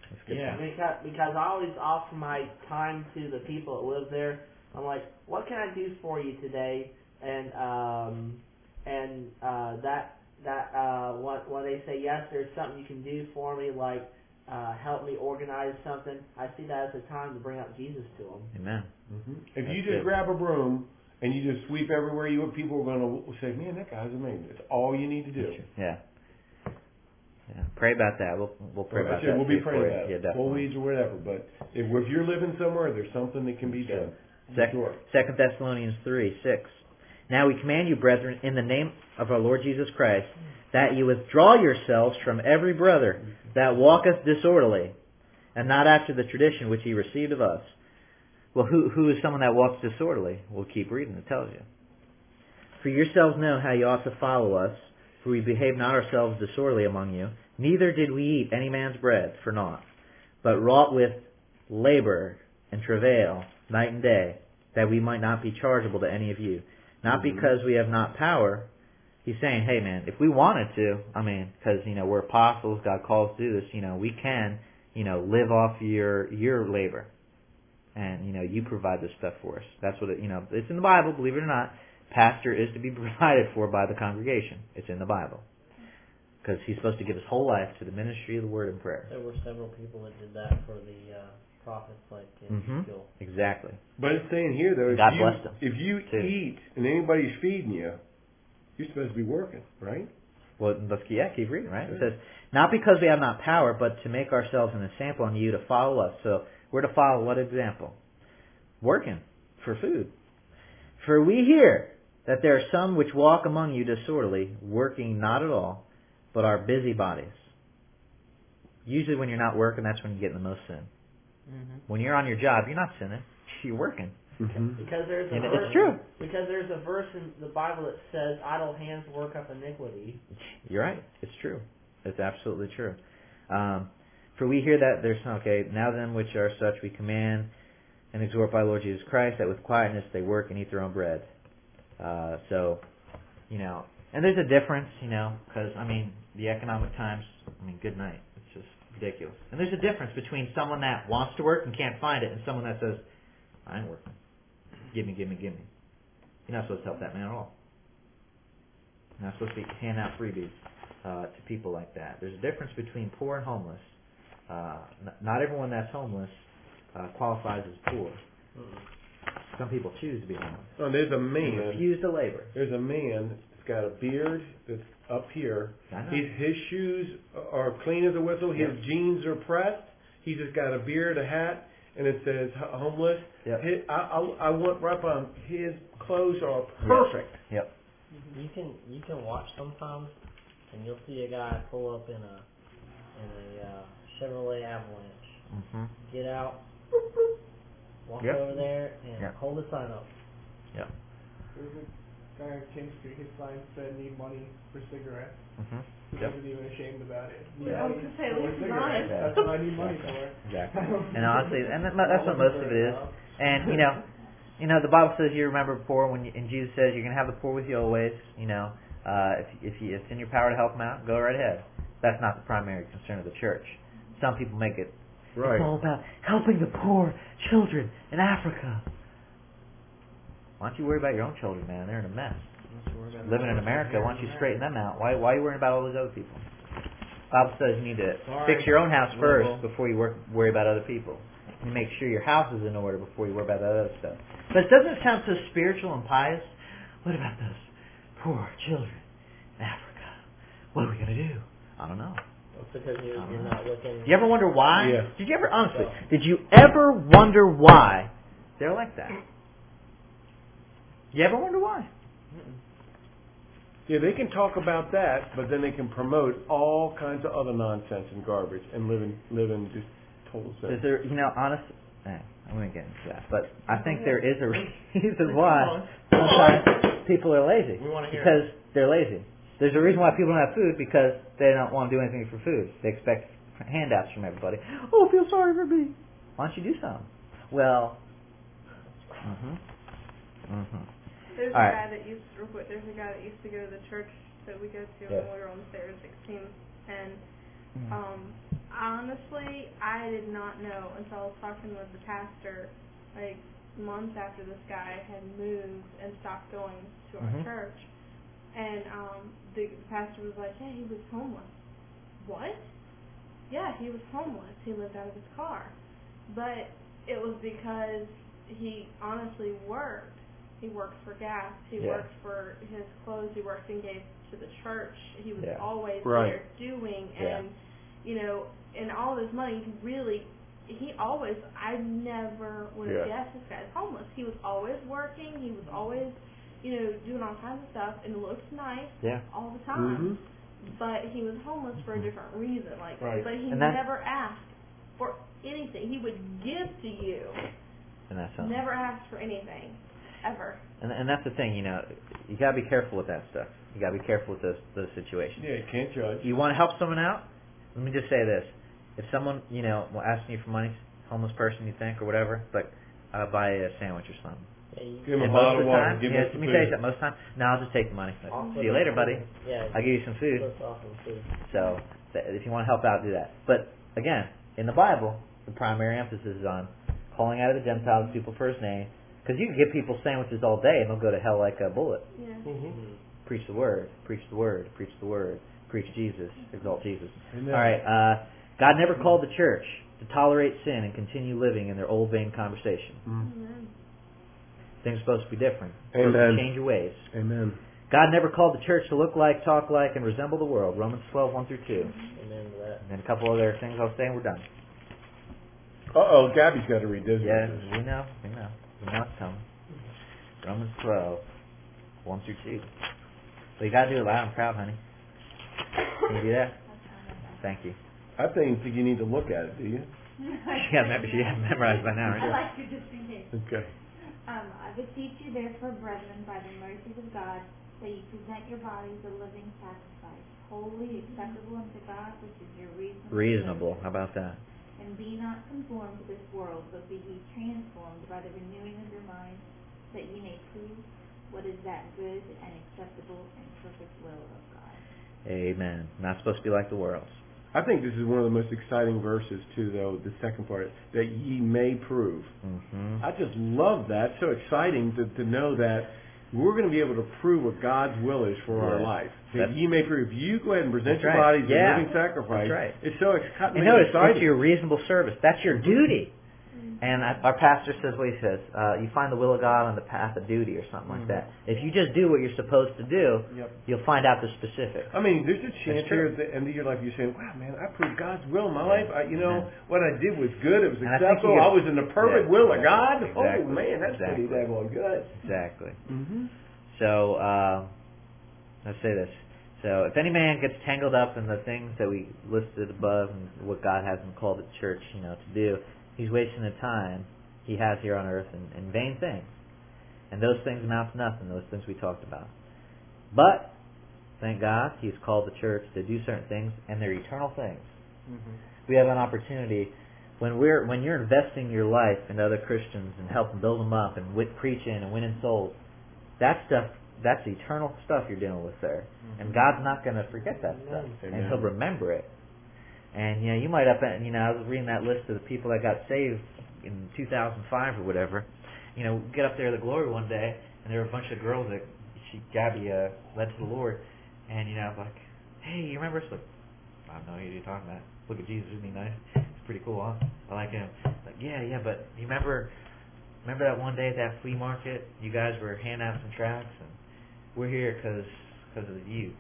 That's good. Yeah, point. because because I always offer my time to the people that live there. I'm like, what can I do for you today? And um and uh that that uh what when they say yes, there's something you can do for me, like uh help me organize something. I see that as a time to bring up Jesus to them. Amen. Mm-hmm. If That's you just good. grab a broom and you just sweep everywhere you want, people are going to say, man, that guy's amazing. It's all you need to do. Yeah. Yeah. Pray about that. We'll we'll pray Well, about that's it. that. We'll be too for praying you. about Yeah, it. definitely. Full weeds or whatever. But if, if you're living somewhere, there's something that can be That's done. Sec- Sure. Second Thessalonians three six. Now we command you, brethren, in the name of our Lord Jesus Christ, that you withdraw yourselves from every brother that walketh disorderly, and not after the tradition which he received of us. Well, who who is someone that walks disorderly? We'll keep reading. It tells you. For yourselves know how you ought to follow us, for we behaved not ourselves disorderly among you, neither did we eat any man's bread for naught, but wrought with labor and travail night and day, that we might not be chargeable to any of you. Not Mm-hmm. because we have not power. He's saying, hey man, if we wanted to, I mean, because, you know, we're apostles, God calls to do this, you know, we can, you know, live off your your labor. And, you know, you provide this stuff for us. That's what it, you know, it's in the Bible, believe it or not. Pastor is to be provided for by the congregation. It's in the Bible. Because he's supposed to give his whole life to the ministry of the word and prayer. There were several people that did that for the uh, prophets, like in Mm-hmm. Ezekiel. Exactly. But it's saying here, though, if God you, blessed them, if you too. eat and anybody's feeding you, you're supposed to be working, right? Well, let's yeah, keep reading, right? It Sure. says, not because we have not power, but to make ourselves an example unto you to follow us. So we're to follow what example? Working for food. For we hear that there are some which walk among you disorderly, working not at all, but are busybodies. Usually when you're not working, that's when you get in the most sin. Mm-hmm. When you're on your job, you're not sinning. You're working. Mm-hmm. Because there's a And verse, it's true. Because there's a verse in the Bible that says, "Idle hands work up iniquity." You're right. It's true. It's absolutely true. Um, for we hear that there's okay. Now then, which are such, we command and exhort by Lord Jesus Christ that with quietness they work and eat their own bread. Uh, so, you know, and there's a difference, you know, because I mean, the economic times. I mean, good night. It's just ridiculous. And there's a difference between someone that wants to work and can't find it, and someone that says, "I ain't working. Give me, give me, give me." You're not supposed to help that man at all. You're not supposed to be hand out freebies uh, to people like that. There's a difference between poor and homeless. Uh, n- not everyone that's homeless uh, qualifies as poor. Some people choose to be homeless. Oh, there's a They man. refuse to labor. There's a man that's got a beard that's up here. I know. His, his shoes are clean as a whistle. His Yep. jeans are pressed. He's just got a beard, a hat, and it says h- homeless. Yep. His, I, I, I went right by him. His clothes are perfect. Yep. You can you can watch sometimes, and you'll see a guy pull up in a in a uh, Chevrolet Avalanche. Mm-hmm. Get out, walk Yep. over there, and Yep. hold the sign up. Yep. There's a guy on King Street, his sign said, "Need money for cigarettes." Mm-hmm. He Yep. wasn't even ashamed about it. Need Yeah, I was money gonna say, at for least he's cigarettes. honest. That's what I need money for. Exactly. And honestly, and that- that's what most of it is. And you know, you know, the Bible says you remember the poor when, you, and Jesus says you're going to have the poor with you always. You know, uh, if if, you, if it's in your power to help them out, go right ahead. That's not the primary concern of the church. Some people make it. Right. It's all about helping the poor children in Africa. Why don't you worry about your own children, man? They're in a mess. Living in America, why don't you straighten them out? Why why are you worrying about all those other people? The Bible says you need to Sorry. fix your own house first Well. before you work, worry about other people. You make sure your house is in order before you worry about that other stuff. But doesn't it sound so spiritual and pious? What about those poor children in Africa? What are we going to do? I don't know. It's because you're, I don't you're know. not looking. You ever wonder why? Yeah. Did you ever, honestly, did you ever wonder why they're like that? You ever wonder why? Yeah, they can talk about that, but then they can promote all kinds of other nonsense and garbage and live in, live in just total sin. Is there, you know, honest, eh, I won't get into that, but I think there is a reason why sometimes people are lazy. We want to hear Because they're lazy. There's a reason why people don't have food, because they don't want to do anything for food. They expect handouts from everybody. Oh, feel sorry for me. Why don't you do something? Well, mhm, mhm. There's All a right. guy that used real quick. There's a guy that used to go to the church that we go to Yeah. when we were on the Sarah sixteen, and Mm. um, Honestly, I did not know until I was talking with the pastor, like months after this guy had moved and stopped going to our Mhm. church. And um, the pastor was like, "Yeah, he was homeless." What? Yeah, he was homeless. He lived out of his car. But it was because he honestly worked. He worked for gas. He Yeah. worked for his clothes. He worked and gave to the church. He was Yeah. always Right. there doing. Yeah. And, you know, and all his money, he really, he always, I never would have Yeah. guessed this guy's homeless. He was always working. He was always, you know, doing all kinds of stuff and looked nice Yeah. all the time. Mhm. But he was homeless for a different reason. Like, Right. but he And that- never asked for anything. He would give to you. And that's something. Never asked for anything, ever. And and that's the thing, you know, you gotta be careful with that stuff. You gotta be careful with those those situations. Yeah, you can't judge. You want to help someone out? Let me just say this: if someone, you know, will asking you for money, homeless person, you think, or whatever, like, uh, buy a sandwich or something. Yeah, you, Give him a And bottle most of of the water. time, Give yeah, him let some me tell you food. something. Most of the time, no, I'll just take the money. Like, offer see you them later, food. buddy. Yeah, I'll give you some food. let's offer them food. So, th- if you want to help out, do that. But again, in the Bible, the primary emphasis is on calling out of the Gentiles people for His name, because you can give people sandwiches all day and they'll go to hell like a bullet. Yeah. Mhm. Preach the word, preach the word, preach the word, preach Jesus, exalt Jesus. Amen. All right. Uh, God never called the church to tolerate sin and continue living in their old vain conversation. Mm. Amen. Things are supposed to be different. You're supposed Amen. to change your ways. Amen. God never called the church to look like, talk like, and resemble the world. Romans twelve, one through two. Amen to that. And then a couple other things I'll say and we're done. Uh-oh, Gabby's got to read this. Yeah, we know, we know. We know it's coming. Romans twelve, one through two. But you got to do it loud and proud, honey. Can you do that? Thank you. I think you need to look at it, do you? She got mem- she got it memorized by now, I right? like to just in case. Okay. Um, I beseech you therefore, brethren, by the mercies of God, that you present your bodies a living sacrifice, holy, acceptable unto God, which is your reasonable Reasonable. service. How about that? And be not conformed to this world, but be ye transformed by the renewing of your mind, that ye may prove what is that good and acceptable and perfect will of God. Amen. Not supposed to be like the world. I think this is one of the most exciting verses, too, though, the second part, that ye may prove. Mm-hmm. I just love that. So exciting to, to know that we're going to be able to prove what God's will is for our Yeah. life. That's- That ye may prove. You go ahead and present That's your right. bodies Yeah. a living sacrifice. That's right. It's so exciting. And notice, exciting. it's your reasonable service. That's your duty. And I, our pastor says what he says. Uh, you find the will of God on the path of duty or something like that. If you just do what you're supposed to do, Yep. you'll find out the specifics. I mean, there's a chance true. here at the end of your life you're saying, wow, man, I proved God's will in my life. I, you know, Amen. what I did was good. It was And I think acceptable. you I get- was in the perfect Yeah, will of exactly, God. Oh, exactly, man, that's exactly. pretty daggone good. Exactly. Mm-hmm. So, uh, let's say this. So, if any man gets tangled up in the things that we listed above and what God has him called the church, you know, to do, he's wasting the time he has here on earth in, in vain things. And those things amount to nothing, those things we talked about. But, thank God, he's called the church to do certain things, and they're eternal things. Mm-hmm. We have an opportunity when we're when you're investing your life into other Christians and helping build them up and with preaching and winning souls. That stuff, that's eternal stuff you're dealing with there, Mm-hmm. and God's not going to forget that stuff, Amen. and He'll remember it. And you know, you might up, you know, I was reading that list of the people that got saved in two thousand five or whatever. You know, get up there to the glory one day, and there were a bunch of girls that she Gabby uh, led to the Lord, and you know, I was like, hey, you remember us? Like, I don't know who you're talking about. Look at Jesus, isn't he nice? He's pretty cool, huh? I like him. Like, yeah, yeah, but you remember, remember that one day at that flea market? You guys were handing out some tracts, and we're here because because of you.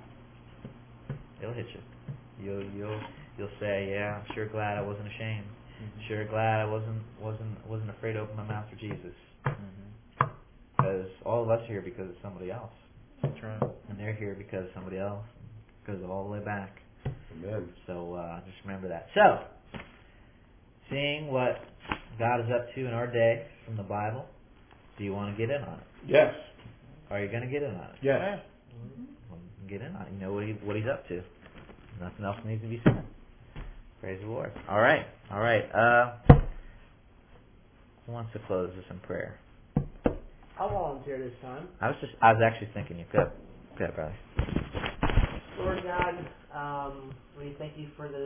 It'll hit you. You'll you'll you'll say, yeah, I'm sure glad I wasn't ashamed. Mm-hmm. Sure glad I wasn't wasn't wasn't afraid to open my mouth for Jesus. Mm-hmm. Because all of us are here because of somebody else, That's right. and they're here because of somebody else, because of all the way back. Amen. So uh, just remember that. So, seeing what God is up to in our day from the Bible, do you want to get in on it? Yes. Are you going to get in on it? Yes. Well, get in on it. You know what, he, what He's up to. Nothing else needs to be said. Praise the Lord. All right. All right. Uh, who wants to close this in prayer? I'll volunteer this time. I was just, I was actually thinking you could. Go ahead, brother. Lord God, um, we thank you for the